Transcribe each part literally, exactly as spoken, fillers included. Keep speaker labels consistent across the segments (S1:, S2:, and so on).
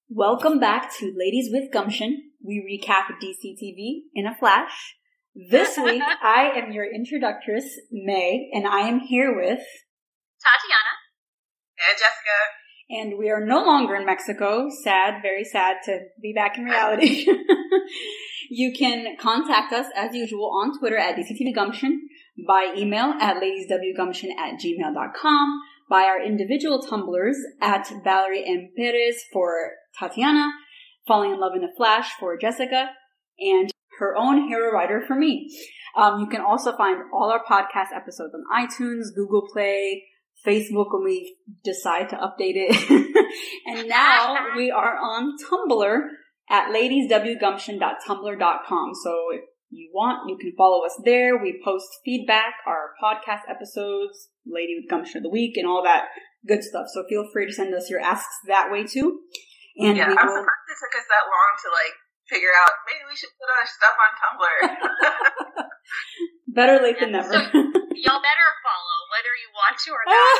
S1: Welcome back to Ladies with Gumption. We recap D C T V in a flash. This week, I am your introductress, May, and I am here with
S2: Tatiana
S3: and Jessica.
S1: And we are no longer in Mexico. Sad, very sad to be back in reality. You can contact us, as usual, on Twitter at D C T V Gumption, by email at ladieswgumption at gmail dot com, by our individual Tumblrs at Valerie M. Perez for Tatiana, Falling in Love in a Flash for Jessica, and her own hero writer for me. Um, you can also find all our podcast episodes on iTunes, Google Play, Facebook when we decide to update it. And now we are on Tumblr at ladies w gumption dot tumblr dot com. So if you want, you can follow us there. We post feedback, our podcast episodes, Lady with Gumption of the Week, and all that good stuff. So feel free to send us your asks that way too. And
S3: yeah,
S1: we
S3: I'm
S1: will...
S3: surprised it took us that long to like figure out maybe we should put our stuff on Tumblr.
S1: Better late than never.
S2: So, y'all better follow whether you want to or not.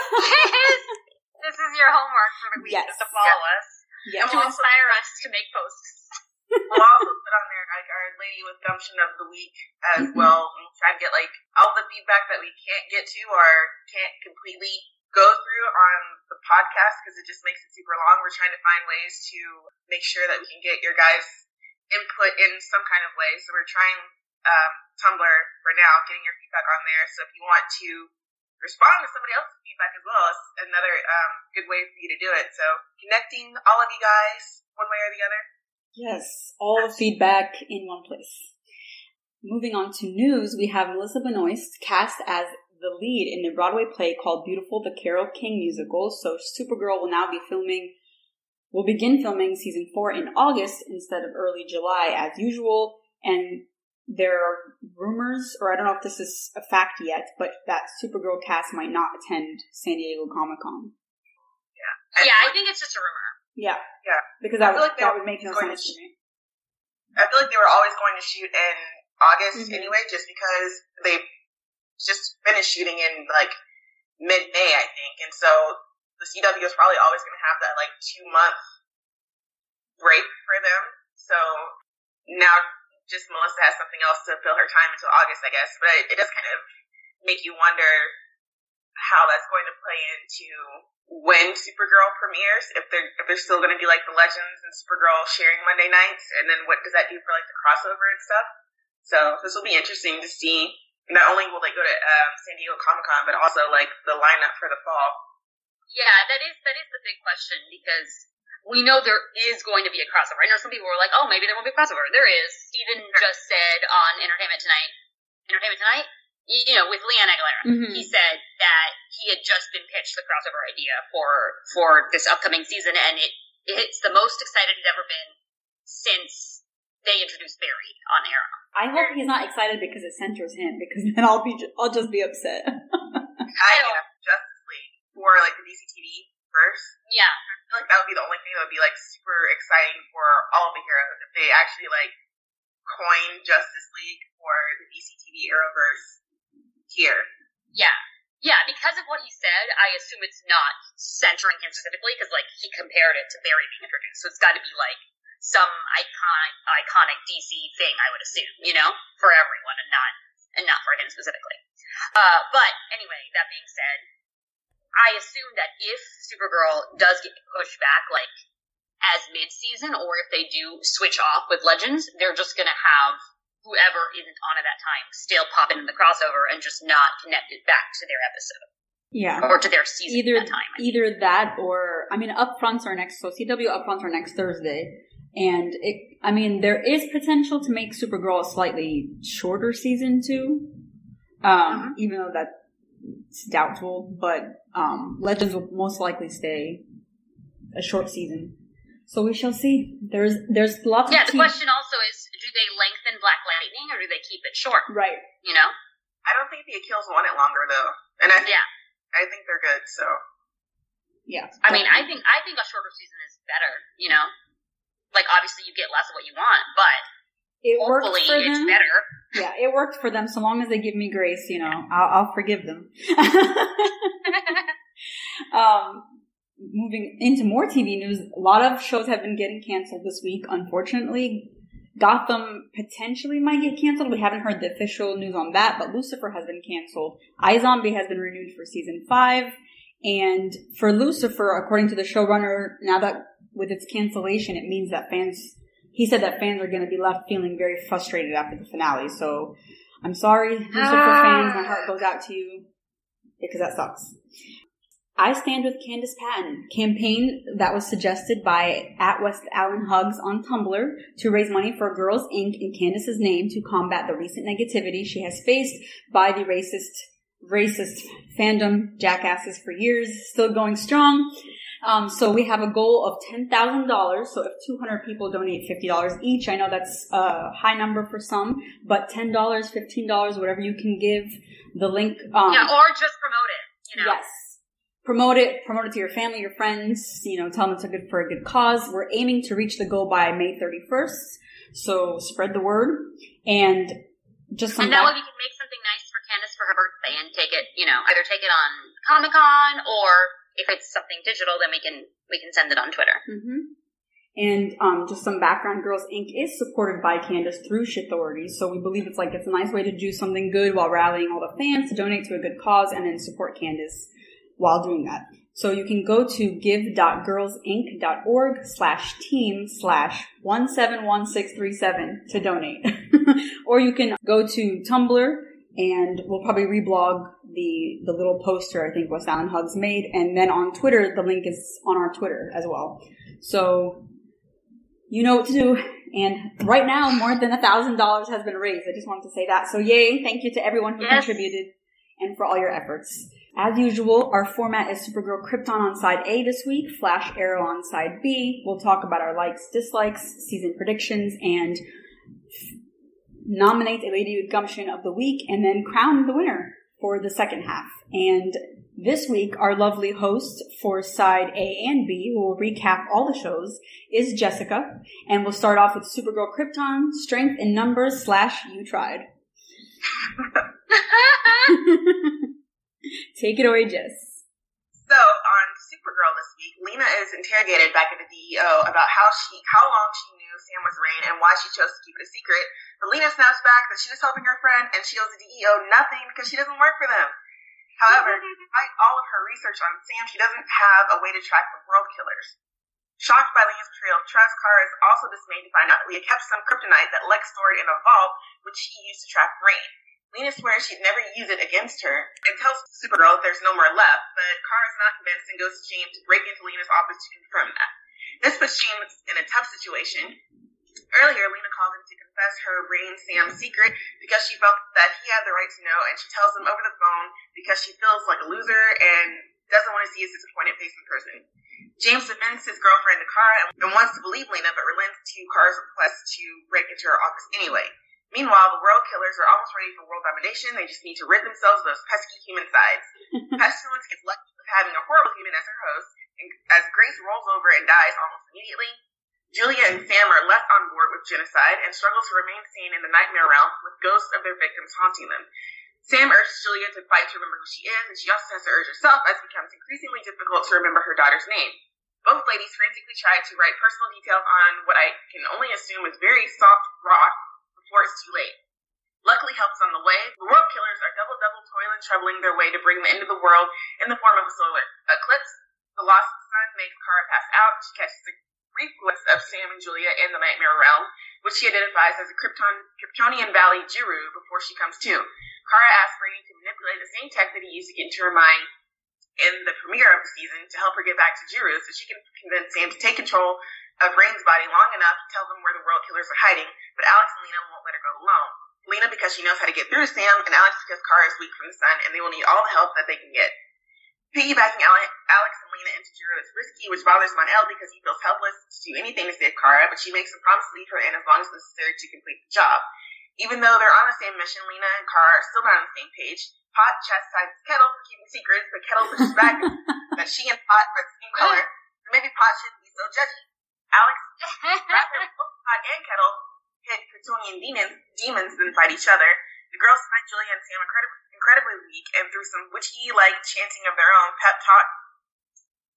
S2: This is your homework for the week,
S1: Yes.
S2: is to follow
S3: Yeah.
S2: us.
S1: Yes.
S2: And to inspire us to make posts.
S3: We'll also put on there like our Lady with Gumption of the Week as
S1: Mm-hmm.
S3: well, and try to get like all the feedback that we can't get to or can't completely go through on the podcast because it just makes it super long. We're trying to find ways to make sure that we can get your guys' input in some kind of way. So we're trying um, Tumblr for now, getting your feedback on there. So if you want to respond to somebody else's feedback as well, it's another um, good way for you to do it. So connecting all of you guys one way or the other.
S1: Yes, all the feedback in one place. Moving on to news, we have Melissa Benoist cast as the lead in a Broadway play called Beautiful, the Carole King musical. So Supergirl will now be filming, will begin filming season four in August instead of early July as usual. And there are rumors, or I don't know if this is a fact yet, but that Supergirl cast might not attend San Diego Comic-Con.
S3: Yeah.
S2: Yeah, I think it's just a rumor.
S1: Yeah.
S3: Yeah.
S1: Because that,
S3: I feel
S1: would,
S3: like
S1: that would make no
S3: going
S1: sense
S3: to
S1: to me.
S3: I feel like they were always going to shoot in August
S1: Mhm.
S3: anyway, just because they just finished shooting in like mid-May, I think. And so the C W is probably always going to have that like two month break for them. So now just Melissa has something else to fill her time until August, I guess. But it, it does kind of make you wonder how that's going to play into when Supergirl premieres, if they're if they're still going to do like the Legends and Supergirl sharing Monday nights, and then what does that do for like the crossover and stuff. So this will be interesting to see. Not only will they go to um, San Diego Comic-Con, but also like the lineup for the fall.
S2: Yeah, that is that is the big question because we know there is going to be a crossover. I know some people were like, oh, maybe there won't be a crossover. There is. Steven just said on Entertainment Tonight, Entertainment Tonight, you know, with Leanne Aguilera,
S1: Mm-hmm.
S2: he said that he had just been pitched the crossover idea for for this upcoming season, and it it's the most excited he's ever been since they introduced Barry on Arrow.
S1: I hope he's not excited because it centers him, because then I'll be, I'll just be upset.
S3: I know Justice League for like the D C T V first.
S2: Yeah.
S3: I feel like that would be the only thing that would be like super exciting for all of the heroes if they actually like coin Justice League for the D C T V Arrowverse here.
S2: Yeah. Yeah, because of what he said, I assume it's not centering him specifically, because, like, he compared it to Barry being introduced, so it's got to be, like, some iconic, iconic D C thing, I would assume, you know, for everyone, and not, and not for him specifically. Uh, but, anyway, that being said, I assume that if Supergirl does get pushed back, like, as mid-season, or if they do switch off with Legends, they're just gonna have whoever isn't on at that time still pop into the crossover and just not connected back to their episode.
S1: Yeah.
S2: Or to their season
S1: Either,
S2: at that time. I
S1: either that or, I mean, upfronts are next, so C W upfronts are next Thursday. And it, I mean, there is potential to make Supergirl a slightly shorter season too. Um,
S2: Mm-hmm.
S1: even though that's doubtful, but, um, Legends will most likely stay a short season. So we shall see. There's, there's lots
S2: yeah,
S1: of
S2: the question also is, do they lengthen Black Lightning or do they keep it short?
S1: Right.
S2: You know?
S3: I don't think the Achilles want it longer though, and I think,
S2: Yeah.
S3: I think they're good. So
S1: Yeah.
S2: I mean, I think I think a shorter season is better, you know? Like, obviously you get less of what you want, but
S1: it worked
S2: hopefully
S1: for
S2: it's
S1: them.
S2: better.
S1: Yeah, it worked for them. So long as they give me grace, you know, I'll, I'll forgive them. um, moving into more T V news, a lot of shows have been getting canceled this week, unfortunately. Gotham potentially might get canceled. We haven't heard the official news on that, but Lucifer has been canceled. iZombie has been renewed for season five. And for Lucifer, according to the showrunner, now that with its cancellation, it means that fans, he said that fans are going to be left feeling very frustrated after the finale. So I'm sorry, Lucifer ah. fans, my heart goes out to you because that sucks. I Stand with Candace Patton, campaign that was suggested by at West Allen Hugs on Tumblr to raise money for Girls Incorporated in Candace's name to combat the recent negativity she has faced by the racist, racist fandom jackasses for years, still going strong. Um, so we have a goal of ten thousand dollars. So if two hundred people donate fifty dollars each, I know that's a high number for some, but ten dollars, fifteen dollars, whatever you can give, the link. Um,
S2: yeah, or just promote it, you know?
S1: Yes. Promote it, promote it to your family, your friends, you know, tell them it's a good for a good cause. We're aiming to reach the goal by May thirty-first. So spread the word. And just some
S2: And that way we can make something nice for Candace for her birthday and take it, you know, either take it on Comic-Con or if it's something digital, then we can we can send it on Twitter.
S1: Mm-hmm. And um, just some background, Girls Incorporated is supported by Candace through Shithority. So we believe it's like it's a nice way to do something good while rallying all the fans to donate to a good cause and then support Candace while doing that. So you can go to give.girlsinc.org slash team slash one seven one six three seven to donate. Or you can go to Tumblr and we'll probably reblog the, the little poster I think West Allen Hugs made. And then on Twitter, the link is on our Twitter as well. So you know what to do. And right now, more than a thousand dollars has been raised. I just wanted to say that. So yay. Thank you to everyone who yes. contributed and for all your efforts. As usual, our format is Supergirl Krypton on side A this week, Flash Arrow on side B. We'll talk about our likes, dislikes, season predictions, and nominate a Lady with Gumption of the week, and then crown the winner for the second half. And this week, our lovely host for side A and B, who will recap all the shows, is Jessica. And we'll start off with Supergirl Krypton, Strength in Numbers slash You Tried. Take it away, Jess.
S3: So, on Supergirl this week, Lena is interrogated back at the D E O about how she, how long she knew Sam was Rain and why she chose to keep it a secret. But Lena snaps back that she was helping her friend and she owes the D E O nothing because she doesn't work for them. However, despite all of her research on Sam, she doesn't have a way to track the world killers. Shocked by Lena's betrayal of trust, Kara is also dismayed to find out that Leah kept some kryptonite that Lex stored in a vault, which he used to track Rain. Lena swears she'd never use it against her and tells Supergirl that there's no more left, but Kara's not convinced and goes to James to break into Lena's office to confirm that. This puts James in a tough situation. Earlier, Lena called him to confess her Rain-Sam secret because she felt that he had the right to know, and she tells him over the phone because she feels like a loser and doesn't want to see his disappointed face in person. James defends his girlfriend to Kara and wants to believe Lena, but relents to Kara's request to break into her office anyway. Meanwhile, the world killers are almost ready for world domination. They just need to rid themselves of those pesky human sides. Pestilence gets lucky with having a horrible human as her host, and as Grace rolls over and dies almost immediately, Julia and Sam are left on board with genocide and struggle to remain sane in the nightmare realm with ghosts of their victims haunting them. Sam urges Julia to fight to remember who she is, and she also has to urge herself as it becomes increasingly difficult to remember her daughter's name. Both ladies frantically try to write personal details on what I can only assume is very soft rock before it's too late. Luckily, help is on the way. The world killers are double-double toiling, troubling their way to bring the end of the world in the form of a solar eclipse. The lost sun makes Kara pass out. She catches a brief glimpse of Sam and Julia in the nightmare realm, which she identifies as a Krypton, Kryptonian Valley Jiru before she comes to. Kara asks Rain to manipulate the same tech that he used to get into her mind in the premiere of the season to help her get back to Jiru so she can convince Sam to take control of Rain's body long enough to tell them where the world killers are hiding, but Alex and Lena won't let her go alone. Lena because she knows how to get through to Sam, and Alex because Kara is weak from the sun, and they will need all the help that they can get. Piggybacking Alex and Lena into Jiru is risky, which bothers Mon-El because he feels helpless to do anything to save Kara, but she makes him promise to leave her in as long as necessary to complete the job. Even though they're on the same mission, Lena and Kara are still not on the same page. Pot chastises Kettle for keeping secrets, but Kettle pushes back that she and Pot are the same color, so maybe Pot shouldn't be so judgy. Alex, rather both Pot and Kettle hit Kryptonian demons, demons than fight each other. The girls find Julia and Sam incredibly, incredibly weak, and through some witchy-like chanting of their own, pep talk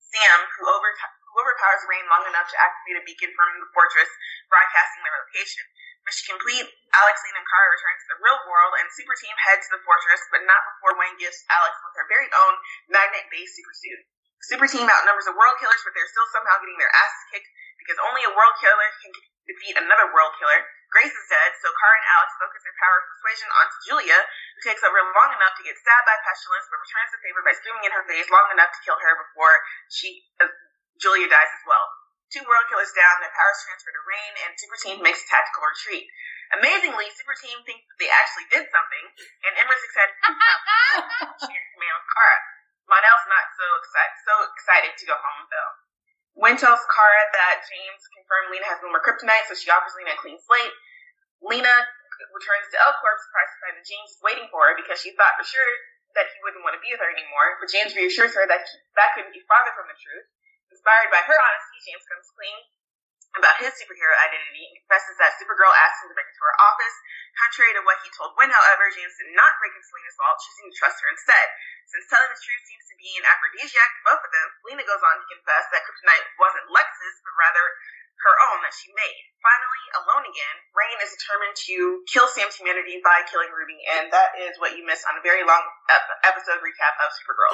S3: Sam, who, over, who overpowers Rain long enough to activate a beacon from the fortress, broadcasting their location. Mission complete, Alex, Lena, and Kara return to the real world, and Super Team head to the fortress, but not before Wayne gifts Alex with her very own magnet-based supersuit. Super Team outnumbers the World Killers, but they're still somehow getting their asses kicked because only a World Killer can defeat another World Killer. Grace is dead, so Kara and Alex focus their power of persuasion onto Julia, who takes over long enough to get stabbed by Pestilence, but returns the favor by screaming in her face long enough to kill her before she uh, Julia dies as well. Two World Killers down, their powers transfer to Rain, and Super Team makes a tactical retreat. Amazingly, Super Team thinks that they actually did something, and Ember's excited to she in command with Kara. Monel's not so excited, so excited to go home, though. Wynn tells Kara that James confirmed Lena has no more kryptonite, so she offers Lena a clean slate. Lena returns to L-Corp, surprised to find that James is waiting for her because she thought for sure that he wouldn't want to be with her anymore, but James reassures her that he, that couldn't be farther from the truth. Inspired by her honesty, James comes clean about his superhero identity and confesses that Supergirl asked him to break into her office. Contrary to what he told Wynn, however, James did not break into Lena's vault, choosing to trust her instead. Since telling the truth seems to be an aphrodisiac to both of them, Lena goes on to confess that kryptonite wasn't Lex's, but rather her own that she made. Finally, alone again, Rain is determined to kill Sam's humanity by killing Ruby, and that is what you missed on a very long ep- episode recap of Supergirl.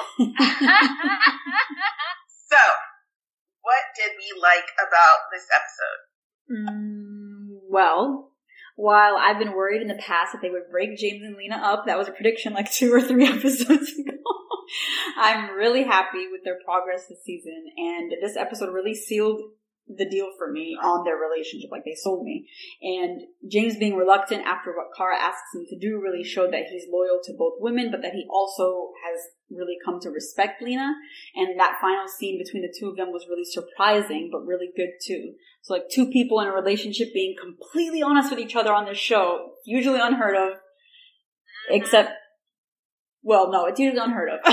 S3: So, what did we like about this episode?
S1: Mm, well, while I've been worried in the past that they would break James and Lena up, that was a prediction like two or three episodes ago. I'm really happy with their progress this season, and this episode really sealed the deal for me on their relationship. Like, they sold me. And James being reluctant after what Kara asks him to do really showed that he's loyal to both women, but that he also has really come to respect Lena. And that final scene between the two of them was really surprising, but really good too. So like two people in a relationship being completely honest with each other on this show, usually unheard of, except, well, no, it's usually unheard of.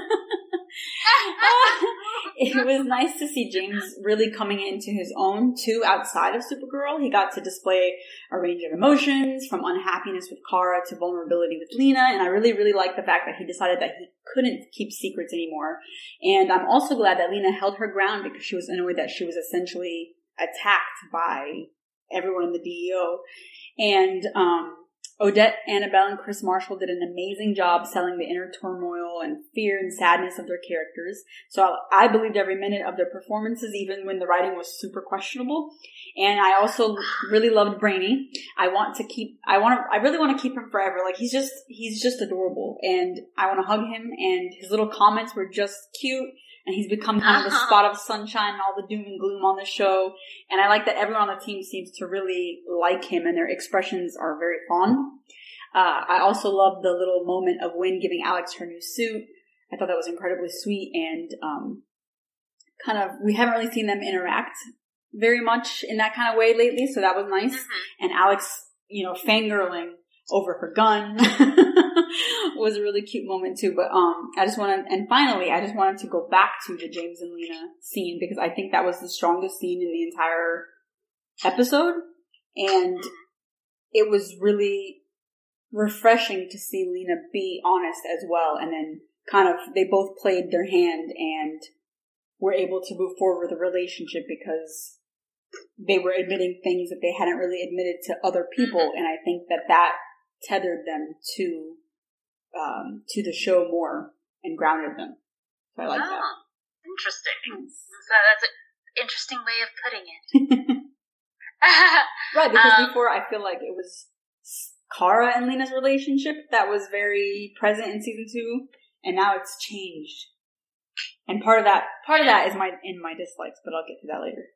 S1: It was nice to see James really coming into his own, too, outside of Supergirl. He got to display a range of emotions, from unhappiness with Kara to vulnerability with Lena, and I really, really like the fact that he decided that he couldn't keep secrets anymore. And I'm also glad that Lena held her ground because she was annoyed that she was essentially attacked by everyone in the D E O. And, um... Odette, Annabelle, and Chris Marshall did an amazing job selling the inner turmoil and fear and sadness of their characters. So I believed every minute of their performances, even when the writing was super questionable. And I also really loved Brainy. I want to keep, I want to, I really want to keep him forever. Like, he's just, he's just adorable. And I want to hug him, and his little comments were just cute. And he's become kind of the spot of sunshine and all the doom and gloom on the show. And I like that everyone on the team seems to really like him, and their expressions are very fond. Uh, I also love the little moment of Wynn giving Alex her new suit. I thought that was incredibly sweet, and um, kind of, we haven't really seen them interact very much in that kind of way lately, so that was nice. Mm-hmm. And Alex, you know, fangirling over her gun was a really cute moment too. But um, I just want to, and finally, I just wanted to go back to the James and Lena scene because I think that was the strongest scene in the entire episode, and it was really refreshing to see Lena be honest as well, and then kind of they both played their hand and were able to move forward with a relationship because they were admitting things that they hadn't really admitted to other people, and I think that that tethered them to um, to the show more and grounded them. So I like oh, that.
S2: Interesting. Nice. So that's an interesting way of putting it.
S1: Right, because
S2: um,
S1: before I feel like it was Kara and Lena's relationship that was very present in season two, and now it's changed. And part of that, part of that is my in my dislikes, but I'll get to that later.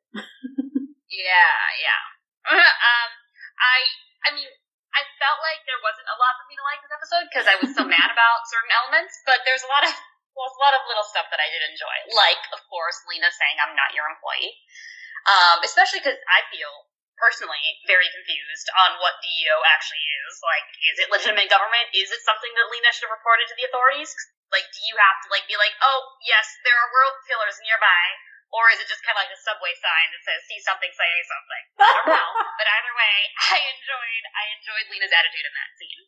S2: yeah, yeah. um, I, I mean, I felt like there wasn't a lot for me to like this episode because I was so mad about certain elements, but there's a lot of, well, a lot of little stuff that I did enjoy. Like, of course, Lena saying, "I'm not your employee." Um, especially because I feel personally very confused on what D E O actually is. Like, is it legitimate government? Is it something that Lena should have reported to the authorities? Like, do you have to, like, be like, oh, yes, there are world killers nearby? Or is it just kind of like a subway sign that says, see something, say something? I don't know. But either way, I enjoyed, I enjoyed Lena's attitude in that scene.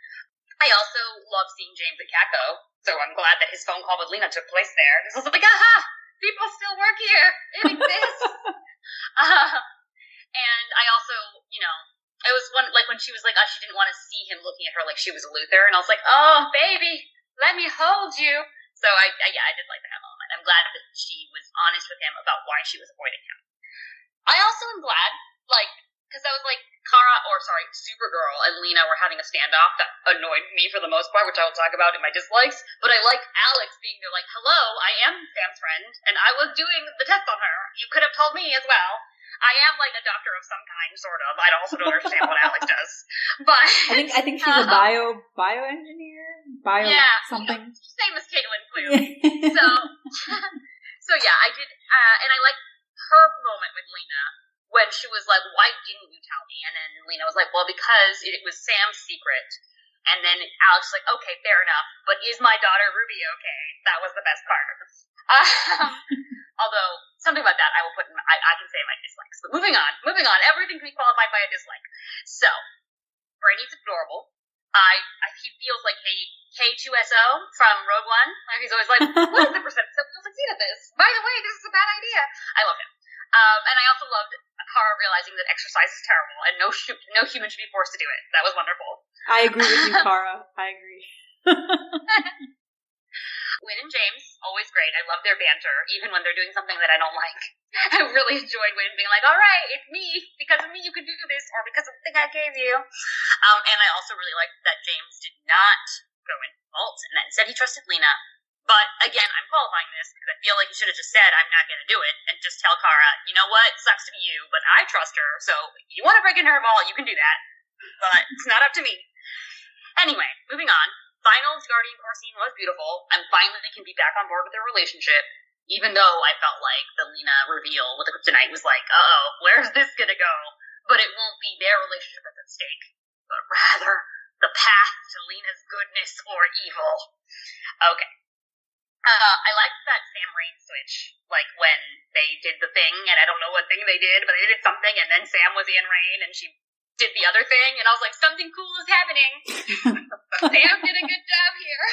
S2: I also love seeing James at Catco, so I'm glad that his phone call with Lena took place there. Because I was like, aha! People still work here. It exists. uh, and I also, you know, it was one, like when she was like, oh, she didn't want to see him looking at her like she was a Luther. And I was like, oh, baby, let me hold you. So I, I yeah, I did like that moment. I'm glad that she was honest with him about why she was avoiding him. I also am glad, like, because I was like, Kara, or sorry, Supergirl and Lena were having a standoff that annoyed me for the most part, which I will talk about in my dislikes. But I like Alex being there, like, hello, I am Sam's friend, and I was doing the test on her. You could have told me as well. I am like a doctor of some kind, sort of. I also don't understand what Alex does, but
S1: I think I think she's uh, a bio bioengineer, bio
S2: yeah,
S1: something.
S2: Same as Caitlin, clearly. so, so yeah, I did, uh, and I like her moment with Lena. When she was like, why didn't you tell me? And then Lena was like, well, because it was Sam's secret. And then Alex was like, okay, fair enough. But is my daughter Ruby okay? That was the best part. Um, although, something about that I will put in, I, I can say my dislikes. But moving on, moving on. Everything can be qualified by a dislike. So, Brady's adorable. I, I he feels like a K two S O from Rogue One. He's always like, what is the percent that will succeed at this? By the way, this is a bad idea. I love him. Um, and I also loved Kara realizing that exercise is terrible and no sh- no human should be forced to do it. That was wonderful.
S1: I agree with you, Kara. I agree.
S2: Wynn and James, always great. I love their banter, even when they're doing something that I don't like. I really enjoyed Wynn being like, all right, it's me. Because of me you can do this, or because of the thing I gave you. Um, and I also really liked that James did not go in fault, and that instead he trusted Lena. But, again, I'm qualifying this because I feel like he should have just said, I'm not going to do it, and just tell Kara, you know what, sucks to be you, but I trust her, so if you want to break into her vault, you can do that. But it's not up to me. Anyway, moving on. Final Guardian Corps scene was beautiful. I'm finally can be back on board with their relationship, even though I felt like the Lena reveal with the Kryptonite was like, uh-oh, where's this going to go? But it won't be their relationship that's at stake, but rather the path to Lena's goodness or evil. Okay. Uh, I liked that Sam Rain switch, like when they did the thing, and I don't know what thing they did, but they did something, and then Sam was in Rain, and she did the other thing, and I was like, something cool is happening. Sam did a good job here.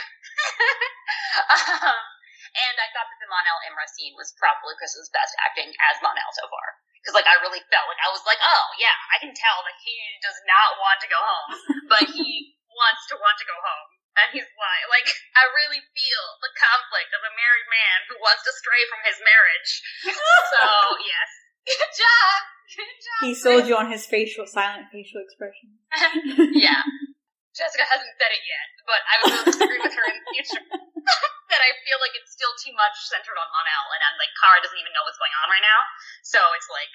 S2: um, and I thought that the Mon-El Imra scene was probably Chris's best acting as Mon-El so far. Because, like, I really felt like, I was like, oh, yeah, I can tell that he does not want to go home, but he wants to want to go home. And he's like, like, I really feel the conflict of a married man who wants to stray from his marriage. So, yes. Good job! Good job!
S1: He sold you on his facial, silent facial expression.
S2: Yeah. Jessica hasn't said it yet, but I would really disagree with her in the future. That I feel like it's still too much centered on Mon-El, and I'm like, Kara doesn't even know what's going on right now. So it's like,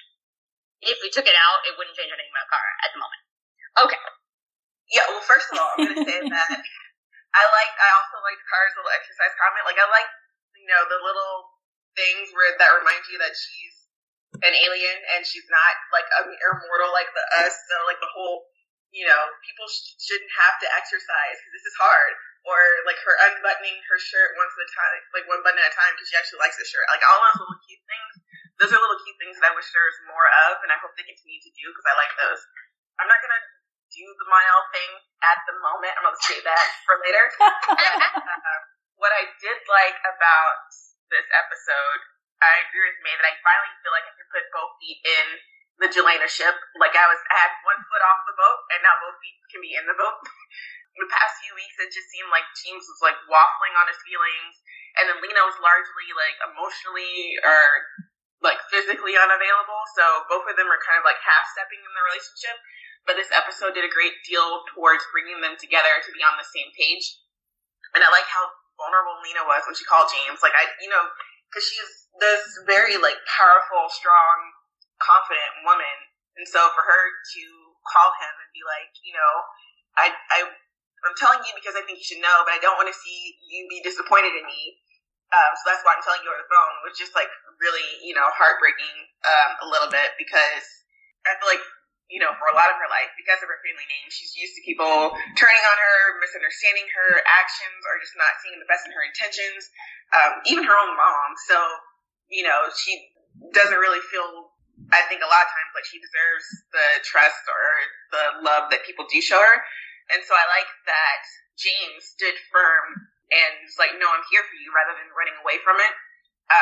S2: if we took it out, it wouldn't change anything about Kara at the moment. Okay.
S3: Yeah, well, first of all, I'm going to say that I like, I also like Kara's little exercise comment. Like, I like, you know, the little things where that remind you that she's an alien and she's not, like, an immortal like the us. So, like, the whole, you know, people sh- shouldn't have to exercise because this is hard. Or, like, her unbuttoning her shirt once at a time, like, one button at a time because she actually likes the shirt. Like, all those little cute things, those are little cute things that I wish there was more of, and I hope they continue to do because I like those. I'm not going to do the Mon-El thing at the moment. I'm going to save that for later. But, uh, what I did like about this episode, I agree with May that I finally feel like I can put both feet in the Jelena ship. Like, I was, I had one foot off the boat, and now both feet can be in the boat. The past few weeks, it just seemed like James was, like, waffling on his feelings, and then Lena was largely, like, emotionally or, like, physically unavailable, so both of them are kind of, like, half-stepping in the relationship, but this episode did a great deal towards bringing them together to be on the same page, and I like how vulnerable Lena was when she called James, like, I, you know, because she's this very, like, powerful, strong, confident woman, and so for her to call him and be like, you know, I, I, I'm telling you because I think you should know, but I don't want to see you be disappointed in me. Um, so that's why I'm telling you over the phone, which is like really, you know, heartbreaking um, a little bit because I feel like, you know, for a lot of her life, because of her family name, she's used to people turning on her, misunderstanding her actions, or just not seeing the best in her intentions. Um, even her own mom. So, you know, she doesn't really feel, I think a lot of times, like she deserves the trust or the love that people do show her. And so I like that James stood firm and was like, no, I'm here for you, rather than running away from it. Um,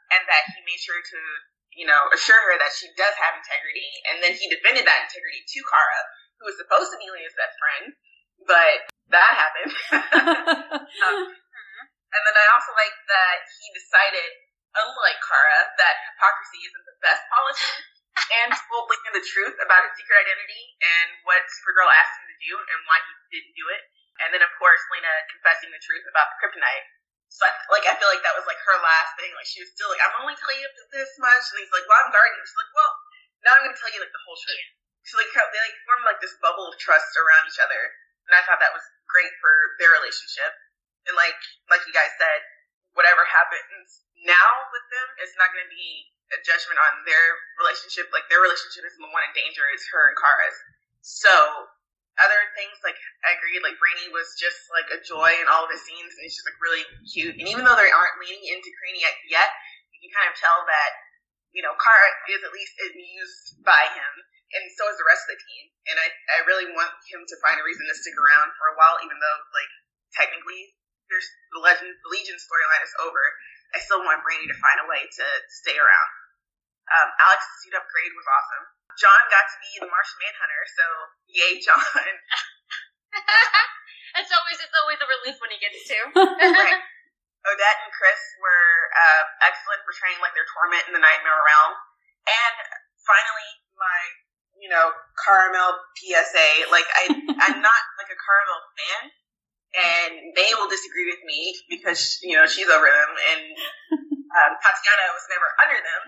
S3: and that he made sure to, you know, assure her that she does have integrity. And then he defended that integrity to Kara, who was supposed to be Lena's best friend, but that happened. um, and then I also like that he decided, unlike Kara, that hypocrisy isn't the best policy, and told Lena the truth about his secret identity and what Supergirl asked him to do and why he didn't do it. And then, of course, Lena confessing the truth about the kryptonite. So, I, like, I feel like that was, like, her last thing. Like, she was still like, I'm only telling you this much. And he's like, well, I'm guarding. She's like, well, now I'm going to tell you, like, the whole truth. So, like, they, like, formed, like, this bubble of trust around each other. And I thought that was great for their relationship. And, like, like you guys said, whatever happens now with them is not going to be a judgment on their relationship. Like, their relationship is the one in danger, is her and Kara's. So, other things, like, I agree, like, Brainy was just, like, a joy in all of the scenes, and it's just, like, really cute. And even though they aren't leaning into Brainiac yet, you can kind of tell that, you know, Kara is at least amused by him, and so is the rest of the team. And I, I really want him to find a reason to stick around for a while, even though, like, technically, there's the Legend, the Legion storyline is over. I still want Brainy to find a way to stay around. Um, Alex's suit upgrade was awesome. John got to be the Martian Manhunter, so yay, John.
S2: It's always it's always a relief when he gets to.
S3: Right. Odette and Chris were uh, excellent portraying like their torment in the Nightmare Realm. And finally, my, you know, Caramel P S A. Like, I, I'm not like a Caramel fan, and they will disagree with me because, you know, she's over them, and um, Tatiana was never under them.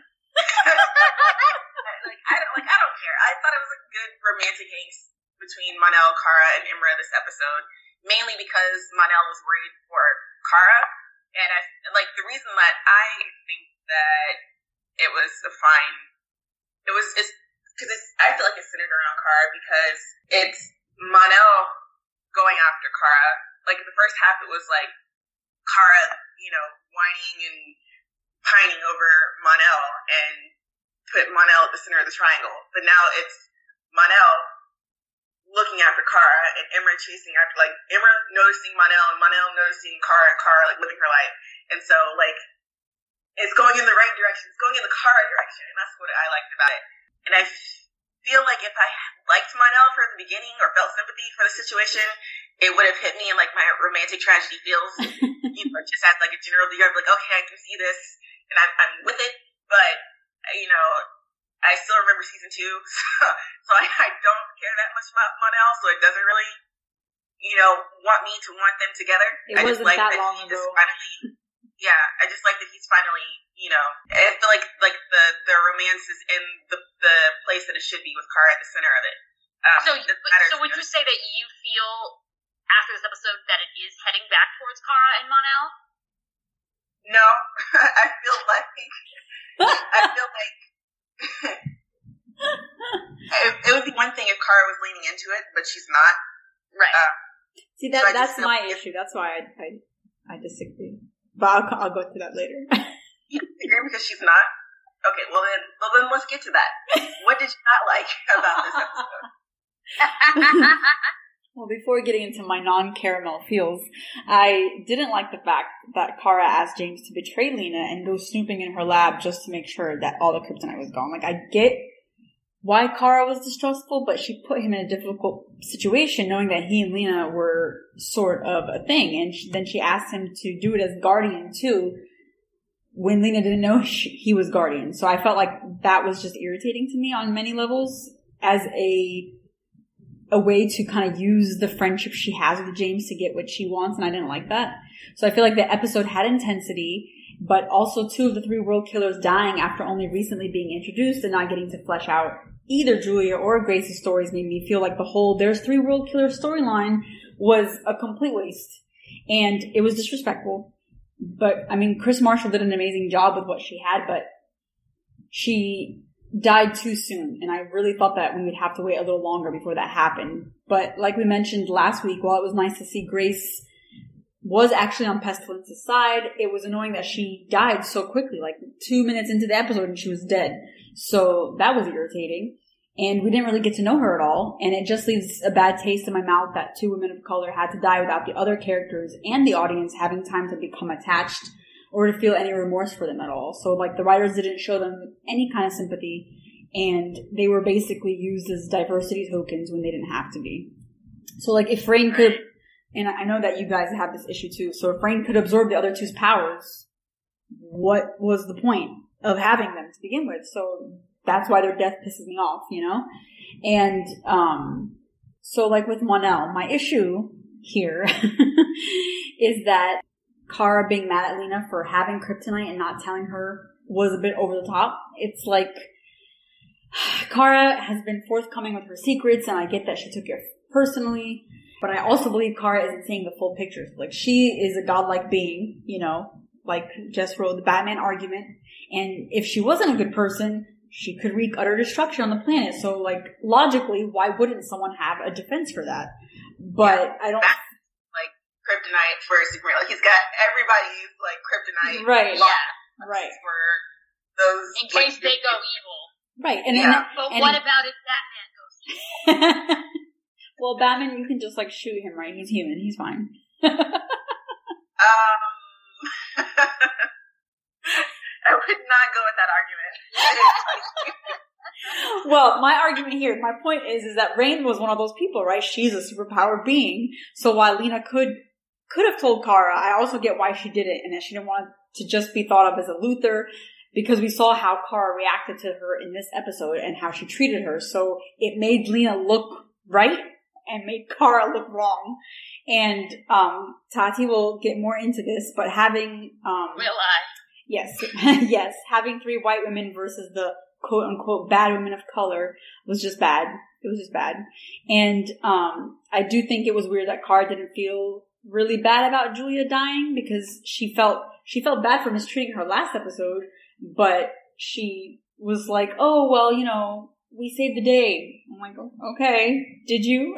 S3: like I don't like I don't care. I thought it was a good romantic angst between Mon-El, Kara, and Imra this episode, mainly because Mon-El was worried for Kara, and I like the reason that I think that it was a fine. It was it's because it's I feel like it's centered around Kara because it's Mon-El going after Kara. Like in the first half, it was like Kara, you know, whining and pining over Mon-El and put Mon-El at the center of the triangle. But now it's Mon-El looking after Kara and Imra chasing after, like, Imra noticing Mon-El and Mon-El noticing Kara and Kara, like, living her life. And so, like, it's going in the right direction. It's going in the Kara direction. And that's what I liked about it. And I feel like if I liked Mon-El from the beginning or felt sympathy for the situation, it would have hit me in, like, my romantic tragedy feels. You know, just as, like, a general viewer, I'm like, okay, I can see this. And I'm, I'm with it, but, you know, I still remember season two, so, so I, I don't care that much about Mon-El, so it doesn't really, you know, want me to want them together.
S1: It
S3: I
S1: wasn't
S3: just like
S1: that
S3: that
S1: long
S3: he
S1: ago.
S3: just finally, yeah, I just like that he's finally, you know, I feel like, like the, the romance is in the, the place that it should be with Kara at the center of it. Um,
S2: so, so would you say that you feel, after this episode, that it is heading back towards Kara and Mon-El?
S3: No, I feel like I feel like it, it would be one thing if Kara was leaning into it, but she's not.
S2: Right.
S3: Uh,
S1: See, that
S3: so
S1: that's my
S3: like,
S1: issue. That's why I I, I disagree. But I'll, I'll go to that later.
S3: You disagree because she's not? Okay, well then, well then let's get to that. What did you not like about this episode?
S1: Well, before getting into my non-caramel feels, I didn't like the fact that Kara asked James to betray Lena and go snooping in her lab just to make sure that all the kryptonite was gone. Like, I get why Kara was distrustful, but she put him in a difficult situation knowing that he and Lena were sort of a thing. And she, then she asked him to do it as Guardian, too, when Lena didn't know she, he was Guardian. So I felt like that was just irritating to me on many levels as a... a way to kind of use the friendship she has with James to get what she wants, and I didn't like that. So I feel like the episode had intensity, but also two of the three world killers dying after only recently being introduced and not getting to flesh out either Julia or Grace's stories made me feel like the whole there's three world killer storyline was a complete waste. And it was disrespectful. But, I mean, Chris Marshall did an amazing job with what she had, but she died too soon, and I really thought that we would have to wait a little longer before that happened. But like we mentioned last week, while it was nice to see Grace was actually on Pestilence's side, it was annoying that she died so quickly, like two minutes into the episode and she was dead. So that was irritating. And we didn't really get to know her at all, and it just leaves a bad taste in my mouth that two women of color had to die without the other characters and the audience having time to become attached or to feel any remorse for them at all. So, like, the writers didn't show them any kind of sympathy, and they were basically used as diversity tokens when they didn't have to be. So, like, if Rain could, and I know that you guys have this issue too, so if Rain could absorb the other two's powers, what was the point of having them to begin with? So that's why their death pisses me off, you know? And, um, so like with Mon-El, my issue here is that Kara being mad at Lena for having kryptonite and not telling her was a bit over the top. It's like, Kara has been forthcoming with her secrets, and I get that she took it personally, but I also believe Kara isn't seeing the full picture. Like, she is a godlike being, you know, like Jess wrote the Batman argument, and if she wasn't a good person, she could wreak utter destruction on the planet. So, like, logically, why wouldn't someone have a defense for that? But yeah, I don't...
S3: Like, kryptonite for Superman. Like, he's got everybody's, like, kryptonite.
S1: Right.
S2: Yeah.
S1: Right.
S3: For those...
S2: In case like, they go evil.
S1: Right. And
S3: yeah.
S1: then,
S2: but
S1: and,
S2: what about if Batman goes evil?
S1: Well, Batman, you can just, like, shoot him, right? He's human. He's fine.
S3: um... I would not go with that argument.
S1: Well, my argument here, my point is, is that Rain was one of those people, right? She's a superpowered being. So while Lena could, could have told Kara, I also get why she did it, and that she didn't want to just be thought of as a Luthor, because we saw how Kara reacted to her in this episode and how she treated her. So it made Lena look right and made Kara look wrong. And, um, Tati will get more into this, but having, um,
S2: will I?
S1: Yes, yes. Having three white women versus the quote unquote bad women of color was just bad. It was just bad. And, um, I do think it was weird that Kara didn't feel really bad about Julia dying, because she felt, she felt bad for mistreating her last episode, but she was like, oh, well, you know, we saved the day. I'm like, okay, did you?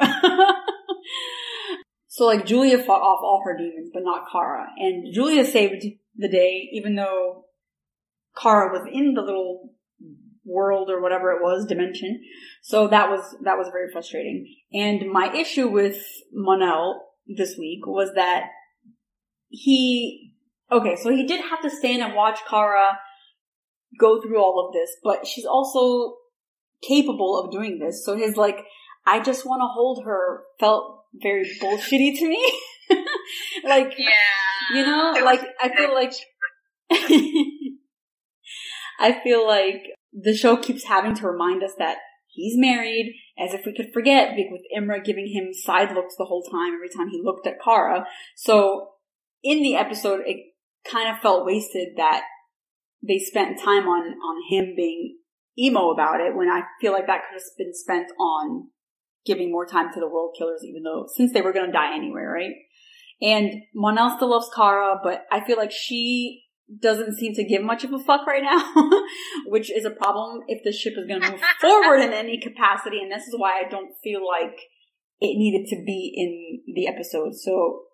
S1: So, like, Julia fought off all her demons, but not Kara. And Julia saved the day, even though Kara was in the little world or whatever it was, dimension. So that was, that was very frustrating. And my issue with Mon-El this week was that he, okay, so he did have to stand and watch Kara go through all of this, but she's also capable of doing this. So his, like, I just want to hold her felt very bullshitty to me. Like,
S2: yeah.
S1: You know, like, I feel like, I feel like the show keeps having to remind us that he's married, as if we could forget, with Imra giving him side looks the whole time, every time he looked at Kara. So, in the episode, it kind of felt wasted that they spent time on, on him being emo about it, when I feel like that could have been spent on giving more time to the world killers, even though, since they were going to die anyway, right? And Mon-El still loves Kara, but I feel like she doesn't seem to give much of a fuck right now, which is a problem if the ship is going to move forward in any capacity, and this is why I don't feel like it needed to be in the episode. So,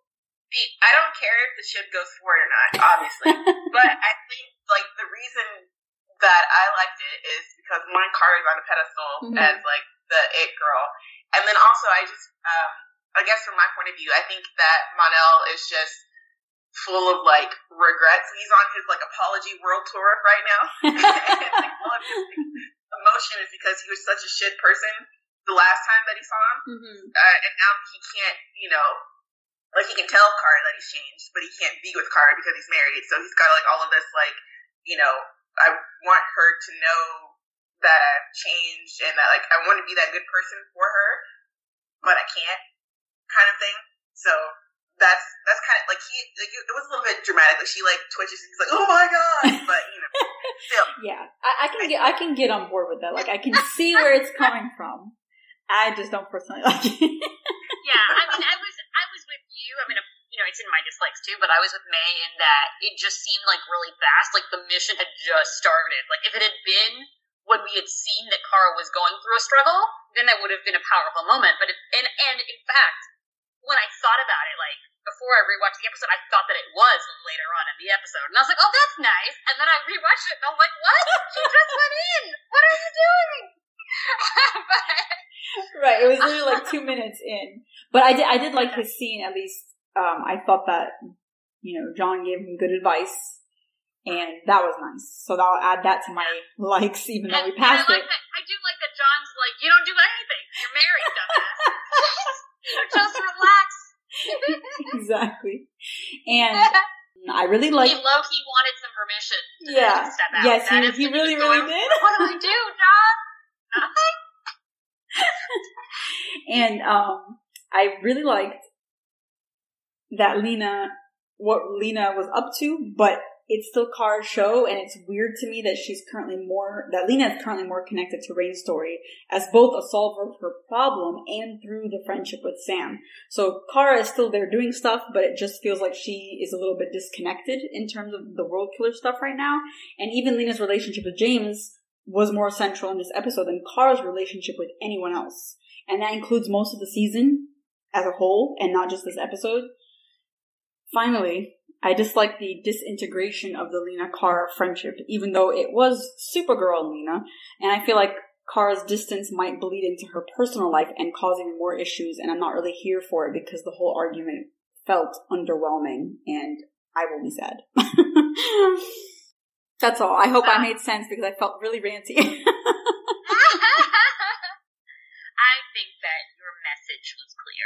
S3: I don't care if the ship goes forward or not, obviously, but I think, like, the reason that I liked it is because one, Kara's on a pedestal mm-hmm. as, like, the it girl. And then also, I just, um, I guess from my point of view, I think that Mon-El is just full of, like, regrets. He's on his, like, apology world tour right now. And, like, all of his emotion is because he was such a shit person the last time that he saw him. Mm-hmm. Uh, and now he can't, you know, like, he can tell Kara that he's changed, but he can't be with Kara because he's married. So he's got, like, all of this, like, you know, I want her to know that I've changed and that, like, I want to be that good person for her, but I can't, kind of thing. So that's that's kind of like he. Like, it was a little bit dramatic. Like, she like twitches and he's like, "Oh my god!" But you know, still.
S1: Yeah, I, I can get I can get on board with that. Like, I can see where it's coming from. I just don't personally like it.
S2: Yeah, I mean, I was I was with you. I mean, you know, it's in my dislikes too, but I was with May in that it just seemed like really fast. Like, the mission had just started. Like, if it had been when we had seen that Kara was going through a struggle, then that would have been a powerful moment. But if, and and in fact, when I thought about it, like, before I rewatched the episode, I thought that it was later on in the episode, and I was like, "Oh, that's nice." And then I rewatched it, and I was like, "What? She just went in. What are you doing?" But,
S1: right, it was literally like two minutes in. But I did, I did like his scene. At least, um, I thought that, you know, John gave him good advice And that was nice. So I'll add that to my likes, even though we passed
S2: and I like
S1: it.
S2: That, I do like that John's like, you don't do anything. You're married, dumbass. Just relax.
S1: Exactly. And I really like...
S2: He low-key wanted some permission to
S1: yeah.
S2: step out.
S1: Yes,
S2: that
S1: he, he really, really did.
S2: What do I do, John? Nothing?
S1: And um, I really liked that Lena, what Lena was up to, but it's still Kara's show, and it's weird to me that she's currently more, that Lena is currently more connected to Rain's story as both a solver of her problem and through the friendship with Sam. So Kara is still there doing stuff, but it just feels like she is a little bit disconnected in terms of the World Killer stuff right now. And even Lena's relationship with James was more central in this episode than Kara's relationship with anyone else. And that includes most of the season as a whole, and not just this episode. Finally, I dislike the disintegration of the Lena-Kara friendship, even though it was Supergirl and Lena, and I feel like Kara's distance might bleed into her personal life and cause even more issues, and I'm not really here for it because the whole argument felt underwhelming, and I will be sad. That's all. I hope I made sense because I felt really ranty.
S2: I think that your message was clear.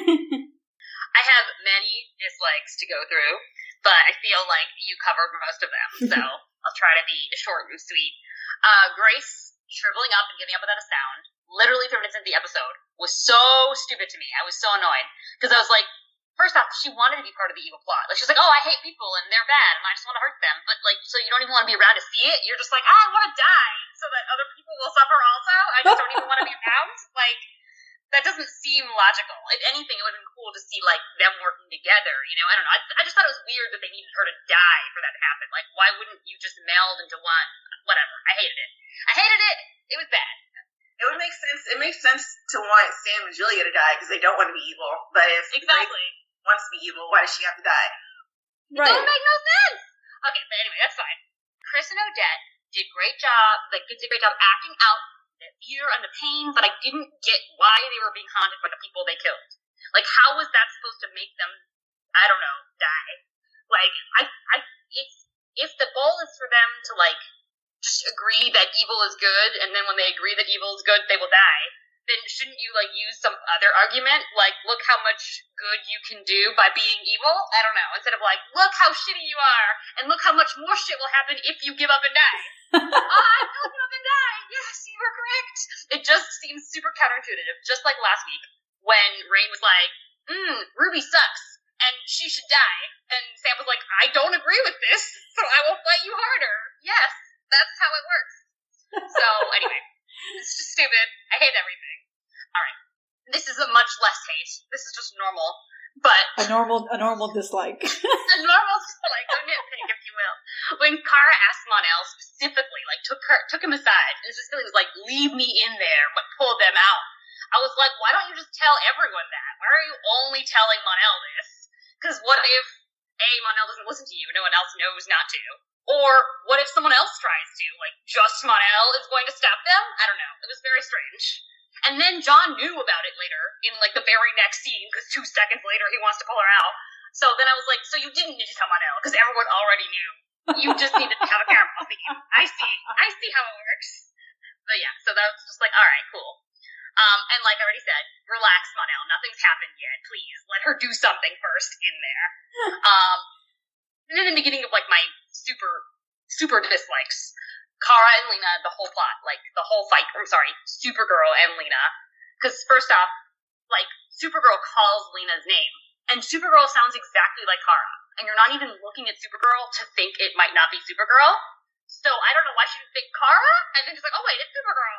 S2: I have many dislikes to go through, but I feel like you covered most of them, so I'll try to be short and sweet. Uh, Grace shriveling up and giving up without a sound, literally three minutes into the episode, was so stupid to me. I was so annoyed, because I was like, first off, she wanted to be part of the evil plot. Like, she was like, oh, I hate people, and they're bad, and I just want to hurt them. But, like, so you don't even want to be around to see it? You're just like, ah, I want to die, so that other people will suffer also? I just don't even want to be around? Like, that doesn't seem logical. If anything, it would have been cool to see, like, them working together, you know? I don't know. I, I just thought it was weird that they needed her to die for that to happen. Like, why wouldn't you just meld into one? Whatever. I hated it. I hated it. It was bad.
S3: It would make sense. It makes sense to want Sam and Julia to die because they don't want to be evil. But if
S2: exactly.
S3: Grace wants to be evil, why does she have to die?
S2: Right. It don't make no sense. Okay, but anyway, that's fine. Chris and Odette did great job. Like, did a great job acting out the fear and the pain, but I didn't get why they were being haunted by the people they killed. Like, how was that supposed to make them, I don't know, die? Like, I, I, it's, if the goal is for them to, like, just agree that evil is good, and then when they agree that evil is good, they will die, then shouldn't you, like, use some other argument? Like, look how much good you can do by being evil? I don't know. Instead of, like, look how shitty you are, and look how much more shit will happen if you give up and die. Ah, I will give up and die. Yes, you were correct. It just seems super counterintuitive. Just like last week, when Rain was like, mm, Ruby sucks, and she should die. And Sam was like, I don't agree with this, so I will fight you harder. Yes. That's how it works. So, anyway, it's just stupid. I hate everything. Alright. This is a much less hate. This is just normal. But...
S1: A normal a normal dislike.
S2: a normal dislike, a nitpick, if you will. When Kara asked Mon-El specifically, like, took her, took him aside, and specifically was like, leave me in there, but pull them out. I was like, why don't you just tell everyone that? Why are you only telling Mon-El this? Because what if, A, Mon-El doesn't listen to you, no one else knows not to? Or what if someone else tries to? Like, just Mon-El is going to stop them? I don't know. It was very strange. And then John knew about it later, in, like, the very next scene, because two seconds later he wants to pull her out. So then I was like, so you didn't need to tell Mon-El, because everyone already knew. You just needed to have a camera scene. I see. I see how it works. But yeah, so that was just like, alright, cool. Um, and like I already said, relax, Mon-El. Nothing's happened yet. Please, let her do something first in there. Um, and then in the beginning of, like, my super, super dislikes, Kara and Lena, the whole plot, like, the whole fight, I'm sorry, Supergirl and Lena, because first off, like, Supergirl calls Lena's name, and Supergirl sounds exactly like Kara, and you're not even looking at Supergirl to think it might not be Supergirl, so I don't know why she didn't think Kara, and then she's like, oh wait, it's Supergirl.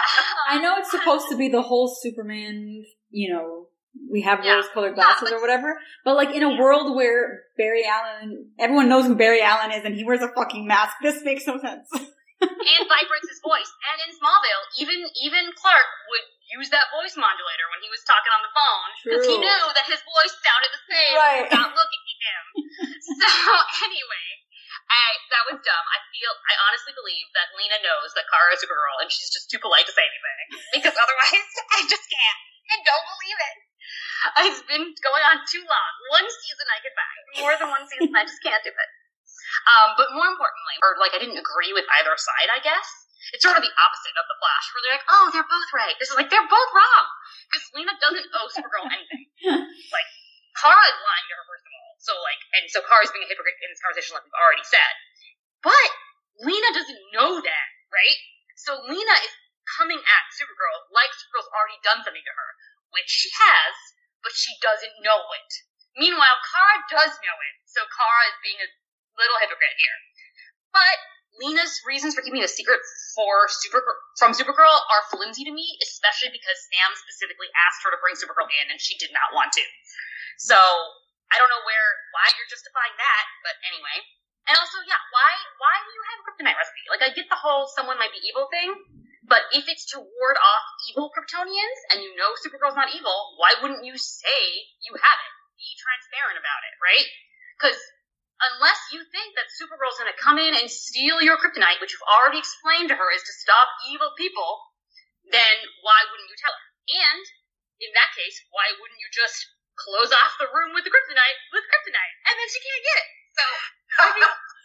S1: I know it's supposed to be the whole Superman, you know, we have
S2: yeah.
S1: rose-colored glasses
S2: yeah,
S1: or whatever, but like in a
S2: yeah.
S1: world where Barry Allen, everyone knows who Barry Allen is and he wears a fucking mask, this makes no sense.
S2: And vibrates his voice. And in Smallville, even even Clark would use that voice modulator when he was talking on the phone, because he knew that his voice sounded the same
S1: right.
S2: without looking at him. So anyway, I, that was dumb. I feel, I honestly believe that Lena knows that Kara is Supergirl and she's just too polite to say anything, because otherwise I just can't. I don't believe it. It's been going on too long. One season I could buy. More than one season, I just can't do it. Um, but more importantly, or like I didn't agree with either side, I guess. It's sort of the opposite of the Flash, where they're like, oh, they're both right. This is like, they're both wrong. Because Lena doesn't owe Supergirl anything. Like, Kara is lying to her, first of all. So, like, and so Kara's being a hypocrite in this conversation, like we've already said. But Lena doesn't know that, right? So Lena is coming at Supergirl like Supergirl's already done something to her, which she has, but she doesn't know it. Meanwhile, Kara does know it. So Kara is being a little hypocrite here. But Lena's reasons for keeping it a secret for Super from Supergirl are flimsy to me, especially because Sam specifically asked her to bring Supergirl in, and she did not want to. So I don't know where why you're justifying that, but anyway. And also, yeah, why why do you have a kryptonite recipe? Like, I get the whole someone might be evil thing, but if it's to ward off evil Kryptonians, and you know Supergirl's not evil, why wouldn't you say you have it? Be transparent about it, right? Because unless you think that Supergirl's going to come in and steal your kryptonite, which you've already explained to her is to stop evil people, then why wouldn't you tell her? And, in that case, why wouldn't you just close off the room with the kryptonite with kryptonite? And then she can't get it. So, maybe...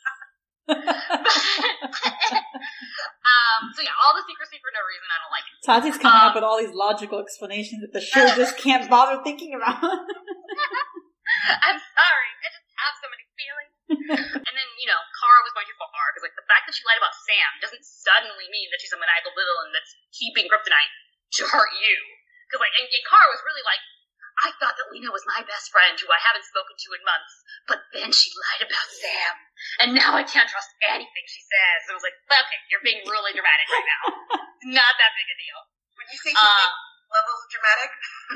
S2: um, so yeah, all the secrecy for no reason, I don't like it.
S1: Tati's coming
S2: um,
S1: up with all these logical explanations that the show just can't bother thinking about.
S2: I'm sorry, I just have so many feelings. And then, you know, Kara was going too far, because, like, the fact that she lied about Sam doesn't suddenly mean that she's a maniacal villain that's keeping kryptonite to hurt you. Because, like, and, and Kara was really like, I thought that Lena was my best friend, who I haven't spoken to in months, but then she lied about Sam, and now I can't trust anything she says. And I was like, okay, you're being really dramatic right now. Not that big a deal.
S3: Would you say she's
S2: Uh,
S3: big levels of dramatic?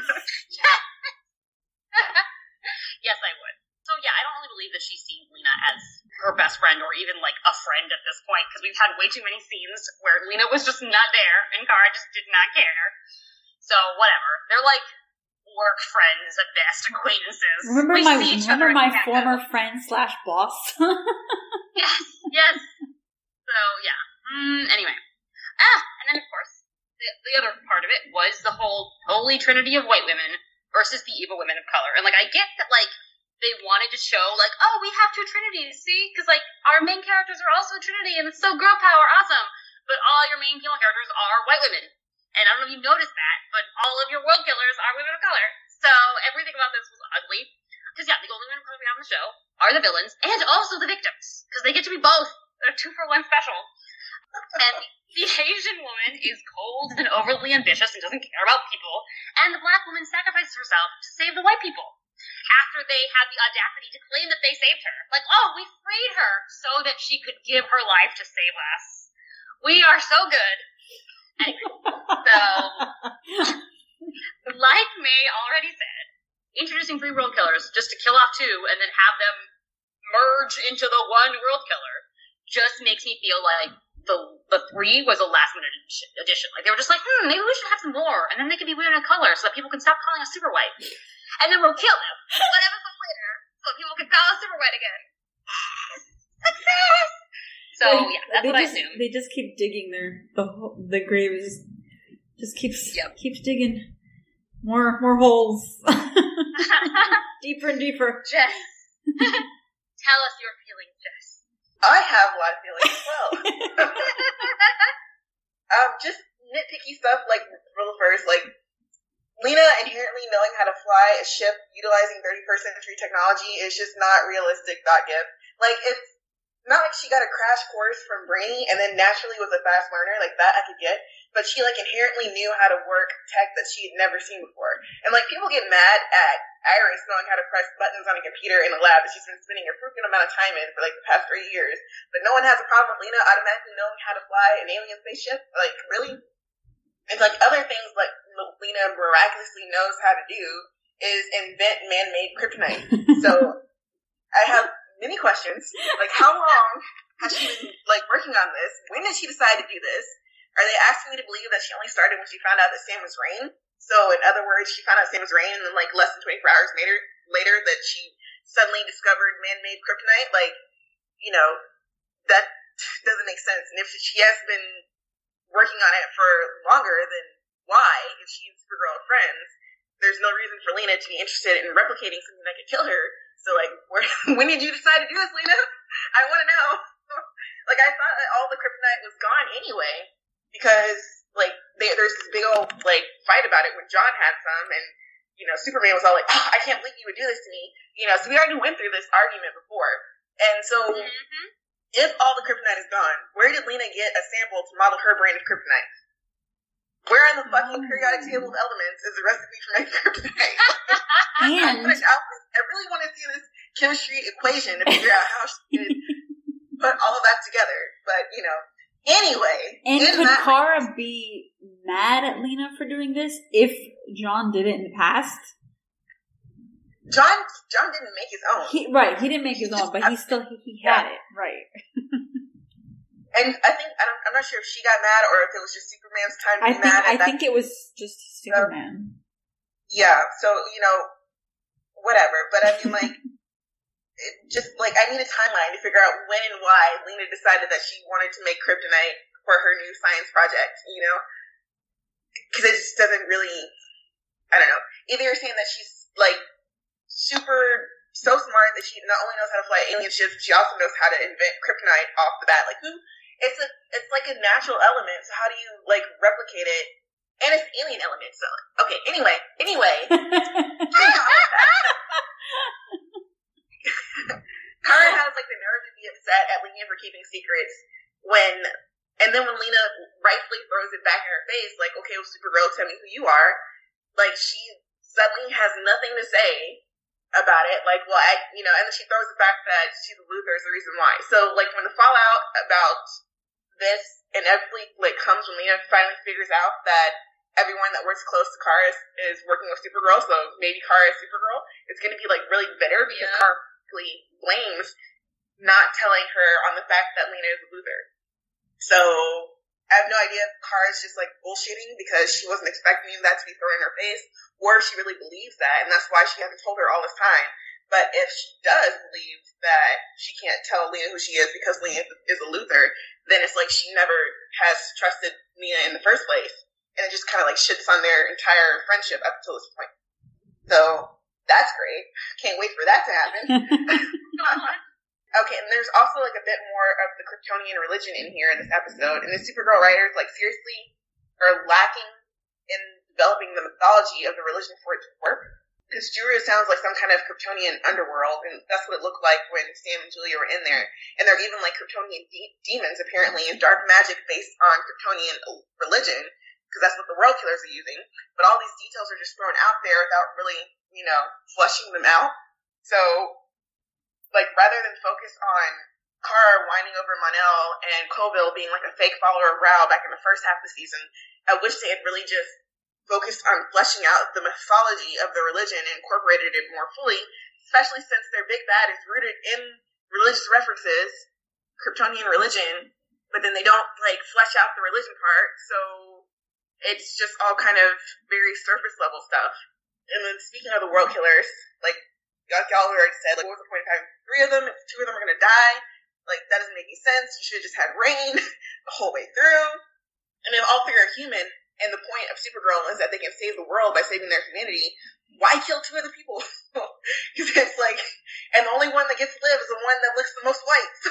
S2: Yes, I would. So yeah, I don't really believe that she sees Lena as her best friend or even like a friend at this point, because we've had way too many scenes where Lena was just not there and Kara just did not care. So whatever. They're like work friends at best, acquaintances.
S1: Remember
S2: we
S1: my
S2: see each
S1: remember
S2: other
S1: my
S2: in
S1: former friend slash boss?
S2: Yes, yes. So yeah. Mm, anyway. Ah, and then of course, the, the other part of it was the whole holy trinity of white women versus the evil women of color. And, like, I get that, like, they wanted to show, like, oh, we have two trinities, see? Because, like, our main characters are also a trinity, and it's so girl power, awesome. But all your main female characters are white women. And I don't know if you've noticed that, but all of your world killers are women of color. So everything about this was ugly. Because, yeah, the only women of color we have on the show are the villains, and also the victims. Because they get to be both. They're two for one special. And the Asian woman is cold and overly ambitious and doesn't care about people, and the black woman sacrifices herself to save the white people after they had the audacity to claim that they saved her. Like, oh, we freed her so that she could give her life to save us. We are so good. Anyway, so, like May already said, introducing three world killers just to kill off two and then have them merge into the one world killer just makes me feel like the the three was a last minute addition. Like, they were just like, hmm, maybe we should have some more, and then they could be weird in color so that people can stop calling us super white. And then we'll kill them one episode later so that people can call us super white again. Success! So,
S1: they,
S2: yeah, that's
S1: they
S2: what
S1: just,
S2: I assume.
S1: They just keep digging their the ho- the grave is just keeps
S2: Yep.
S1: keeps digging more more holes deeper and deeper.
S2: Jess, tell us your feelings, Jess.
S3: I have a lot of feelings as well. um, just nitpicky stuff, like, real first, like, Lena inherently knowing how to fly a ship utilizing thirty-first century technology is just not realistic, dot gif. Like, it's not like she got a crash course from Brainy and then naturally was a fast learner, like that I could get, but she, like, inherently knew how to work tech that she had never seen before. And, like, people get mad at Iris knowing how to press buttons on a computer in a lab that she's been spending a freaking amount of time in for, like, the past three years. But no one has a problem with Lena automatically knowing how to fly an alien spaceship. Like, really? It's like other things, like, Lena miraculously knows how to do is invent man-made kryptonite. So, I have many questions. Like, how long has she been, like, working on this? When did she decide to do this? Are they asking me to believe that she only started when she found out that Sam was Rain? So, in other words, she found out Sam was Rain, and then, like, less than twenty-four hours later, later that she suddenly discovered man-made kryptonite? Like, you know, that doesn't make sense. And if she has been working on it for longer, then why, if she and Supergirl are friends, there's no reason for Lena to be interested in replicating something that could kill her. So, like, where, when did you decide to do this, Lena? I want to know. Like, I thought that all the kryptonite was gone anyway, because, like, they, there's this big old, like, fight about it when John had some, and, you know, Superman was all like, oh, I can't believe you would do this to me. You know, so we already went through this argument before. And so, mm-hmm. if all the kryptonite is gone, where did Lena get a sample to model her brand of kryptonite? Where in the fucking oh. periodic table of elements is the recipe for making kryptonite?
S1: And
S3: I really want to see this chemistry equation to figure out how she could put all of that together. But, you know, anyway.
S1: And could Kara be mad at Lena for doing this if John did it in the past?
S3: John John didn't make his own.
S1: He, right, he didn't make his own, but he still, he, he had yeah. it, right.
S3: And I think, I don't, I'm not sure if she got mad or if it was just Superman's time to
S1: I
S3: be
S1: think,
S3: mad.
S1: I think it was just Superman.
S3: So, yeah, so, you know, whatever. But I mean, like, it just, like, I need a timeline to figure out when and why Lena decided that she wanted to make kryptonite for her new science project, you know? Because it just doesn't really, I don't know. Either you're saying that she's, like, super, so smart that she not only knows how to fly alien ships, but she also knows how to invent kryptonite off the bat. Like, who? It's a, it's like a natural element, so how do you, like, replicate it? And it's an alien element, so, okay, anyway, anyway. Kara has, like, the nerve to be upset at Lena for keeping secrets when, and then when Lena rightfully throws it back in her face, like, okay, well, Supergirl, tell me who you are, like, she suddenly has nothing to say about it, like, well, I, you know, and then she throws the fact that she's a Luthor is the reason why. So, like, when the fallout about this inevitably, like, comes when Lena finally figures out that everyone that works close to Kara is, is working with Supergirl, so maybe Kara is Supergirl, it's going to be, like, really bitter because yeah. Kara blames not telling her on the fact that Lena is a Luthor. So, I have no idea if Kara's just, like, bullshitting because she wasn't expecting that to be thrown in her face, or if she really believes that, and that's why she hasn't told her all this time. But if she does believe that she can't tell Lena who she is because Lena is a Luthor, then it's like she never has trusted Lena in the first place. And it just kind of, like, shits on their entire friendship up until this point. So, that's great. Can't wait for that to happen. Okay, and there's also, like, a bit more of the Kryptonian religion in here in this episode. And the Supergirl writers, like, seriously are lacking in developing the mythology of the religion for it to work. Because Juru sounds like some kind of Kryptonian underworld, and that's what it looked like when Sam and Julia were in there. And they're even, like, Kryptonian de- demons, apparently, and dark magic based on Kryptonian religion, because that's what the World Killers are using. But all these details are just thrown out there without really, you know, fleshing them out. So, like, rather than focus on Kara whining over Mon-El and Colville being, like, a fake follower of Rao back in the first half of the season, I wish they had really just focused on fleshing out the mythology of the religion and incorporated it more fully, especially since their big bad is rooted in religious references, Kryptonian religion, but then they don't, like, flesh out the religion part, so it's just all kind of very surface level stuff. And then speaking of the World Killers, like, like y'all already said, like, what was the point of having three of them if two of them are gonna die? Like, that doesn't make any sense. You should have just had Rain the whole way through. And if all three are human, and the point of Supergirl is that they can save the world by saving their humanity, why kill two other people? Because it's like, and the only one that gets to live is the one that looks the most white. So,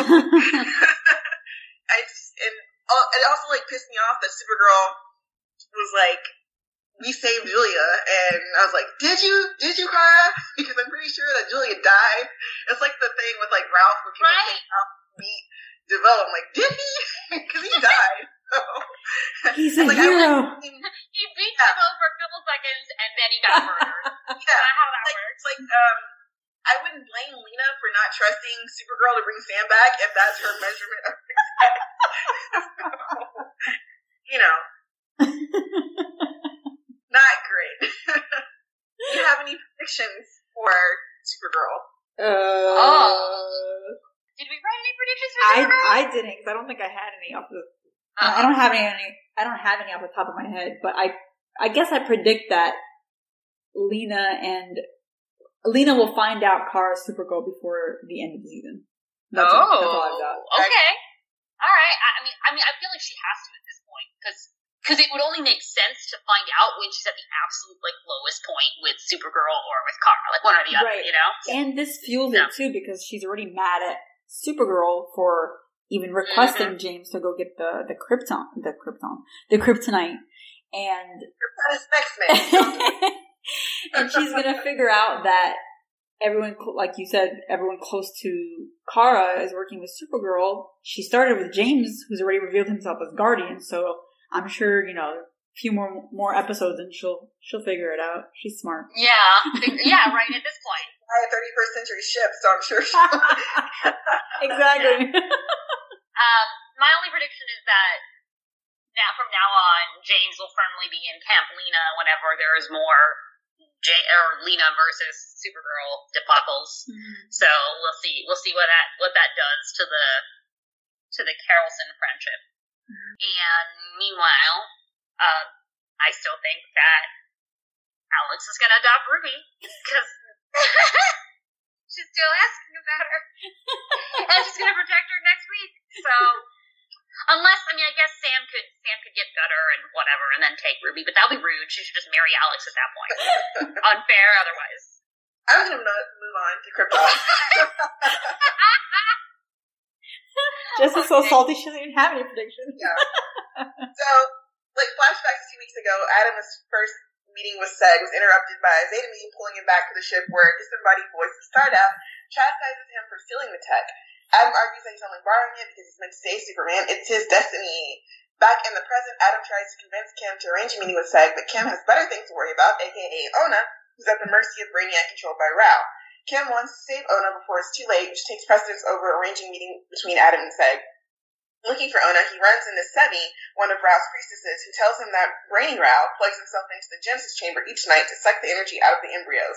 S3: I just, and it also, like, pissed me off that Supergirl was like, we saved Julia, and I was like, did you? Did you, Kara? Because I'm pretty sure that Julia died. It's like the thing with, like, Ralph, where people
S2: right.
S3: say Ralph beat Develop. I'm like, did he? Because he died. So,
S1: he's a
S3: like,
S1: hero.
S2: He beat yeah. Develop for a couple seconds, and then he got murdered. That's
S3: yeah.
S2: not how that
S3: like,
S2: works.
S3: Like, um, I wouldn't blame Lena for not trusting Supergirl to bring Sam back if that's her measurement of success. You know. Not great. Do you have any predictions for Supergirl?
S1: Uh,
S2: oh. Did we write any predictions for Supergirl?
S1: I I didn't, because I don't think I had any off the. Uh, I don't have any, any. I don't have any off the top of my head, but I. I guess I predict that Lena and Lena will find out Kara's Supergirl before the end of the season. That's,
S2: oh,
S1: all, that's all I've got.
S2: Okay. All right. I, I mean, I mean, I feel like she has to at this point because. Because it would only make sense to find out when she's at the absolute, like, lowest point with Supergirl or with Kara. Like, one or the other,
S1: right.
S2: you know?
S1: And this fuels
S2: yeah.
S1: it, too, because she's already mad at Supergirl for even requesting mm-hmm. James to go get the, the Krypton, the Krypton, the Kryptonite. And, and she's going to figure out that everyone, like you said, everyone close to Kara is working with Supergirl. She started with James, who's already revealed himself as Guardian. So I'm sure, you know, a few more more episodes and she'll she'll figure it out. She's smart.
S2: Yeah, yeah, right. At this point,
S3: I have thirty-first century ship, so I'm sure.
S1: Exactly.
S2: um, my only prediction is that now, from now on, James will firmly be in Camp Lena whenever there is more J- or Lena versus Supergirl debacles. Mm-hmm. So we'll see. We'll see what that what that does to the to the Carolson friendship. Mm-hmm. And meanwhile. Uh, I still think that Alex is going to adopt Ruby because she's still asking about her, and she's going to protect her next week. So, unless I mean, I guess Sam could Sam could get better and whatever, and then take Ruby, but that would be rude. She should just marry Alex at that point. Unfair, otherwise.
S3: I'm going to move on to Krypton.
S1: Jess is so salty she doesn't even have any predictions.
S3: Yeah. So. Like, flashbacks a few weeks ago, Adam's first meeting with Seg was interrupted by a Zeta beam pulling him back to the ship where a disembodied voice of Stardust chastises him for stealing the tech. Adam argues that he's only borrowing it because he's meant to save Superman. It's his destiny. Back in the present, Adam tries to convince Kim to arrange a meeting with Seg, but Kim has better things to worry about, aka Ona, who's at the mercy of Brainiac controlled by Rao. Kim wants to save Ona before it's too late, which takes precedence over arranging a meeting between Adam and Seg. Looking for Ona, he runs into Sebi, one of Rao's priestesses, who tells him that Brainy Rao plugs himself into the Genesis chamber each night to suck the energy out of the embryos.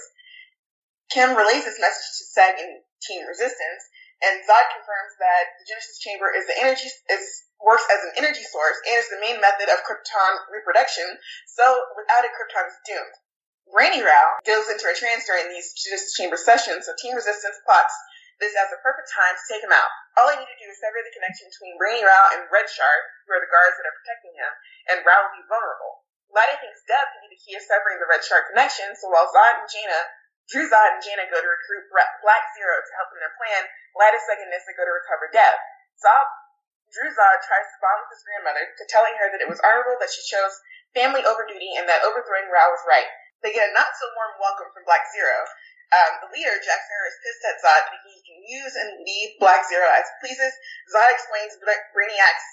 S3: Kim relays this message to Seg and Team Resistance, and Zod confirms that the Genesis chamber is the energy is works as an energy source and is the main method of Krypton reproduction, so without it, Krypton is doomed. Brainy Rao goes into a trance during these Genesis chamber sessions, so Team Resistance plots this as a perfect time to take him out. All I need to do is sever the connection between Brainy Rao and Red Shard, who are the guards that are protecting him, and Rao will be vulnerable. Lada thinks Dev can be the key of severing the Red Shard connection, so while Zod and Jaina, Drew Zod and Jaina go to recruit Black Zero to help in their plan, Lada, Seg, and Nissa go to recover Dev. Zod, Drew Zod tries to bond with his grandmother to telling her that it was honorable that she chose family over duty and that overthrowing Rao was right. They get a not-so-warm welcome from Black Zero. Um, the leader, Jack Sarah, is pissed at Zod, thinking he can use and leave Black Zero as he pleases. Zod explains Brainiac's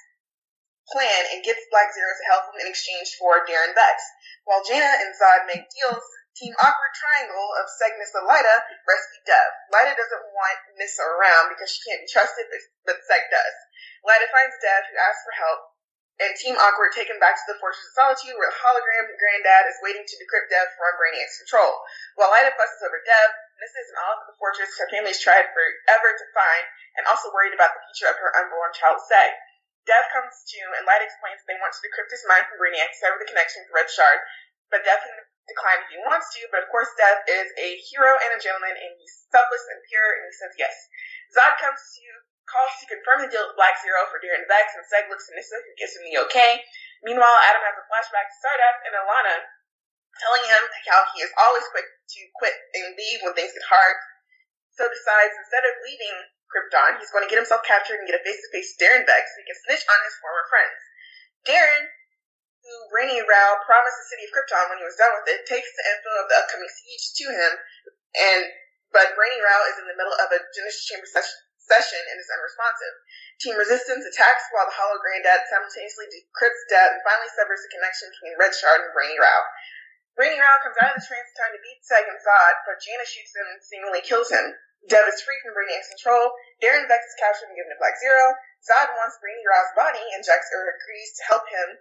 S3: plan and gets Black Zero to help him in exchange for Darren Vex. While Jaina and Zod make deals, Team Awkward Triangle of Seg, Nissa, Lyta rescue Dev. Lyta doesn't want Nissa around because she can't be trusted, but Seg does. Lyta finds Dev, who asks for help, and Team Awkward taken back to the Fortress of Solitude, where the hologram Granddad is waiting to decrypt Dev from Brainiac's control. While Lyta fusses over Dev, Nissa is in awe of the fortress her family's tried forever to find, and also worried about the future of her unborn child Seg. Dev comes to, and Lyta explains that they want to decrypt his mind from Brainiac to sever the connection to Red Shard, but Dev can decline if he wants to, but of course Dev is a hero and a gentleman, and he's selfless and pure, and he says yes. Zod comes to calls to confirm the deal with Black Zero for Darren Vex, and Seg looks to Nissa, who gives him the okay. Meanwhile, Adam has a flashback to Stardust and Alana, telling him how he is always quick to quit and leave when things get hard. So decides, instead of leaving Krypton, he's going to get himself captured and get a face-to-face Darren Vex so he can snitch on his former friends. Darren, who Brainy Rao promised the city of Krypton when he was done with it, takes the info of the upcoming siege to him, and but Brainy Rao is in the middle of a Genesis chamber session session and is unresponsive. Team Resistance attacks while the Hollow Granddad simultaneously decrypts Dev and finally severs the connection between Red Shard and Brainy Rao. Brainy Rao comes out of the trance in time to beat Seg and Zod, but Jaina shoots him and seemingly kills him. Dev is free from Brainiac's control. Darren Vex is captured and given to Black Zero. Zod wants Brainy Rao's body, and Jax agrees to help him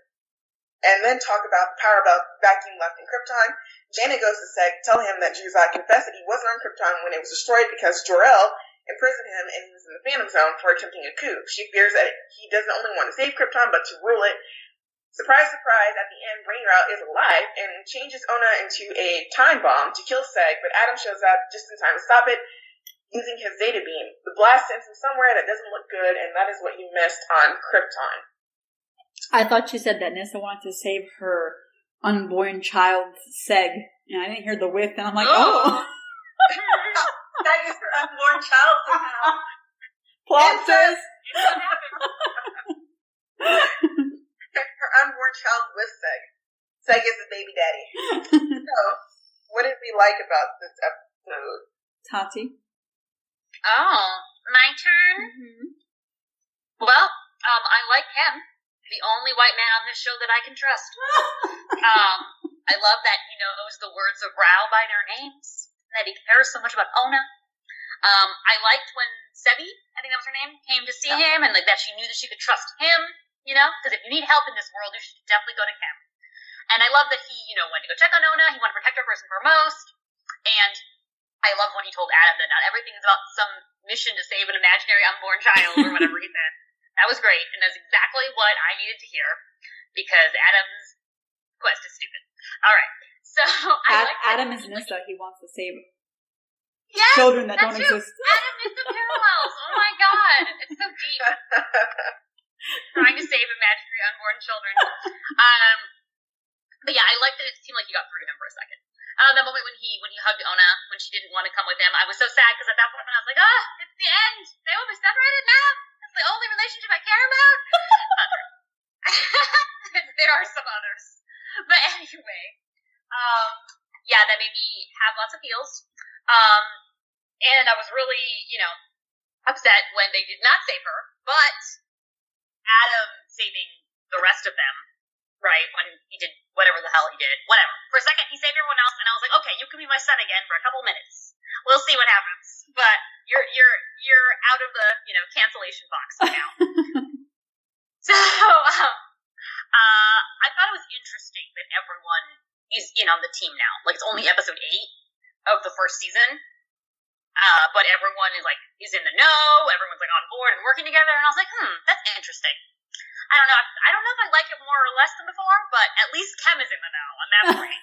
S3: and then talk about the power vacuum left in Krypton. Jaina goes to Seg to tell him that Drew Zod confessed that he wasn't on Krypton when it was destroyed because Jor-El imprisoned him and he was in the Phantom Zone for attempting a coup. She fears that he doesn't only want to save Krypton, but to rule it. Surprise, surprise, at the end, Brainy Rao is alive and changes Ona into a time bomb to kill Seg, but Adam shows up just in time to stop it using his Zeta beam. The blast sends him somewhere that doesn't look good, and that is what you missed on Krypton.
S1: I thought you said that Nissa wanted to save her unborn child, Seg, and I didn't hear the whiff, and I'm like, oh.
S3: That is her unborn child somehow.
S1: Plot twist.
S3: Her unborn child was Seg. Seg is the baby daddy. So, what did we like about this episode?
S1: Tati.
S2: Oh, my turn?
S1: Mm-hmm.
S2: Well, um, I like him. The only white man on this show that I can trust. um, I love that he knows the words of Rao by their names, and that he cares so much about Ona. Um, I liked when Sebi, I think that was her name, came to see him, and like that she knew that she could trust him, you know? Because if you need help in this world, you should definitely go to him. And I love that he, you know, went to go check on Ona, he wanted to protect her first and foremost, and I love when he told Adam that not everything is about some mission to save an imaginary unborn child, or whatever he said. That was great, and that's exactly what I needed to hear, because Adam's quest is stupid. Alright, so I
S1: Ad-
S2: like
S1: Adam is Nissa, he wants to save
S2: yes,
S1: children that don't
S2: true.
S1: exist.
S2: Adam is the parallels. Oh my god, it's so deep. Trying to save imaginary unborn children. Um, but yeah, I liked that it seemed like you got through to him for a second. Uh, that moment when he when he hugged Ona when she didn't want to come with him, I was so sad because at that point I was like, ah, it's the end. They will be separated now. It's the only relationship I care about. There are some others, but anyway, um, yeah, that made me have lots of feels. Um, and I was really, you know, upset when they did not save her, but Adam saving the rest of them, right, when he did whatever the hell he did, whatever. For a second, he saved everyone else, and I was like, okay, you can be my son again for a couple minutes. We'll see what happens. But you're, you're, you're out of the, you know, cancellation box now. So, um, uh, I thought it was interesting that everyone is in on the team now. Like, it's only episode eight of the first season. Uh, but everyone is like, is in the know, everyone's like on board and working together, and I was like, hmm, that's interesting. I don't know, I don't know if I like it more or less than before, but at least Kem is in the know on that point.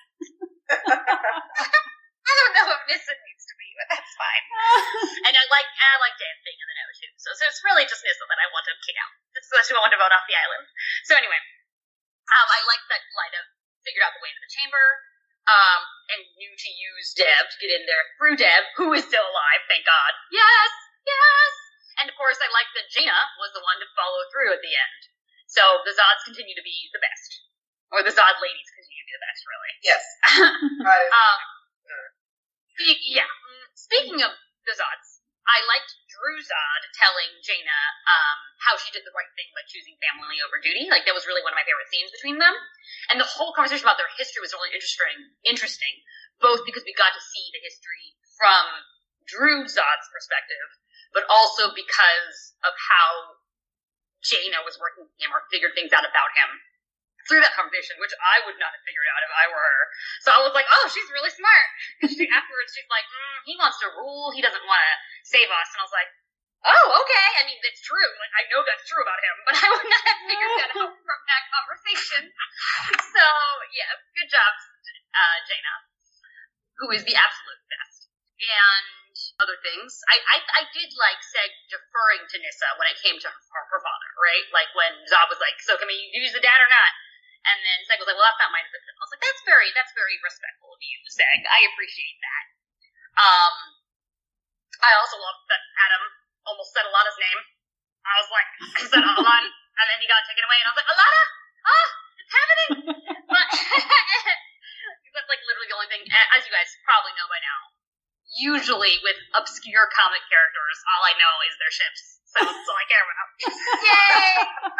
S2: I don't know if Nissa needs to be, but that's fine. And I like, I like Dan being in the know too, so, so it's really just Nissa that I want to kick out. That's who I want to vote off the island. So anyway, um, I like that Lyda figured out the way to the chamber. Um, and knew to use Dev to get in there through Dev, who is still alive, thank God. Yes! Yes! And of course, I like that Jaina was the one to follow through at the end. So the Zods continue to be the best. Or the Zod ladies continue to be the best, really.
S3: Yes.
S2: um, speak, yeah. Speaking of the Zods, I liked Drew Zod telling Jaina um, how she did the right thing by choosing family over duty. Like, that was really one of my favorite scenes between them. And the whole conversation about their history was really interesting, interesting, both because we got to see the history from Drew Zod's perspective, but also because of how Jaina was working with him or figured things out about him through that conversation, which I would not have figured out if I were her. So I was like, oh, she's really smart. She, afterwards, she's like, mm, he wants to rule, he doesn't want to save us. And I was like, oh, okay. I mean, it's true. Like, I know that's true about him, but I would not have figured that out from that conversation. So, yeah, good job, uh, Jaina, who is the absolute best. And other things. I, I, I did like Seg deferring to Nissa when it came to her, her father, right? Like, when Zod was like, so can we use the dad or not? And then Seg was like, well, that's not my decision. I was like, that's very, that's very respectful of you, Seg. I appreciate that. Um, I also love that Adam almost said Alana's name. I was like, he said Alan, and then he got taken away, and I was like, Alana! Ah! It's happening! But, that's like literally the only thing, as you guys probably know by now, usually with obscure comic characters, all I know is their ships. So that's all I care about. Yay!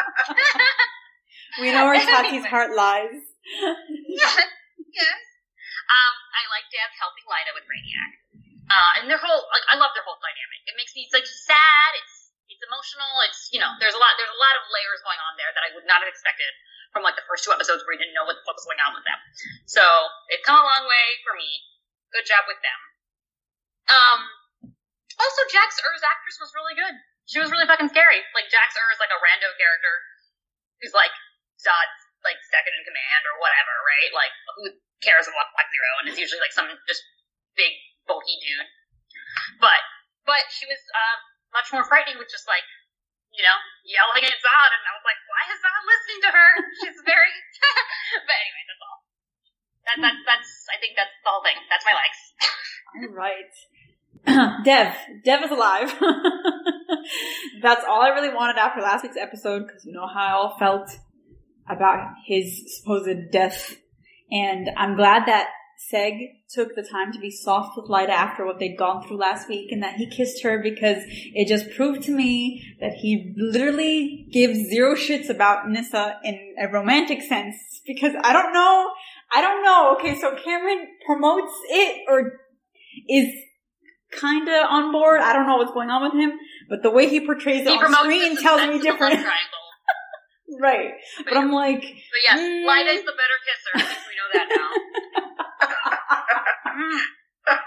S1: We know where Tati's heart lies.
S2: Yes, yes. Um, I like Dev helping Lyda with Brainiac. Uh, and their whole, like, I love their whole dynamic. It makes me, it's like, sad, it's, it's emotional, it's, you know, there's a lot, there's a lot of layers going on there that I would not have expected from, like, the first two episodes where you didn't know what the fuck was going on with them. So, they've come a long way for me. Good job with them. Um, also, Jax Ur's actress was really good. She was really fucking scary. Like, Jax Ur is, like, a rando character who's, like, Zod's, like, second in command or whatever, right? Like, who cares about Black Zero? And it's usually, like, some just big, bulky dude. But, but she was, uh, much more frightening with just, like, you know, yelling at Zod, and I was like, why is Zod listening to her? She's very, but anyway, that's all. That, that, that's, I think that's the whole thing. That's my likes.
S1: All right. Dev. Dev is alive. That's all I really wanted after last week's episode, because you know how I all felt about his supposed death. And I'm glad that Seg took the time to be soft with Lyta after what they'd gone through last week, and that he kissed her, because it just proved to me that he literally gives zero shits about Nyssa in a romantic sense. Because I don't know, I don't know. Okay, so Cameron promotes it or is kinda on board. I don't know what's going on with him, but the way he portrays it he on screen tells me different. Right. But, but I'm like...
S2: But yes, mm. Lyta's the better kisser. I think we know that now.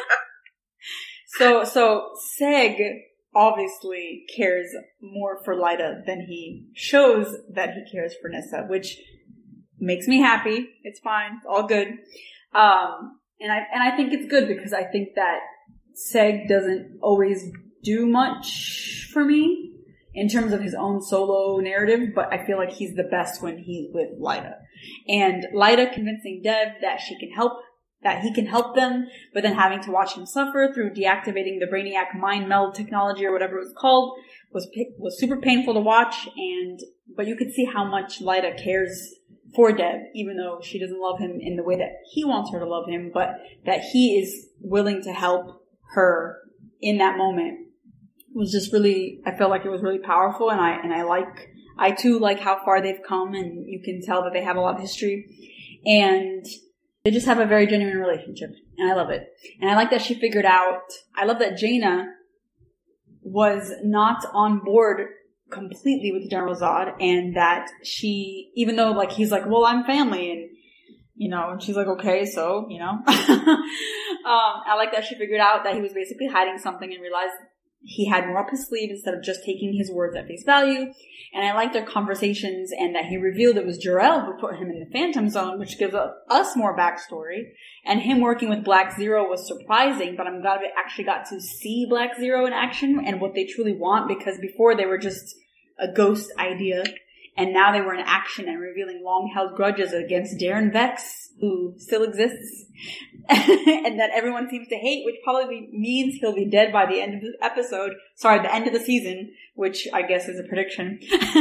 S1: so, so Seg obviously cares more for Lyta than he shows that he cares for Nyssa, which makes me happy. It's fine. It's all good. Um, and I, and I think it's good, because I think that Seg doesn't always do much for me in terms of his own solo narrative, but I feel like he's the best when he's with Lyta. And Lyta convincing Dev that she can help, that he can help them, but then having to watch him suffer through deactivating the Brainiac mind meld technology or whatever it was called was was super painful to watch. And but you could see how much Lyta cares for Dev, even though she doesn't love him in the way that he wants her to love him, but that he is willing to help her in that moment. Was just really, I felt like it was really powerful, and I, and I like, I too like how far they've come, and you can tell that they have a lot of history, and they just have a very genuine relationship, and I love it. And I like that she figured out, I love that Jaina was not on board completely with General Zod, and that she, even though like, he's like, well, I'm family, and you know, and she's like, okay, so, you know, um, I like that she figured out that he was basically hiding something and realized he had more up his sleeve instead of just taking his words at face value. And I like their conversations, and that he revealed it was Jor-El who put him in the Phantom Zone, which gives us more backstory. And him working with Black Zero was surprising, but I'm glad we actually got to see Black Zero in action and what they truly want, because before they were just a ghost idea, and now they were in action and revealing long-held grudges against Darren Vex, who still exists, and that everyone seems to hate, which probably means he'll be dead by the end of the episode. Sorry, the end of the season, which I guess is a prediction.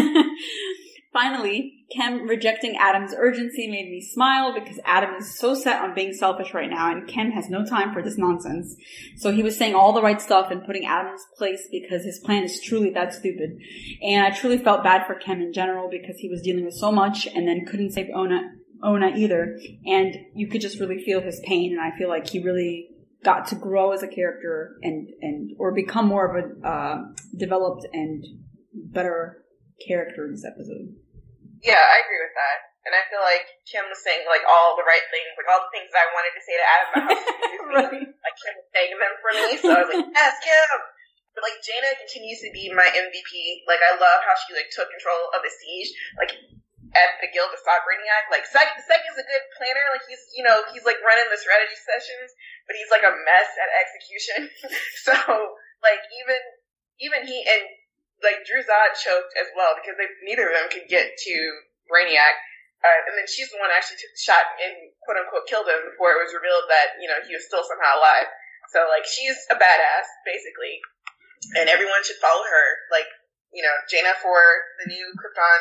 S1: Finally, Kem rejecting Adam's urgency made me smile, because Adam is so set on being selfish right now, and Kem has no time for this nonsense. So he was saying all the right stuff and putting Adam in his place, because his plan is truly that stupid. And I truly felt bad for Kem in general, because he was dealing with so much and then couldn't save Ona, Ona either. And you could just really feel his pain, and I feel like he really got to grow as a character and, and or become more of a uh, developed and better character in this episode.
S3: Yeah, I agree with that. And I feel like Kim was saying, like, all the right things, like, all the things that I wanted to say to Adam about how stupid he was. Like, Kim was saying them for me, so I was like, yes, Kim! But, like, Jaina continues to be my M V P. Like, I love how she, like, took control of the siege, like, at the Guild of Stop Brainiac. Like, Seg, Seg is a good planner. Like, he's, you know, he's, like, running the strategy sessions, but he's, like, a mess at execution. So, like, even, even he, and, like, Drew Zod choked as well, because they, neither of them could get to Brainiac. Uh, and then she's the one that actually took the shot and quote-unquote killed him before it was revealed that, you know, he was still somehow alive. So, like, she's a badass, basically. And everyone should follow her. Like, you know, Jaina for the new Krypton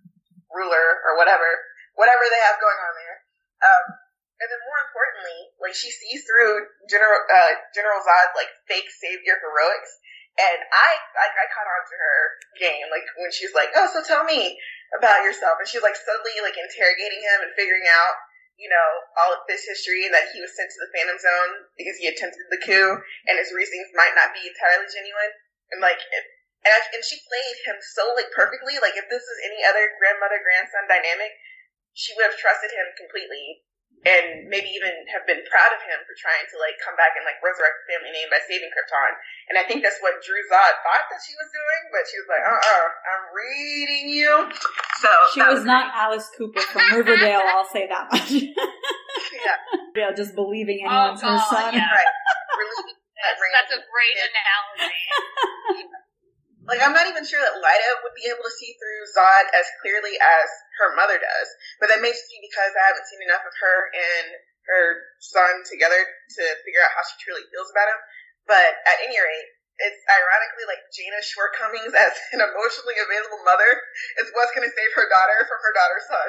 S3: ruler or whatever. Whatever they have going on there. Um, and then more importantly, like, she sees through General, uh, General Zod's, like, fake savior heroics. And I, I, I caught on to her game, like, when she's like, oh, so tell me about yourself. And she's, like, subtly, like, interrogating him and figuring out, you know, all of this history, and that he was sent to the Phantom Zone because he attempted the coup, and his reasons might not be entirely genuine. And, like, it, and, I, and she played him so, like, perfectly. Like, if this was any other grandmother-grandson dynamic, she would have trusted him completely. And maybe even have been proud of him for trying to, like, come back and, like, resurrect the family name by saving Krypton. And I think that's what Drew Zod thought that she was doing, but she was like, uh-uh, I'm reading you. So
S1: she was, was not Alice Cooper from Riverdale, I'll say that much.
S3: Yeah.
S1: Yeah, just believing anyone's
S2: oh,
S1: her son.
S2: Yeah.
S3: Right. Really,
S2: that's, that's a great analogy.
S3: Like, I'm not even sure that Lyta would be able to see through Zod as clearly as her mother does. But that may just be because I haven't seen enough of her and her son together to figure out how she truly feels about him. But at any rate, it's ironically like Jaina's shortcomings as an emotionally available mother is what's going to save her daughter from her daughter's son.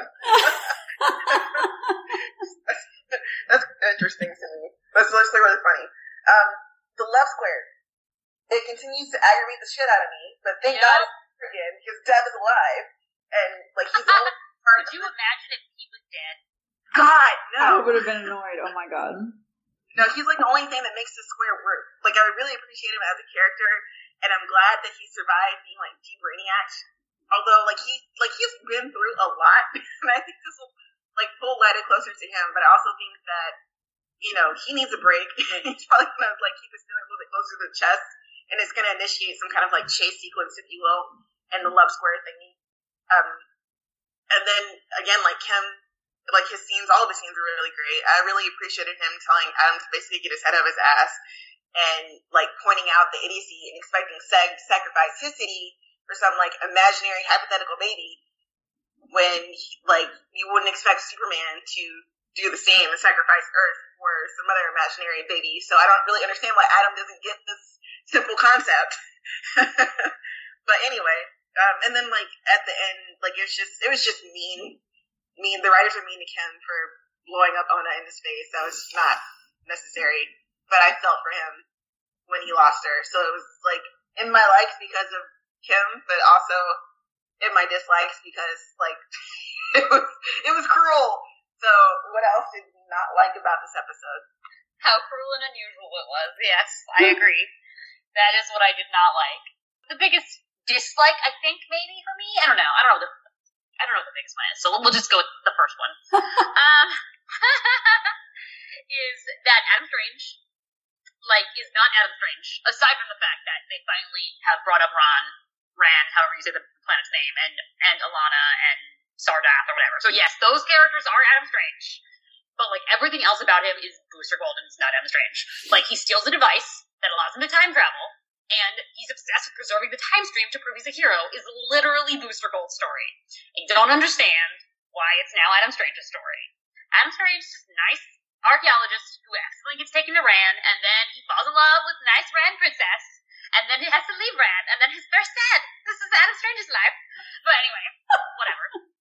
S3: that's, that's interesting to me. That's actually really funny. Um, the love square. It continues to aggravate the shit out of me, but thank
S2: yep.
S3: God it's again because Dev is alive, and like he's only part.
S2: Could you imagine if he was dead?
S3: God, no.
S1: I would have been annoyed. Oh my god.
S3: No, he's like the only thing that makes this square work. Like I really appreciate him as a character, and I'm glad that he survived being like deep Brainiac. Although like he like he's been through a lot, and I think this will like pull Lyta closer to him. But I also think that you know he needs a break. He's probably gonna like keep his feelings a little bit closer to the chest. And it's going to initiate some kind of like chase sequence, if you will, and the love square thingy. Um, and then again, like Kim, like his scenes, all of his scenes were really great. I really appreciated him telling Adam to basically get his head out of his ass and like pointing out the idiocy and expecting Seg to sacrifice his city for some like imaginary hypothetical baby when like you wouldn't expect Superman to do the same and sacrifice Earth for some other imaginary baby. So I don't really understand why Adam doesn't get this simple concept. But anyway, um, and then like at the end, like it was just it was just mean. Mean the writers are mean to Kim for blowing up Ona in his face. That was just not necessary. But I felt for him when he lost her. So it was like in my likes because of Kim, but also in my dislikes because like it was it was cruel. So what else did you not like about this episode?
S2: How cruel and unusual it was. Yes, I agree. That is what I did not like. The biggest dislike, I think, maybe for me, I don't know. I don't know. The, I don't know what the biggest one is. So we'll just go with the first one. um, is that Adam Strange, like, is not Adam Strange. Aside from the fact that they finally have brought up Ron, Ran, however you say the planet's name, and and Alana and Sardath or whatever. So yes, those characters are Adam Strange. But like everything else about him is Booster Gold and it's not Adam Strange. Like he steals a device that allows him to time travel, and he's obsessed with preserving the time stream to prove he's a hero, is literally Booster Gold's story. I don't understand why it's now Adam Strange's story. Adam Strange is just a nice archaeologist who accidentally gets taken to Ran, and then he falls in love with nice Ran princess, and then he has to leave Ran, and then he's very sad. This is Adam Strange's life. But anyway, whatever.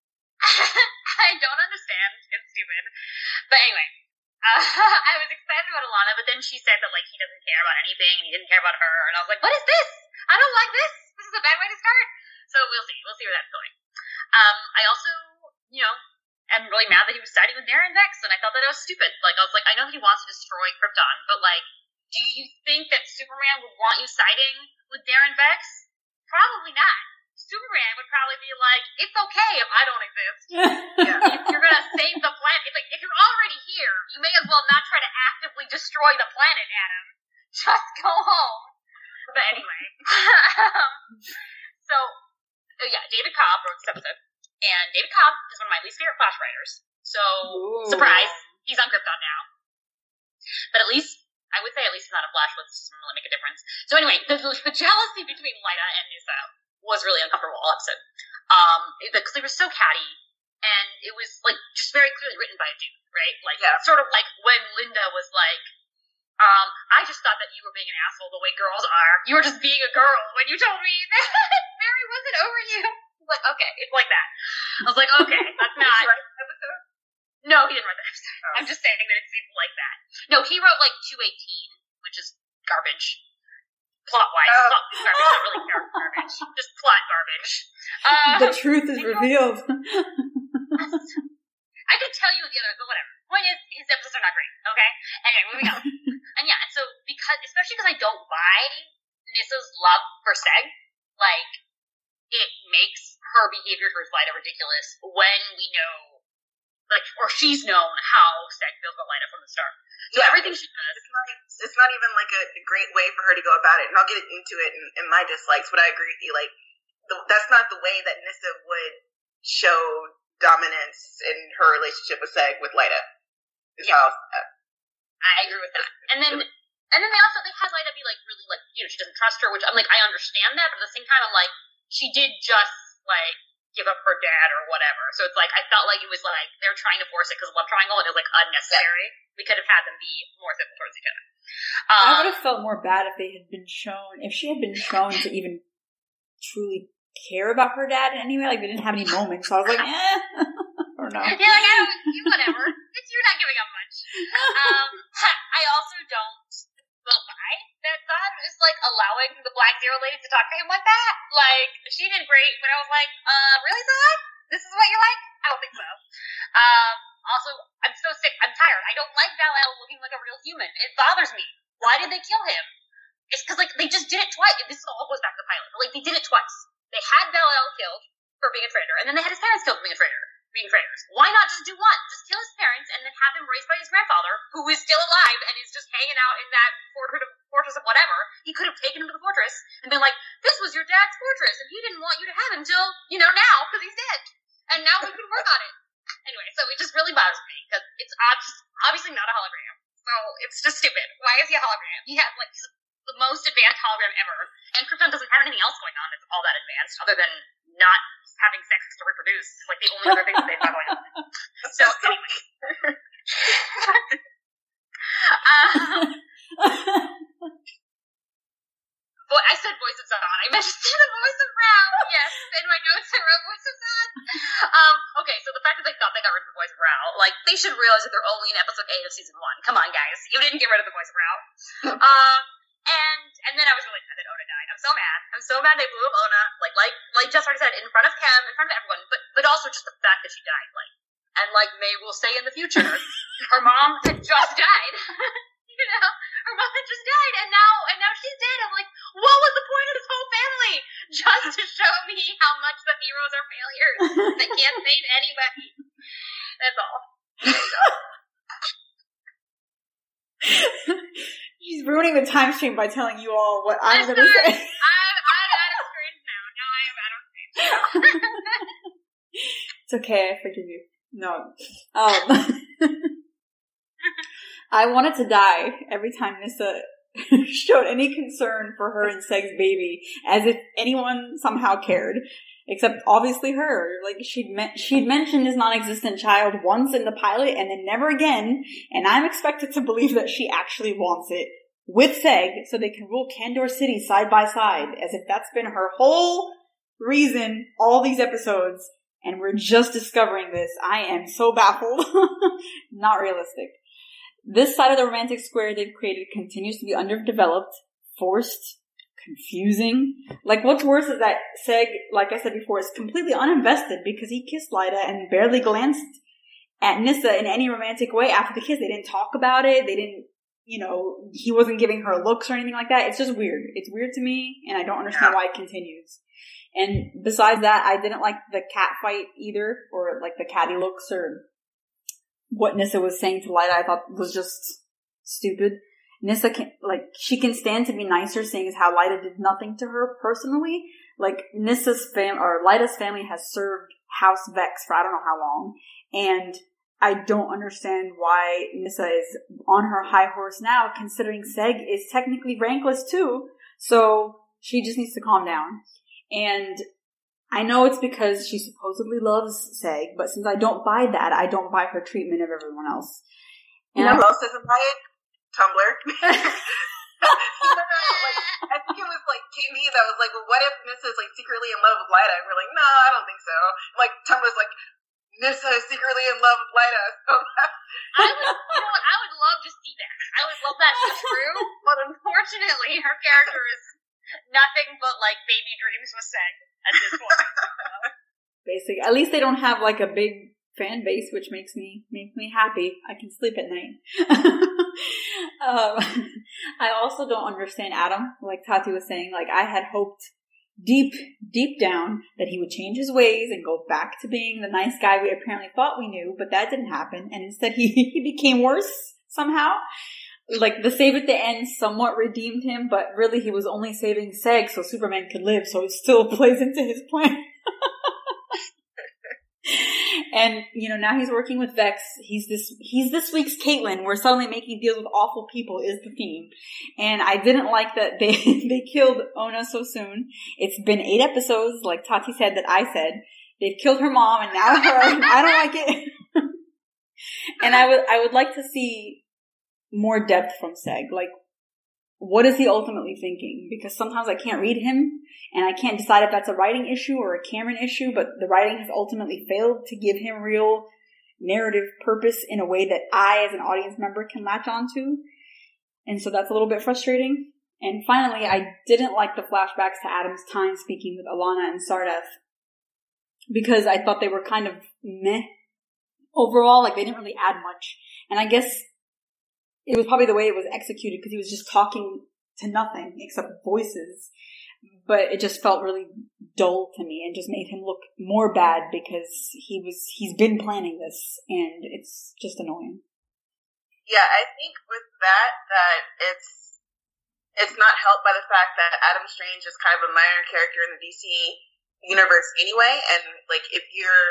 S2: I don't understand. It's stupid. But anyway, uh, I was excited about Alana, but then she said that like he doesn't care about anything and he didn't care about her, and I was like, what is this? I don't like this. This is a bad way to start. So we'll see. We'll see where that's going. Um, I also, you know, am really mad that he was siding with Darren Vex, and I thought that it was stupid. Like I was like, I know that he wants to destroy Krypton, but like, do you think that Superman would want you siding with Darren Vex? Probably not. Superman would probably be like, it's okay if I don't exist. Yeah. If you're gonna save the planet, it's like, if you're already here, you may as well not try to actively destroy the planet, Adam. Just go home. But anyway. um, so, oh yeah, David Cobb wrote this episode. And David Cobb is one of my least favorite Flash writers. So, Ooh. Surprise, he's on Krypton now. But at least, I would say at least he's not a Flash, which doesn't really make a difference. So anyway, the, the jealousy between Lyta and Nyssa was really uncomfortable all episode. Um, because they were so catty, and it was like just very clearly written by a dude, right? Like yeah. Sort of like when Linda was like, um, I just thought that you were being an asshole the way girls are. You were just being a girl when you told me that Mary wasn't over you. I was like, okay, it's like that. I was like, okay, that's not.
S3: Did he write the episode?
S2: No, he didn't write the episode. Oh. I'm just saying that it seems like that. No, he wrote like two eighteen, which is garbage. Plot-wise, um, plot garbage, not really character garbage. Just plot garbage. Um,
S1: the truth is revealed.
S2: I could tell you the others, but whatever. Point is, his episodes are not great, okay? Anyway, moving on. And yeah, and so, because, especially because I don't buy Nyssa's love for Seg, like, it makes her behavior towards Lyta ridiculous when we know, like, or she's known how Seg feels about Lyta from the start. So yeah, everything she does.
S3: It's not, it's not even like a, a great way for her to go about it. And I'll get into it in, in my dislikes, but I agree with you. Like, the, that's not the way that Nyssa would show dominance in her relationship with Seg with Lyta. Is
S2: yeah.
S3: how uh,
S2: I agree with that. And then, and then they also they had Lyta be like really like you know she doesn't trust her, which I'm like I understand that, but at the same time I'm like she did just like give up her dad or whatever. So it's like, I felt like it was like, they're trying to force it because of love triangle, and it was like unnecessary. Yeah. We could have had them be more civil towards each other. Um,
S1: I would have felt more bad if they had been shown, if she had been shown to even truly care about her dad in any way. Like, they didn't have any moments. So I was like, eh, I don't know.
S2: Yeah, like, I don't, whatever. It's, you're not giving up much. Um, I also don't well, buy that Zod is, like, allowing the Black Zero lady to talk to him like that. Like, she did great, but I was like, uh, really, Zod? This is what you like? I don't think so. Um, also, I'm so sick. I'm tired. I don't like Val-El looking like a real human. It bothers me. Why did they kill him? It's because, like, they just did it twice. This all goes back to the pilot. But, like, they did it twice. They had Val-El killed for being a traitor, and then they had his parents killed for being a traitor, being traitors. Why not just do one? Just kill his parents and then have him raised by his grandfather, who is still alive and is just hanging out in that fortress of, fortress of whatever. He could have taken him to the fortress and been like, this was your dad's fortress, and he didn't want you to have him till, you know, now, because he's dead. And now we can work on it. Anyway, so it just really bothers me, because it's ob- obviously not a hologram. So it's just stupid. Why is he a hologram? He has, like, he's the most advanced hologram ever. And Krypton doesn't have anything else going on that's all that advanced, other than not having sex to reproduce. Like, the only other thing that they've got going on. So, anyway. um, boy, I said voice of Zod. I meant to say the voice of Rao. Yes, in my notes I wrote voice of Zod. Um, okay, so the fact that they thought they got rid of the voice of Rao, like, they should realize that they're only in episode eight of season one. Come on, guys. You didn't get rid of the voice of Rao. Um, and, and then I was really sad that Ona died. I'm so mad. I'm so mad they blew up Ona, like, like, like Jess already said, in front of Kem, in front of everyone, but, but also just the fact that she died, like, and like May will say in the future, her mom had just died. You know, her mom had just died, and now, and now she's dead. I'm like, what was the point of this whole family? Just to show me how much the heroes are failures. They can't save anybody. That's all. There you go.
S1: She's ruining the time stream by telling you all what I'm, I'm going to say.
S2: I'm, I'm out of screens now. Now I am out of screens.
S1: It's okay, I forgive you. No. Um, I wanted to die every time Nyssa showed any concern for her and Seg's baby, as if anyone somehow cared. Except obviously her. Like, she'd me- she'd mentioned his non-existent child once in the pilot and then never again, and I'm expected to believe that she actually wants it with Seg so they can rule Kandor City side by side, as if that's been her whole reason all these episodes, and we're just discovering this. I am so baffled. Not realistic. This side of the romantic square they've created continues to be underdeveloped, forced, confusing. Like, what's worse is that Seg, like I said before, is completely uninvested because he kissed Lyta and barely glanced at Nyssa in any romantic way after the kiss. They didn't talk about it. They didn't, you know, he wasn't giving her looks or anything like that. It's just weird. It's weird to me, and I don't understand why it continues. And besides that, I didn't like the cat fight either, or like the catty looks, or what Nyssa was saying to Lyta. I thought was just stupid. Nyssa can, like, she can stand to be nicer, seeing as how Lyta did nothing to her personally. Like, Nyssa's fam, or Lyta's family has served House Vex for I don't know how long, and I don't understand why Nyssa is on her high horse now, considering Seg is technically rankless too, so she just needs to calm down. And I know it's because she supposedly loves Seg, but since I don't buy that, I don't buy her treatment of everyone else. And
S3: you know
S1: I,
S3: who else doesn't buy it? Tumblr. You know, like, I think it was like Jamie that was like, well, what if Nyssa's like secretly in love with Lyta? And we're like, no, I don't think so. Like, Tumblr's like, Nyssa is secretly in love with Lyta. So
S2: I would, you know what, I would love to see that. I would love that to be true, but unfortunately, her character is nothing but like baby dreams with Seg at this point.
S1: Basically, at least they don't have like a big fan base, which makes me makes me happy. I can sleep at night. um, I also don't understand Adam, like Tati was saying. Like, I had hoped deep, deep down that he would change his ways and go back to being the nice guy we apparently thought we knew, but that didn't happen. And instead, he, he became worse somehow. Like, the save at the end somewhat redeemed him, but really he was only saving Seg so Superman could live, so it still plays into his plan. And, you know, now he's working with Vex. He's this, he's this week's Caitlyn, where suddenly making deals with awful people is the theme. And I didn't like that they, they killed Ona so soon. It's been eight episodes, like Tati said, that I said. They've killed her mom and now her, and I don't like it. And I would, I would like to see more depth from Seg. Like, what is he ultimately thinking? Because sometimes I can't read him, and I can't decide if that's a writing issue or a Cameron issue, but the writing has ultimately failed to give him real narrative purpose in a way that I, as an audience member, can latch onto. And so that's a little bit frustrating. And finally, I didn't like the flashbacks to Adam's time speaking with Alana and Sardeth, because I thought they were kind of meh overall. Like, they didn't really add much. And I guess it was probably the way it was executed, because he was just talking to nothing except voices. But it just felt really dull to me and just made him look more bad, because he was, he's been planning this, and it's just annoying.
S3: Yeah, I think with that, that it's, it's not helped by the fact that Adam Strange is kind of a minor character in the D C universe anyway, and, like, if you're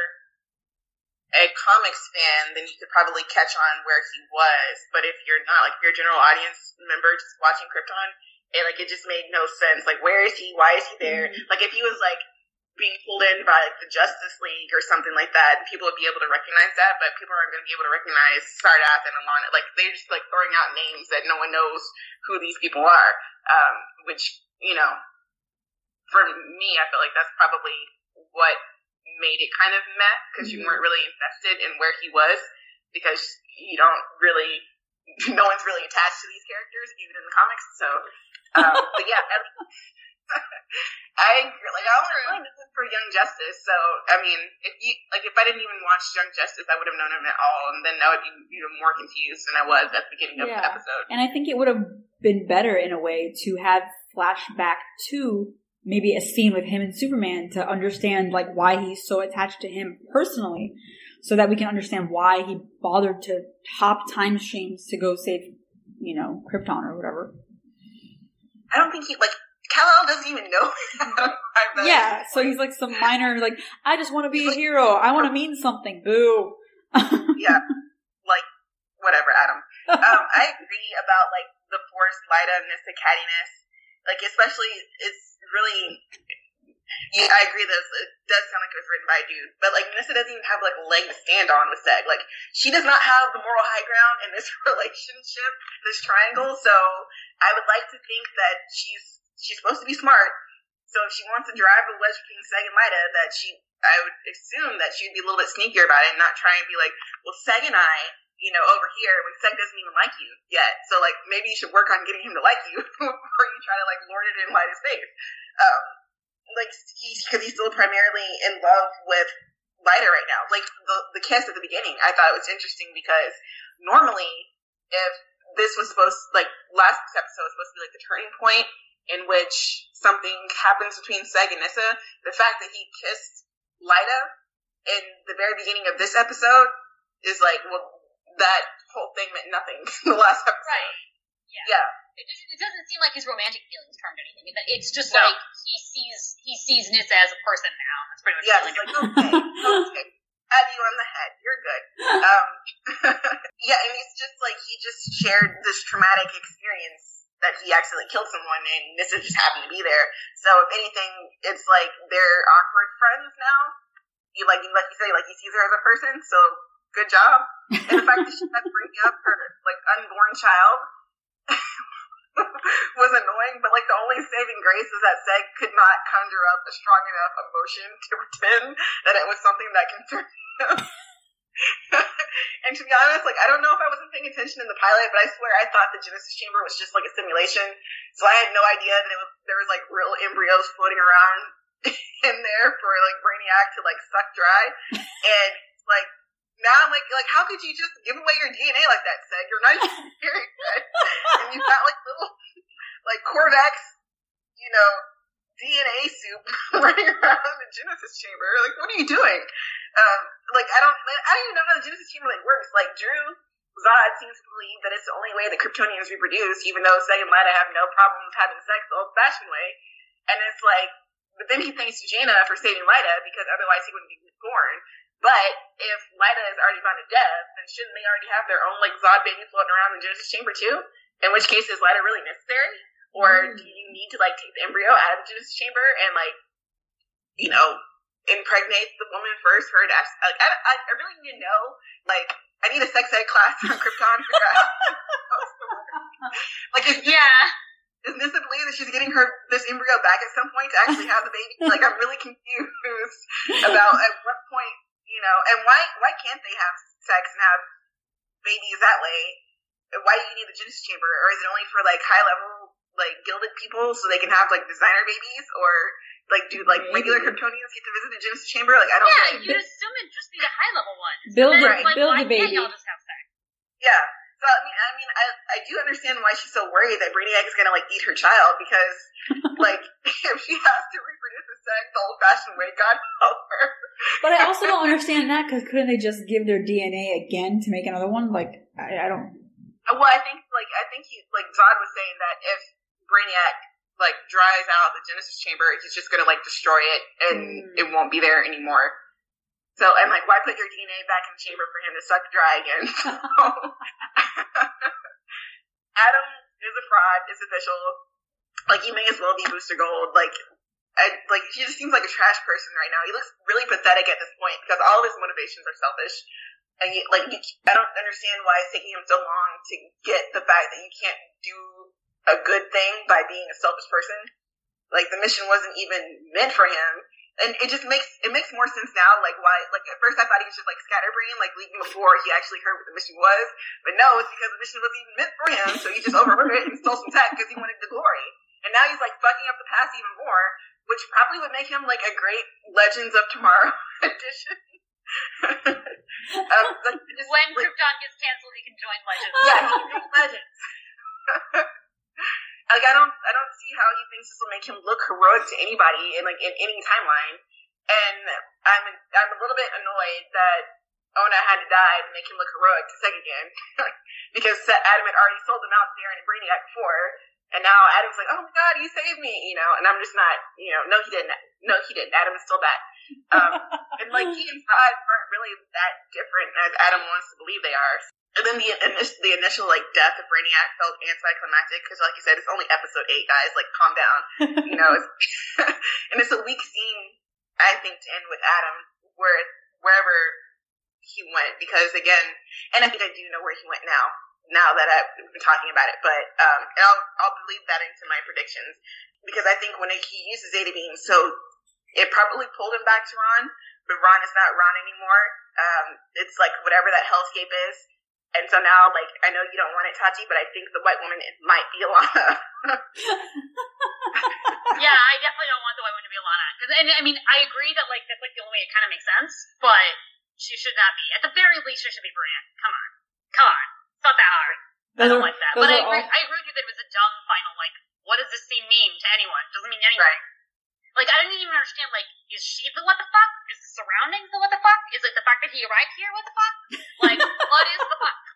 S3: a comics fan, then you could probably catch on where he was, but if you're not, like, if you're a general audience member just watching Krypton, it, like, it just made no sense. Like, where is he? Why is he there? Mm-hmm. Like, if he was, like, being pulled in by, like, the Justice League or something like that, people would be able to recognize that, but people aren't going to be able to recognize Sardeth and Alana. Like, they're just, like, throwing out names that no one knows who these people are, um, which, you know, for me, I feel like that's probably what made it kind of meh, because mm-hmm. you weren't really invested in where he was, because you don't really, no one's really attached to these characters, even in the comics, so, um, but yeah, I, I agree, like, I want to look for Young Justice, so, I mean, if you, like, if I didn't even watch Young Justice, I would have known him at all, and then I would be even more confused than I was at the beginning of yeah. the episode.
S1: And I think it would have been better, in a way, to have flashback to maybe a scene with him and Superman, to understand, like, why he's so attached to him personally, so that we can understand why he bothered to hop time streams to go save, you know, Krypton or whatever.
S3: I don't think he, like, Kal-El doesn't even know Adam.
S1: Yeah, so he's like some minor, like, I just want to be he's a like, hero. I want to mean something. Boo.
S3: Yeah, like, whatever, Adam. Um, I agree about, like, the forced Lyta and Nyssa cattiness. Like, especially, it's really, yeah, I agree that it does sound like it was written by a dude, but, like, Nyssa doesn't even have, like, a leg to stand on with Seg. Like, she does not have the moral high ground in this relationship, this triangle, so I would like to think that she's, she's supposed to be smart, so if she wants to drive a wedge between Seg and Lyta, that she, I would assume that she'd be a little bit sneakier about it, and not try and be like, well, Seg and I, you know, over here, when Seg doesn't even like you yet. So, like, maybe you should work on getting him to like you before you try to, like, lord it in Lyta's face. Um, like, he's, because he's still primarily in love with Lyta right now. Like, the, the kiss at the beginning, I thought it was interesting, because normally, if this was supposed, like, last episode was supposed to be, like, the turning point in which something happens between Seg and Nyssa, the fact that he kissed Lyta in the very beginning of this episode is, like, well, that whole thing meant nothing in the last episode.
S2: Right. Yeah.
S3: Yeah.
S2: It, just, it doesn't seem like his romantic feelings turned anything. It's just
S3: no.
S2: like he sees he sees Nyssa as a person now. That's pretty much
S3: yeah.
S2: He's
S3: like, okay, okay, pat you on the head. You're good. Um, yeah, and it's just like he just shared this traumatic experience that he accidentally killed someone, and Nyssa just happened to be there. So if anything, it's like they're awkward friends now. You like like you say, like he sees her as a person. So. Good job. And the fact that she had to bring up her, like, unborn child was annoying, but, like, the only saving grace is that Seg could not conjure up a strong enough emotion to pretend that it was something that concerned him. And to be honest, like, I don't know if I wasn't paying attention in the pilot, but I swear I thought the Genesis Chamber was just, like, a simulation, so I had no idea that it was, there was, like, real embryos floating around in there for, like, Brainiac to, like, suck dry, and, like, now I'm like, like, how could you just give away your D N A like that, Seg? You're not even very good. And you've got, like, little, like, Corvex, you know, D N A soup running around in the Genesis Chamber. Like, what are you doing? Um, like, I don't, I don't even know how the Genesis Chamber, like, works. Like, Drew Zod seems to believe that it's the only way that Kryptonians reproduce, even though Seg and Lyta have no problems having sex the old-fashioned way. And it's like, but then he thanks Jaina for saving Lyta, because otherwise he wouldn't be born. But if Lyta is already gone to death, then shouldn't they already have their own, like, Zod baby floating around in the Genesis Chamber too? In which case, is Lyta really necessary? Or mm. do you need to, like, take the embryo out of the Genesis Chamber and, like, you know, impregnate the woman first for her to actually, like, I, I, I really need to know, like, I need a sex ed class on Krypton to figure out how it's supposed to Like, is,
S2: yeah.
S3: Is Nyssa believe that she's getting her this embryo back at some point to actually have the baby? Like, I'm really confused about at what point, you know, and why why can't they have sex and have babies that way? Why do you need the Genesis chamber? Or is it only for like high level, like gilded people so they can have like designer babies? Or like do like Maybe. regular Kryptonians get to visit the Genesis chamber? Like, I don't
S2: yeah,
S3: know.
S2: You'd assume it'd just be the high level ones.
S1: Build
S2: then,
S1: right.
S2: like,
S1: build
S2: why
S1: the baby.
S2: Can't y'all just have sex?
S3: Yeah. So I mean, I mean, I I do understand why she's so worried that Brainiac is gonna like eat her child because, like, if she has to reproduce the sex the old-fashioned way, God help her.
S1: But I also don't understand that because couldn't they just give their D N A again to make another one? Like, I, I don't.
S3: Well, I think like I think he like Zod was saying that if Brainiac like dries out the Genesis chamber, he's just gonna like destroy it and mm. it won't be there anymore. So, and like, why put your D N A back in the chamber for him to suck dry again? So, Adam is a fraud. It's official. Like, he may as well be Booster Gold. Like, I, like he just seems like a trash person right now. He looks really pathetic at this point because all of his motivations are selfish. And, he, like, he, I don't understand why it's taking him so long to get the fact that you can't do a good thing by being a selfish person. Like, the mission wasn't even meant for him. And it just makes, it makes more sense now, like, why, like, at first I thought he was just, like, scatterbrained, like, even before he actually heard what the mission was. But no, it's because the mission wasn't even meant for him, so he just overheard it and stole some tech because he wanted the glory. And now he's, like, fucking up the past even more, which probably would make him, like, a great Legends of Tomorrow edition. um, like, just,
S2: when
S3: like,
S2: Krypton gets canceled, he can join Legends.
S3: Yeah, he can join Legends. Like, I don't, I don't see how he thinks this will make him look heroic to anybody in, like, in any timeline. And I'm, I'm a little bit annoyed that Ona had to die to make him look heroic to Seg again. Because Adam had already sold him out there in Brainiac before. And now Adam's like, oh my god, you saved me, you know, and I'm just not, you know, no he didn't, no he didn't, Adam is still bad. Um, and like, he and Zod aren't really that different as Adam wants to believe they are. And then the, the initial, like, death of Brainiac felt anticlimactic, because like you said, it's only episode eight, guys, like, calm down, you know, it's, and it's a weak scene, I think, to end with Adam, where, wherever he went, because again, and I think I do know where he went now, now that I've been talking about it, but, um, and I'll, I'll believe that into my predictions, because I think when it, he uses Zeta Beam, so it probably pulled him back to Ron, but Ron is not Ron anymore. Um, it's like whatever that hellscape is, and so now, like, I know you don't want it, Tati, but I think the white woman it might be Alana.
S2: Yeah, I definitely don't want the white woman to be Alana, because, and I mean, I agree that, like, that's like the only way it kind of makes sense, but she should not be. At the very least, she should be Brienne. Come on, come on. It's not that hard. I don't like that. But I agree, all... I agree with you that it was a dumb final, like, what does this scene mean to anyone? It doesn't mean anything. Right. Like, I didn't even understand, like, is she the what the fuck? Is the surroundings the what the fuck? Is it the fact that he arrived here what the fuck? Like, what is the fuck?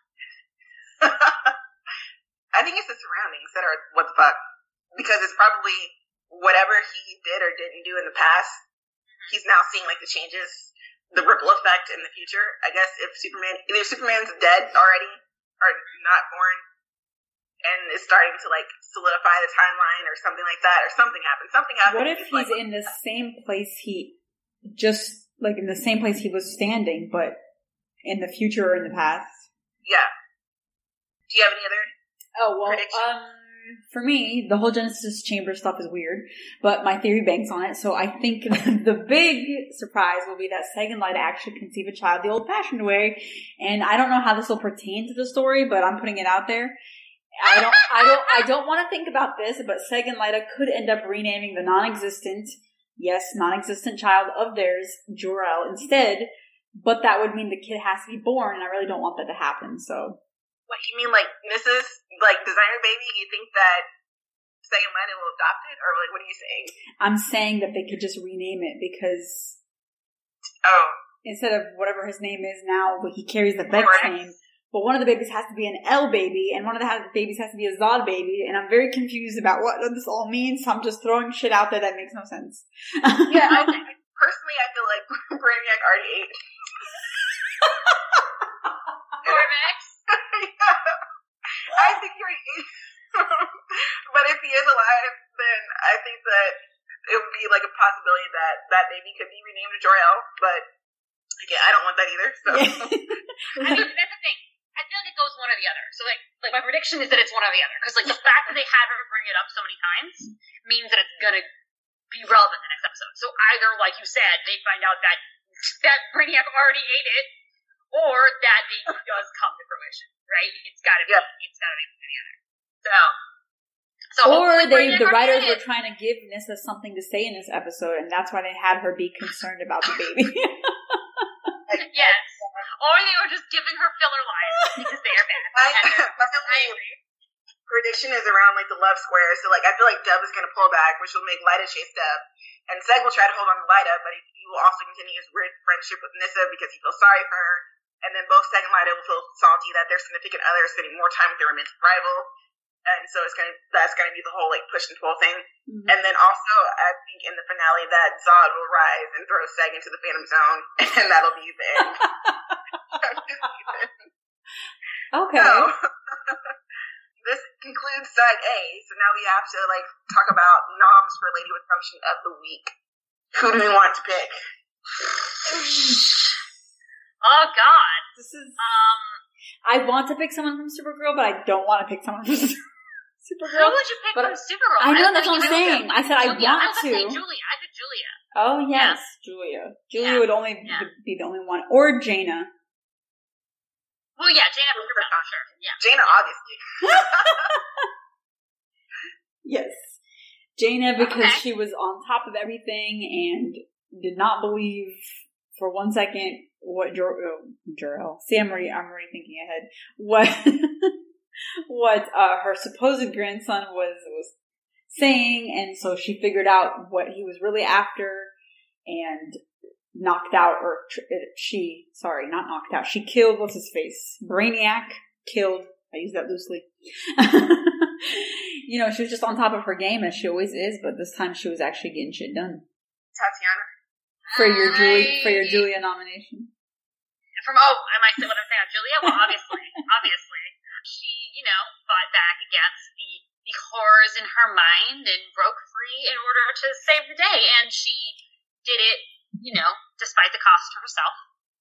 S3: I think it's the surroundings that are what the fuck. Because it's probably whatever he did or didn't do in the past, he's now seeing, like, the changes, the ripple effect in the future. I guess if Superman, either Superman's dead already, or not born, and is starting to, like, solidify the timeline or something like that, or something happens. Something happens.
S1: What if he's like, in the same place he, just, like, in the same place he was standing, but in the future or in the past?
S3: Yeah. Do you have any other
S1: Oh, well,
S3: predictions?
S1: um, for me, the whole Genesis Chamber stuff is weird, but my theory banks on it, so I think the big surprise will be that Seg and Lyta actually conceive a child the old-fashioned way, and I don't know how this will pertain to the story, but I'm putting it out there. I don't, I don't, I don't want to think about this, but Seg and Lyta could end up renaming the non-existent, yes, non-existent child of theirs, Jor-El, instead, but that would mean the kid has to be born, and I really don't want that to happen, so.
S3: What, you mean, like, Missus like, designer baby, you think that Seg and Lyta will adopt it, or, like, what are you saying?
S1: I'm saying that they could just rename it, because
S3: oh,
S1: instead of whatever his name is now, he carries the Vex name. But one of the babies has to be an L baby, and one of the babies has to be a Zod baby, and I'm very confused about what this all means, so I'm just throwing shit out there that makes no sense.
S3: Yeah, I think, personally, I feel like Brainiac already ate.
S2: Corvex?
S3: Yeah. I think he already ate. But if he is alive, then I think that it would be like a possibility that that baby could be renamed to Jor-El, but again, I don't want that either, so.
S2: I mean, that's the thing. I feel like it goes one one or the other. So, like, like my prediction is that it's one or the other. Because, like, the fact that they had her bring it up so many times means that it's gonna be relevant in the next episode. So either, like you said, they find out that that Brainiac already ate it, or that baby does come to fruition, right? It's gotta be, yep. it's gotta be one or the other. So, so
S1: or they, the writers were trying to give Nyssa something to say in this episode, and that's why they had her be concerned about the baby.
S2: Yes. Or they were just giving her filler lines because they are bad.
S3: I, I agree. Prediction is around like the love square, so like I feel like Dub is gonna pull back, which will make Lyta chase Dub, and Seg will try to hold on to Lyta, but he, he will also continue his weird friendship with Nyssa because he feels sorry for her, and then both Seg and Lyta will feel salty that their significant other is spending more time with their romantic rival, and so it's gonna that's gonna be the whole like push and pull thing, mm-hmm. and then also I think in the finale that Zod will rise and throw Seg into the Phantom Zone, and that'll be the end.
S1: Okay.
S3: So, this concludes side A, so now we have to, like, talk about noms for Lady with Gumption of the Week. Who do we want to pick?
S2: Oh, God.
S1: This is...
S2: Um...
S1: I want to pick someone from Supergirl, but I don't want to pick someone from Supergirl.
S2: Who would you pick
S1: but
S2: from Supergirl?
S1: I know, that's what I'm saying. I said I
S2: Julia.
S1: want
S2: I
S1: to.
S2: I Julia. I picked Julia.
S1: Oh, yes.
S2: Yeah.
S1: Julia. Julia
S2: yeah.
S1: would only
S2: yeah.
S1: be the only one. Or Jaina.
S2: Well, yeah, Jaina for sure. sure. Yeah.
S3: Jaina, obviously.
S1: Yes. Jaina, because
S2: okay.
S1: she was on top of everything and did not believe for one second what Jor- oh, Jor-El. See, I'm already, I'm already thinking ahead. What, what, uh, her supposed grandson was, was saying, and so she figured out what he was really after and knocked out, or tr- she, sorry, not knocked out, she killed, what's his face? Brainiac killed, I use that loosely. You know, she was just on top of her game, as she always is, but this time she was actually getting shit done.
S3: Tatiana?
S1: For your Julia, for your Julia nomination.
S2: From, oh, am I still what I'm saying on Julia? Well, obviously, obviously. She, you know, fought back against the, the horrors in her mind and broke free in order to save the day, and she did it, you know, despite the cost to herself,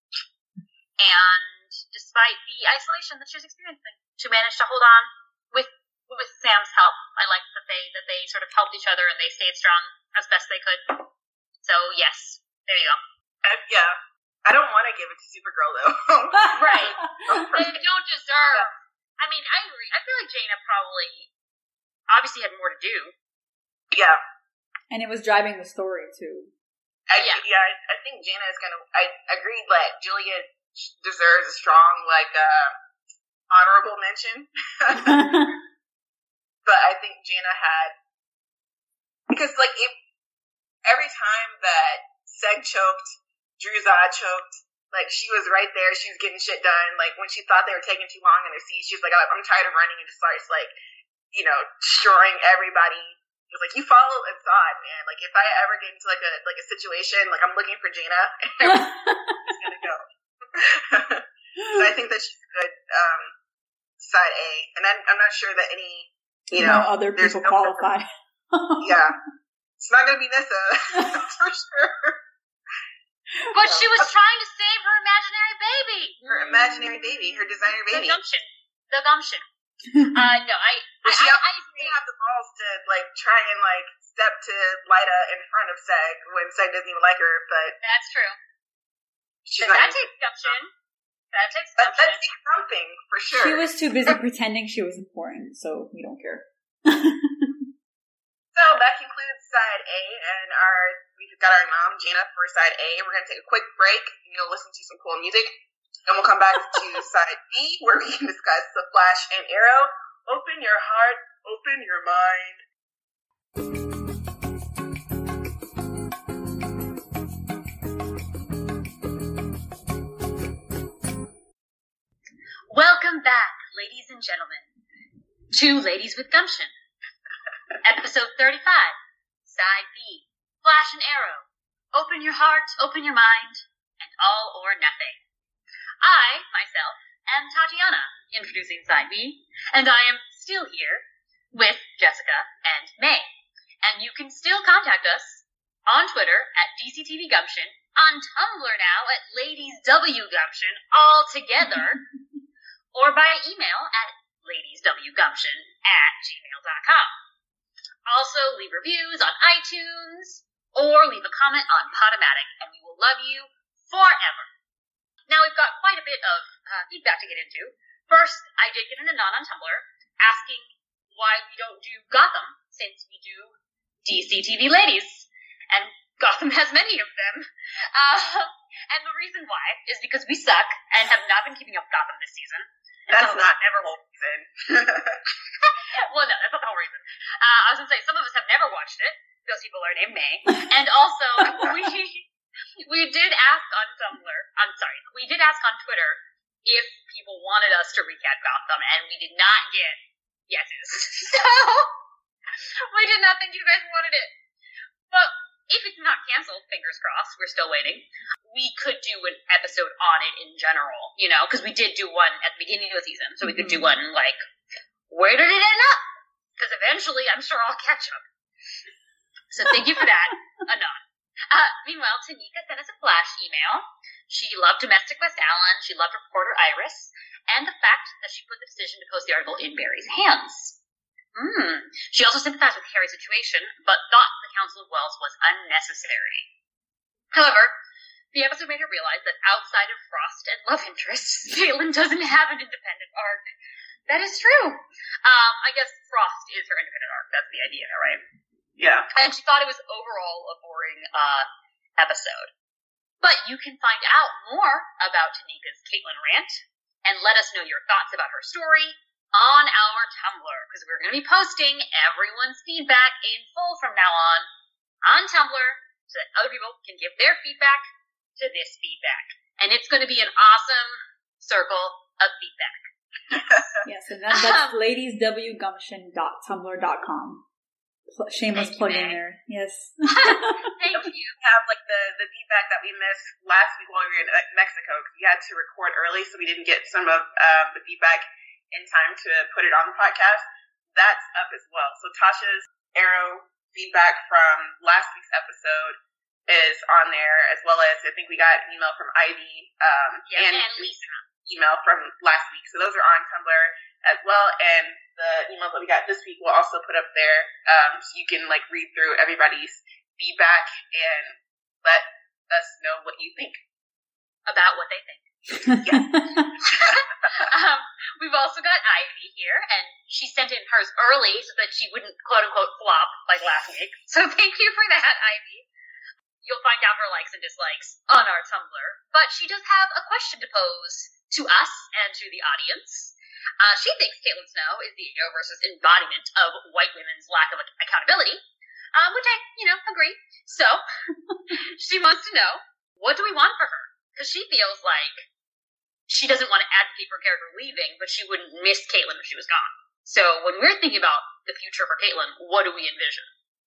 S2: and despite the isolation that she was experiencing, she managed to hold on with with Sam's help. I like that they that they sort of helped each other and they stayed strong as best they could. So yes, there you go.
S3: Uh, yeah, I don't want to give it to Supergirl though.
S2: Right? They don't deserve. I mean, I agree. I feel like Jaina probably obviously had more to do.
S3: Yeah,
S1: and it was driving the story too.
S3: I, yeah, yeah. I, I think Jaina is gonna. I agree that Julia deserves a strong, like, uh, honorable mention. But I think Jaina had, because like if every time that Seg choked, Drew Zod choked, like she was right there. She was getting shit done. Like when she thought they were taking too long in their seat, she was like, "I'm tired of running," and just starts like, you know, destroying everybody. It was like, you follow Zod, man. Like, if I ever get into, like, a like a situation, like, I'm looking for Jaina, and I'm just gonna go. So I think that she's a good, um, side A. And I'm, I'm not sure that any, you know.
S1: No other people no qualify.
S3: Yeah. It's not gonna be Nyssa. That's for sure.
S2: But so, she was uh, trying to save her imaginary baby.
S3: Her imaginary baby. Her designer baby.
S2: The gumption. The gumption. uh, no, I,
S3: I,
S2: she
S3: I, I agree. Have the balls to like try and like step to Lyta in front of Seg when Seg doesn't even like her, but
S2: that's true.
S3: She's
S2: that takes gumption. That takes gumption.
S3: That, that takes something for sure.
S1: She was too busy pretending she was important, so we don't care.
S3: So that concludes side A, and our we've got our mom Jaina for side A. We're gonna take a quick break, and you'll listen to some cool music. And we'll come back to side B, where we can discuss The Flash and Arrow. Open your heart, open your
S2: mind. Welcome back, ladies and gentlemen, to Ladies with Gumption. Episode thirty-five, Side B, Flash and Arrow. Open your heart, open your mind, and all or nothing. I, myself, am Tatiana, introducing Side B, and I am still here with Jessica and May. And you can still contact us on Twitter at D C T V Gumption, on Tumblr now at Ladies W Gumption, all together, or by email at ladieswgumption at gmail dot com. Also, leave reviews on iTunes or leave a comment on Podomatic, and we will love you forever. Now, we've got quite a bit of uh, feedback to get into. First, I did get an anon on Tumblr asking why we don't do Gotham, since we do D C T V Ladies, and Gotham has many of them. Uh, and the reason why is because we suck and have not been keeping up with Gotham this season.
S3: That's not ever whole reason.
S2: Well, no, that's not the whole reason. Uh, I was going to say, some of us have never watched it. Those people are named May. And also, we we did ask on Tumblr, I'm sorry, we did ask on Twitter if people wanted us to recap Gotham, and we did not get yeses. So, we did not think you guys wanted it. But if it's not canceled, fingers crossed, we're still waiting, we could do an episode on it in general, you know, because we did do one at the beginning of the season, so we could do one, like, where did it end up? Because eventually, I'm sure I'll catch up. So thank you for that, Anon. Uh, meanwhile, Tanika sent us a flash email. She loved Domestic West Allen, she loved reporter Iris, and the fact that she put the decision to post the article in Barry's hands. Mm. She also sympathized with Harry's situation, but thought the Council of Wells was unnecessary. However, the episode made her realize that outside of Frost and love interests, Caitlin doesn't have an independent arc. That is true. Um, I guess Frost is her independent arc. That's the idea, right?
S3: Yeah.
S2: And she thought it was overall a boring uh, episode. But you can find out more about Tanika's Caitlin rant and let us know your thoughts about her story on our Tumblr, because we're going to be posting everyone's feedback in full from now on on Tumblr so that other people can give their feedback to this feedback. And it's going to be an awesome circle of feedback.
S1: Yes, and that, that's um, ladies w gumption dot tumblr dot com. Pl- shameless plug in there. Yes.
S2: Thank you.
S3: Have like the, the feedback that we missed last week while we were in Mexico, because we had to record early, so we didn't get some of um, the feedback in time to put it on the podcast. That's up as well. So Tasha's Arrow feedback from last week's episode is on there, as well as I think we got an email from Ivy um,
S2: yeah,
S3: and,
S2: and Lisa
S3: email from last week. So those are on Tumblr as well, and the emails that we got this week we'll also put up there, um, so you can like read through everybody's feedback and let us know what you think
S2: about what they think. um, we've also got Ivy here, and she sent in hers early so that she wouldn't quote unquote flop like last week. So thank you for that, Ivy. You'll find out her likes and dislikes on our Tumblr. But she does have a question to pose to us and to the audience. Uh, she thinks Caitlin Snow is the Arrowverse's embodiment of white women's lack of accountability, um, which I, you know, agree. So, she wants to know, what do we want for her? Because she feels like she doesn't want to advocate for a character leaving, but she wouldn't miss Caitlin if she was gone. So, when we're thinking about the future for Caitlin, what do we envision?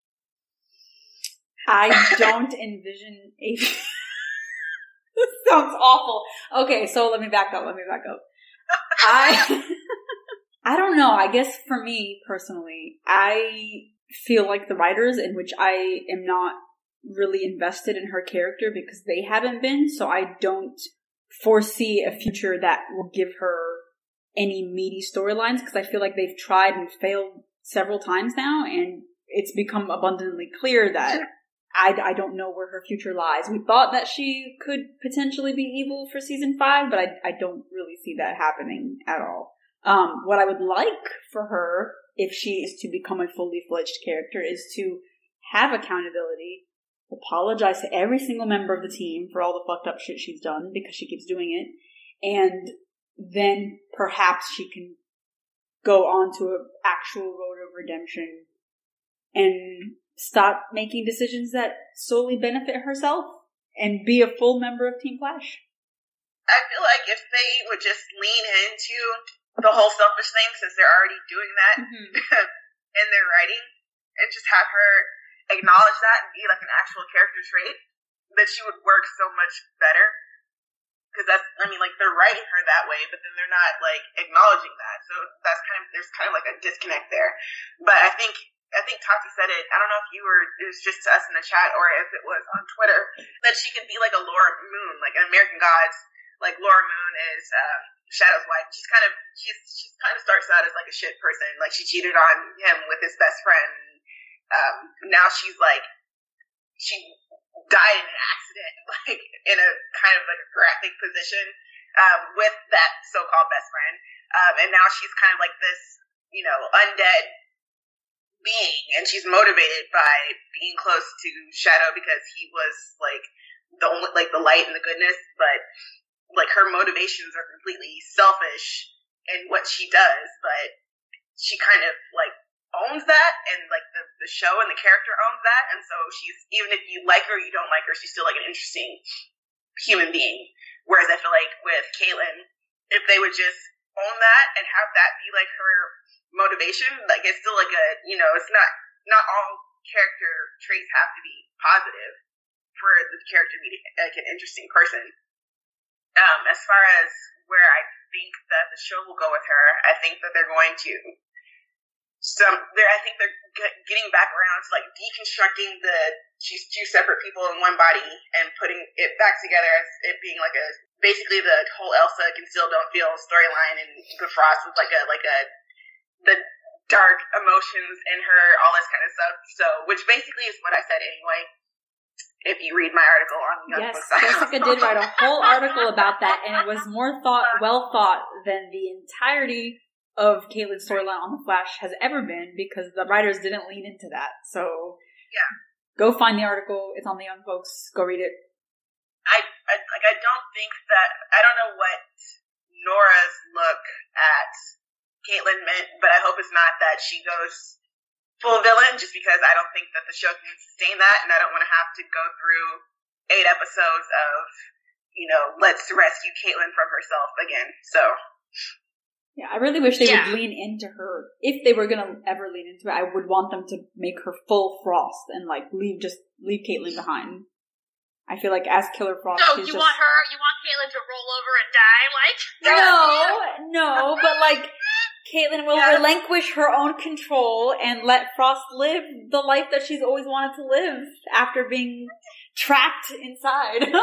S1: I don't envision a... This sounds awful. Okay, so let me back up, let me back up. I I don't know. I guess for me personally, I feel like the writers, in which I am not really invested in her character because they haven't been, so I don't foresee a future that will give her any meaty storylines, because I feel like they've tried and failed several times now, and it's become abundantly clear that I, I don't know where her future lies. We thought that she could potentially be evil for season five, but I, I don't really see that happening at all. Um, what I would like for her, if she is to become a fully fledged character, is to have accountability, apologize to every single member of the team for all the fucked up shit she's done, because she keeps doing it, and then perhaps she can go on to an actual road of redemption and stop making decisions that solely benefit herself and be a full member of Team Flash.
S3: I feel like if they would just lean into the whole selfish thing, since they're already doing that mm-hmm. in their writing, and just have her acknowledge that and be like an actual character trait, that she would work so much better. Because that's, I mean, like, they're writing her that way, but then they're not, like, acknowledging that. So that's kind of, there's kind of like a disconnect there. But I think I think Tati said it, I don't know if you were, it was just to us in the chat or if it was on Twitter, that she can be like a Laura Moon, like in American Gods. Like Laura Moon is, um, Shadow's wife. She's kind of she's she's kind of starts out as like a shit person. Like she cheated on him with his best friend. Um, now she's like she died in an accident, like in a kind of like a graphic position um, with that so-called best friend. Um, and now she's kind of like this, you know, undead being, and she's motivated by being close to Shadow because he was like the only like the light and the goodness, but like her motivations are completely selfish in what she does, but she kind of like owns that, and like the, the show and the character owns that, and so she's, even if you like her or you don't like her, she's still like an interesting human being. Whereas I feel like with Caitlyn, if they would just own that and have that be like her motivation, like it's still like a, you know, it's not, not all character traits have to be positive for the character to be like an interesting person. Um, as far as where I think that the show will go with her, I think that they're going to some there I think they're g- getting back around to like deconstructing the she's two separate people in one body and putting it back together as it being like a basically the whole Elsa Can Still Don't Feel storyline, and Bifrost was like a like a the dark emotions in her, all this kind of stuff. So, which basically is what I said anyway. If you read my article on Young
S1: yes,
S3: Books,
S1: Jessica did write a whole article about that, and it was more thought, well thought than the entirety of Caitlyn's storyline on The Flash has ever been, because the writers didn't lean into that. So,
S3: yeah,
S1: go find the article. It's on the Young Folks. Go read it.
S3: I, I like. I don't think that I don't know what Nora's look at Caitlyn meant, but I hope it's not that she goes full villain, just because I don't think that the show can sustain that, and I don't want to have to go through eight episodes of, you know, let's rescue Caitlyn from herself again. So,
S1: yeah, I really wish they
S2: yeah.
S1: would lean into her. If they were gonna ever lean into it, I would want them to make her full Frost and like leave just leave Caitlyn behind. I feel like as Killer Frost,
S2: no,
S1: she's
S2: you
S1: just...
S2: want her, you want Caitlyn to roll over and die, like
S1: no, no, but like. Caitlyn will
S3: yes.
S1: relinquish her own control and let Frost live the life that she's always wanted to live after being trapped inside.
S2: I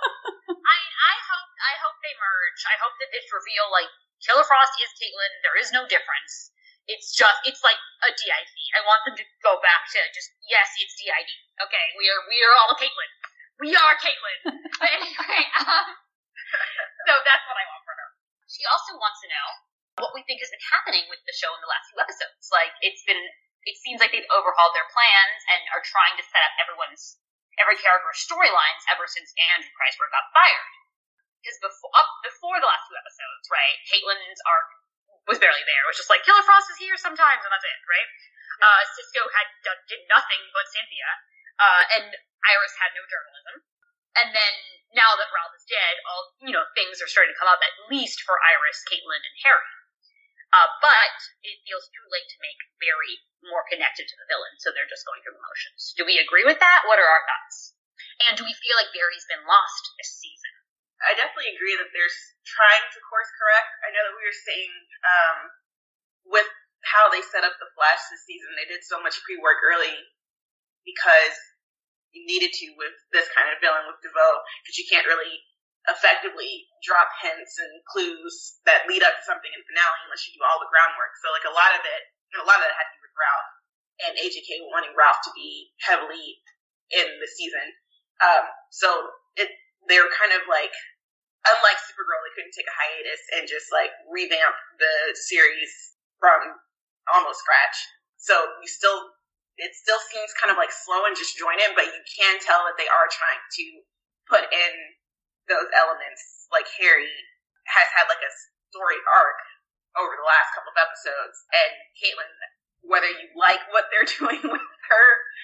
S2: I hope I hope they merge. I hope that this reveal, like, Killer Frost is Caitlyn. There is no difference. It's just it's like a D I D. I want them to go back to just yes, it's D I D. Okay, we are we are all Caitlyn. We are Caitlyn. But anyway, um, so that's what I want for her. She also wants to know what we think has been happening with the show in the last few episodes. Like, it's been, it seems like they've overhauled their plans and are trying to set up everyone's, every character's storylines ever since Andrew Kreisberg got fired. Because before, up before the last two episodes, right, Caitlyn's arc was barely there. It was just like, Killer Frost is here sometimes, and that's it, right? Uh, Cisco had done, did nothing but Cynthia, uh, and Iris had no journalism. And then, now that Ralph is dead, all, you know, things are starting to come up, at least for Iris, Caitlyn, and Harry. Uh, but it feels too late to make Barry more connected to the villain, so they're just going through the motions. Do we agree with that? What are our thoughts? And do we feel like Barry's been lost this season?
S3: I definitely agree that they're trying to course correct. I know that we were saying, um, with how they set up the Flash this season, they did so much pre-work early because you needed to with this kind of villain with DeVoe, because you can't really effectively drop hints and clues that lead up to something in the finale unless you do all the groundwork. So like a lot of it, a lot of it had to do with Ralph and A J K wanting Ralph to be heavily in the season. Um, so it, they were kind of like, unlike Supergirl, they couldn't take a hiatus and just like revamp the series from almost scratch. So you still, it still seems kind of like slow and just join in, but you can tell that they are trying to put in those elements. Like Harry has had like a story arc over the last couple of episodes, and Caitlyn, whether you like what they're doing with her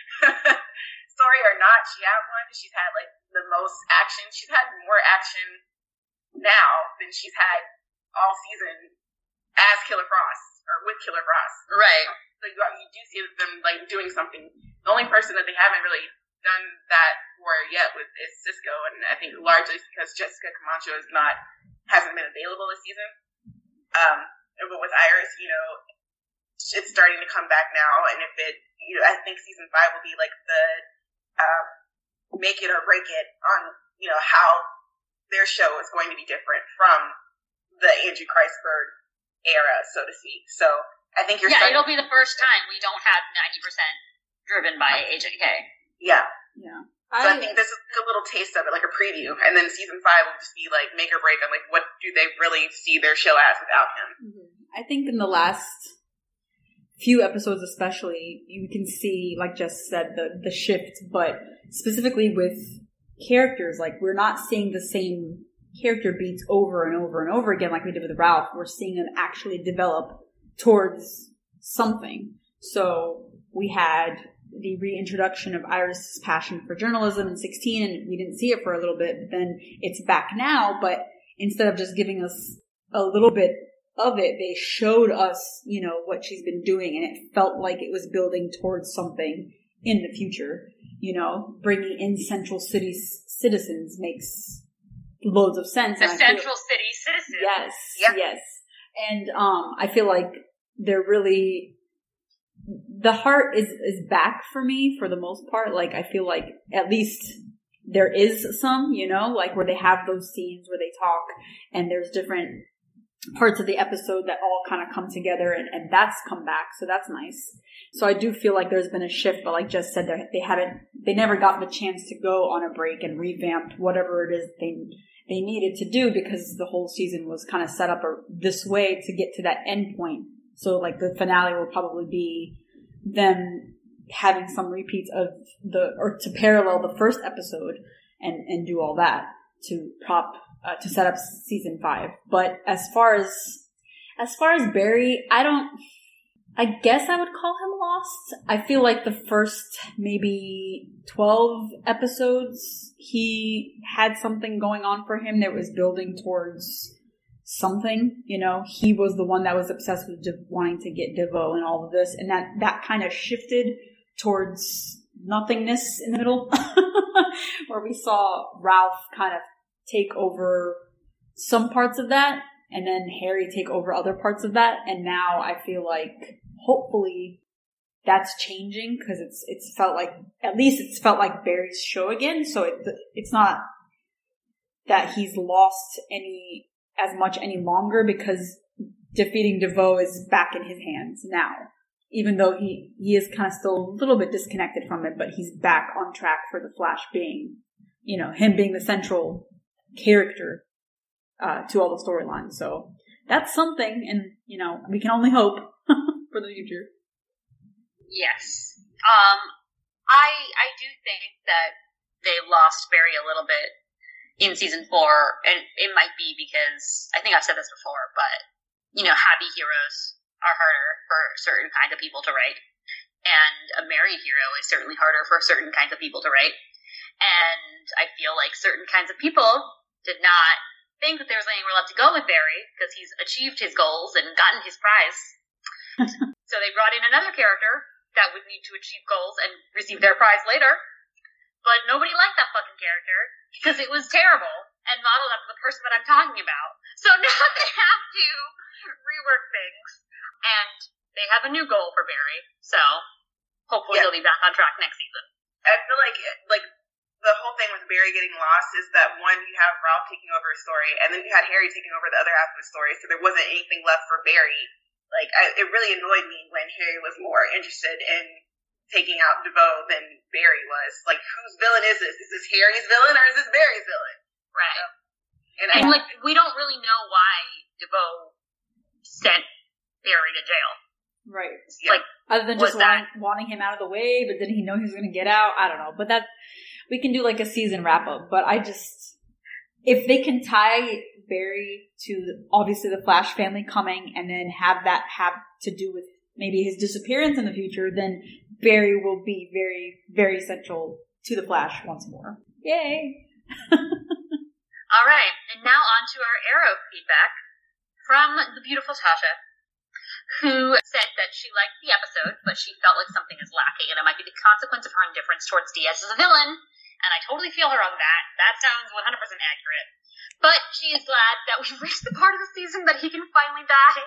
S3: story or not, she has one. She's had like the most action. She's had more action now than she's had all season as Killer Frost, or with Killer Frost.
S2: Right.
S3: So you, you do see them like doing something. The only person that they haven't really done that for yet with is Cisco, and I think largely because Jessica Camacho is not hasn't been available this season. Um, but with Iris, you know, it's starting to come back now, and if it, you know, I think season five will be like the um, make it or break it on, you know, how their show is going to be different from the Andrew Kreisberg era, so to speak. So I think you're
S2: yeah,
S3: starting-
S2: it'll be the first time we don't have ninety percent driven by A J K.
S3: Yeah.
S1: Yeah.
S3: So I, I think this is like a little taste of it, like a preview. And then season five will just be like make or break on like what do they really see their show as without him.
S1: Mm-hmm. I think in the last few episodes especially, you can see, like Jess said, the, the shift, but specifically with characters, like we're not seeing the same character beats over and over and over again like we did with Ralph. We're seeing them actually develop towards something. So we had the reintroduction of Iris' passion for journalism in sixteen, and we didn't see it for a little bit, but then it's back now, but instead of just giving us a little bit of it, they showed us, you know, what she's been doing, and it felt like it was building towards something in the future. You know, bringing in Central City citizens makes loads of sense.
S2: The
S1: and
S2: Central
S1: feel,
S2: City citizens.
S1: Yes,
S3: yeah.
S1: yes. And um, I feel like they're really... The heart is, is back for me for the most part. Like, I feel like at least there is some, you know, like where they have those scenes where they talk and there's different parts of the episode that all kind of come together, and, and that's come back. So that's nice. So I do feel like there's been a shift, but like Jess said, they haven't, they never got the chance to go on a break and revamp whatever it is they, they needed to do, because the whole season was kind of set up this way to get to that end point. So like the finale will probably be them having some repeats of the, or to parallel the first episode and, and do all that to prop, uh, to set up season five. But as far as, as far as Barry, I don't, I guess I would call him lost. I feel like the first maybe twelve episodes, he had something going on for him that was building towards something, you know. He was the one that was obsessed with De- wanting to get Devo and all of this, and that that kind of shifted towards nothingness in the middle, where we saw Ralph kind of take over some parts of that, and then Harry take over other parts of that, and now I feel like hopefully that's changing, because it's it's felt like, at least it's felt like Barry's show again, so it, it's not that he's lost any as much any longer, because defeating Devo is back in his hands now. Even though he, he is kind of still a little bit disconnected from it, but he's back on track for the Flash being, you know, him being the central character uh, to all the storylines. So that's something, and, you know, we can only hope for the future.
S2: Yes. Um, I I do think that they lost Barry a little bit in season four, and it might be because, I think I've said this before, but, you know, happy heroes are harder for certain kinds of people to write, and a married hero is certainly harder for certain kinds of people to write, and I feel like certain kinds of people did not think that there was anywhere left to go with Barry, because he's achieved his goals and gotten his prize. So they brought in another character that would need to achieve goals and receive their prize later, but nobody liked that fucking character, because it was terrible and modeled after the person that I'm talking about. So now they have to rework things, and they have a new goal for Barry. So hopefully yeah. he'll be back on track next season.
S3: I feel like like the whole thing with Barry getting lost is that, one, you have Ralph taking over his story, and then you had Harry taking over the other half of the story, so there wasn't anything left for Barry. Like, I, it really annoyed me when Harry was more interested in taking out DeVoe than Barry was. Like, whose villain is this? Is this Harry's villain, or is this Barry's villain?
S2: Right.
S3: So, and,
S2: and
S3: I,
S2: like, we don't really know why DeVoe sent Barry to jail.
S1: Right.
S2: Yeah. Like,
S1: other than just wanting, wanting him out of the way, but did he know he was going to get out? I don't know. But that, we can do like a season wrap up. But I just, if they can tie Barry to obviously the Flash family coming, and then have that have to do with maybe his disappearance in the future, then Barry will be very, very central to the Flash once more. Yay!
S2: All right, and now on to our Arrow feedback from the beautiful Tasha, who said that she liked the episode, but she felt like something is lacking, and it might be the consequence of her indifference towards Diaz as a villain, and I totally feel her on that. That sounds one hundred percent accurate. But she is glad that we've reached the part of the season that he can finally die.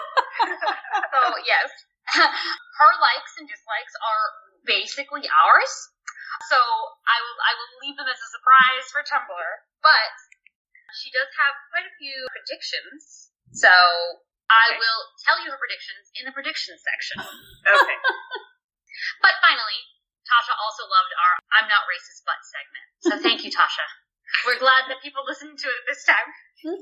S2: So, yes. Her likes and dislikes are basically ours. So, I will I will leave them as a surprise for Tumblr. But She does have quite a few predictions, so I
S3: Okay.
S2: will tell you her predictions in the predictions section.
S3: Okay.
S2: But finally, Tasha also loved our I'm Not Racist But segment. So thank you, Tasha. We're glad that people listened to it this time.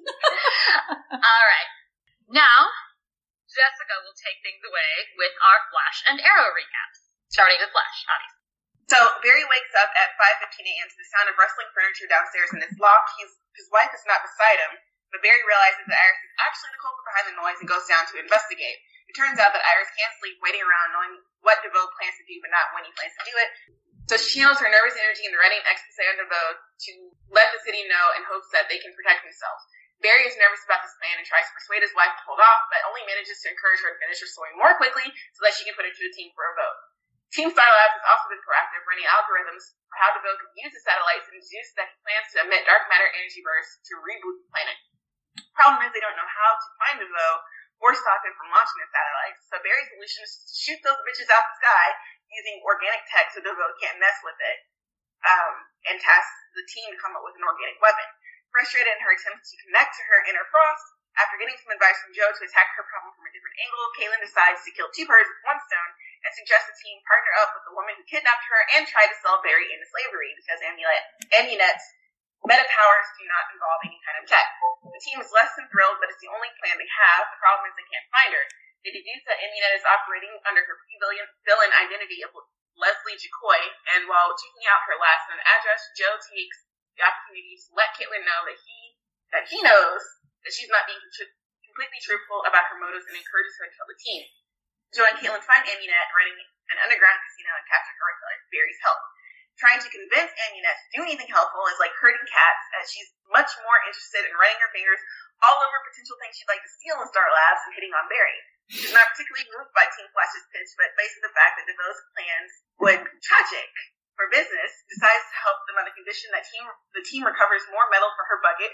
S2: All right. Now, Jessica will take things away with our Flash and Arrow recaps. Starting with Flash, obviously.
S3: So Barry wakes up at five fifteen a.m. to the sound of rustling furniture downstairs in his loft. He's, his wife is not beside him, but Barry realizes that Iris is actually the culprit behind the noise and goes down to investigate. It turns out that Iris can't sleep waiting around knowing what DeVoe plans to do, but not when he plans to do it. So she channels her nervous energy into writing an expose on DeVoe to let the city know in hopes that they can protect themselves. Barry is nervous about this plan and tries to persuade his wife to hold off, but only manages to encourage her to finish her story more quickly so that she can put it to the team for a vote. Team Star Labs has also been proactive, running algorithms for how DeVoe could use the satellites and deduce that he plans to emit dark matter energy bursts to reboot the planet. Problem is they don't know how to find DeVoe or stop him from launching the satellites, so Barry's solution is to shoot those bitches out the sky using organic tech so DeVoe can't mess with it, um, and task the team to come up with an organic weapon. Frustrated in her attempts to connect to her inner Frost, after getting some advice from Joe to attack her problem from a different angle, Caitlin decides to kill two birds with one stone and suggests the team partner up with the woman who kidnapped her and try to sell Barry into slavery because Amulet's meta powers do not involve any kind of tech. The team is less than thrilled, but it's the only plan they have. The problem is they can't find her. They deduce that Amulet is operating under her pre-villain identity of Leslie Jacoy, and while checking out her last known address, Joe takes the opportunity to let Caitlin know that he that he knows that she's not being completely truthful about her motives and encourages her to tell the team. Joe and Caitlin find Amulet running an underground casino and capture her with Barry's help. Trying to convince Amulet to do anything helpful is like herding cats, as she's much more interested in running her fingers all over potential things she'd like to steal in Star Labs and hitting on Barry. She's not particularly moved by Team Flash's pitch, but faced with the fact that DeVoe's plans would be tragic for business, decides to help them on the condition that team, the team recovers more metal for her bucket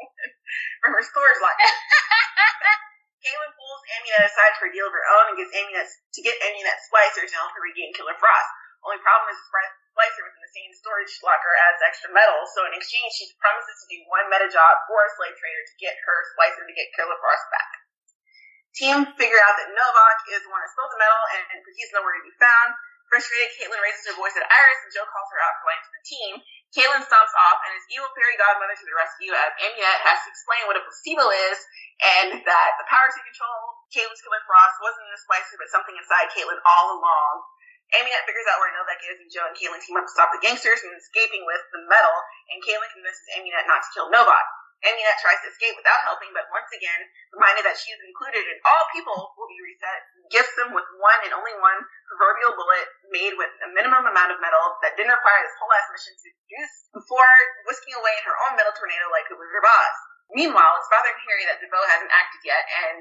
S3: from her storage locker. Caitlin pulls Amulet aside for a deal of her own and gets Amulet to get Amulet Splicer to help her regain Killer Frost. Only problem is Splicer was in the same storage locker as extra metal, so in exchange she promises to do one meta job for a slave trader to get her Splicer to get Killer Frost back. Team figure out that Novak is the one that stole the metal, and, and he's nowhere to be found. Frustrated, Caitlin raises her voice at Iris, and Joe calls her out for lying to the team. Caitlin stomps off, and is evil fairy godmother to the rescue, as Amulet has to explain what a placebo is, and that the power to control Caitlin's Killer Frost wasn't in the Splicer, but something inside Caitlin all along. Amulet figures out where Novak is, and Joe and Caitlin team up to stop the gangsters from escaping with the metal, and Caitlin convinces Amulet not to kill Novak. Amulet tries to escape without helping, but once again, reminded that she is included in all people will be reset, gifts them with one and only one proverbial bullet made with a minimum amount of metal that didn't require this whole ass mission to produce before whisking away in her own metal tornado like the Wizard of Oz. Meanwhile, it's bothering Harry that DeVoe hasn't acted yet, and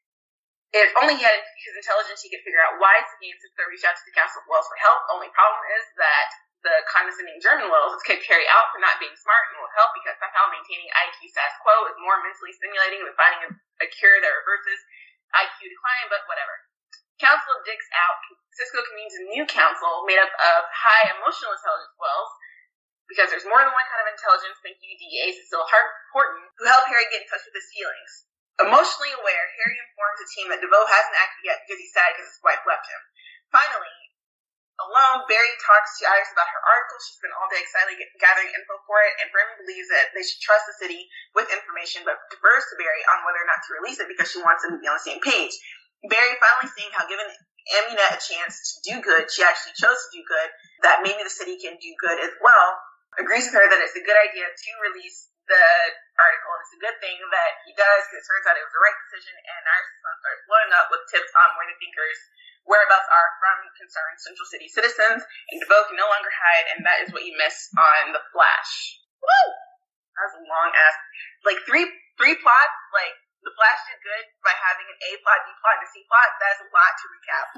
S3: if only he had his intelligence, he could figure out why Sabine took the reach out to the Council of Wells for help. Only problem is that the condescending German Wells is kicked Harry out for not being smart and will help because somehow maintaining I Q status quo is more mentally stimulating than finding a, a cure that reverses I Q decline, but whatever. Council of Dicks out, Cisco convenes a new council made up of high emotional intelligence Wells, because there's more than one kind of intelligence, thank you, D A Cecile Horton, who help Harry get in touch with his feelings. Emotionally aware, Harry informs the team that DeVoe hasn't acted yet because he's sad because his wife left him. Finally, alone, Barry talks to Iris about her article. She spent all day excitedly gathering info for it and firmly believes that they should trust the city with information, but defers to Barry on whether or not to release it because she wants them to be on the same page. Barry finally seeing how given Amulet a chance to do good, she actually chose to do good, that maybe the city can do good as well, agrees with her that it's a good idea to release the article, and it's a good thing that he does because it turns out it was the right decision, and Iris' phone starts blowing up with tips on where the thinkers' whereabouts are from concerned Central City citizens, and DeVoe can no longer hide, and that is what you miss on The Flash. Woo! That was a long ass, like three three plots, like The Flash did good by having an A plot, B plot, and a C plot. That is a lot to recap.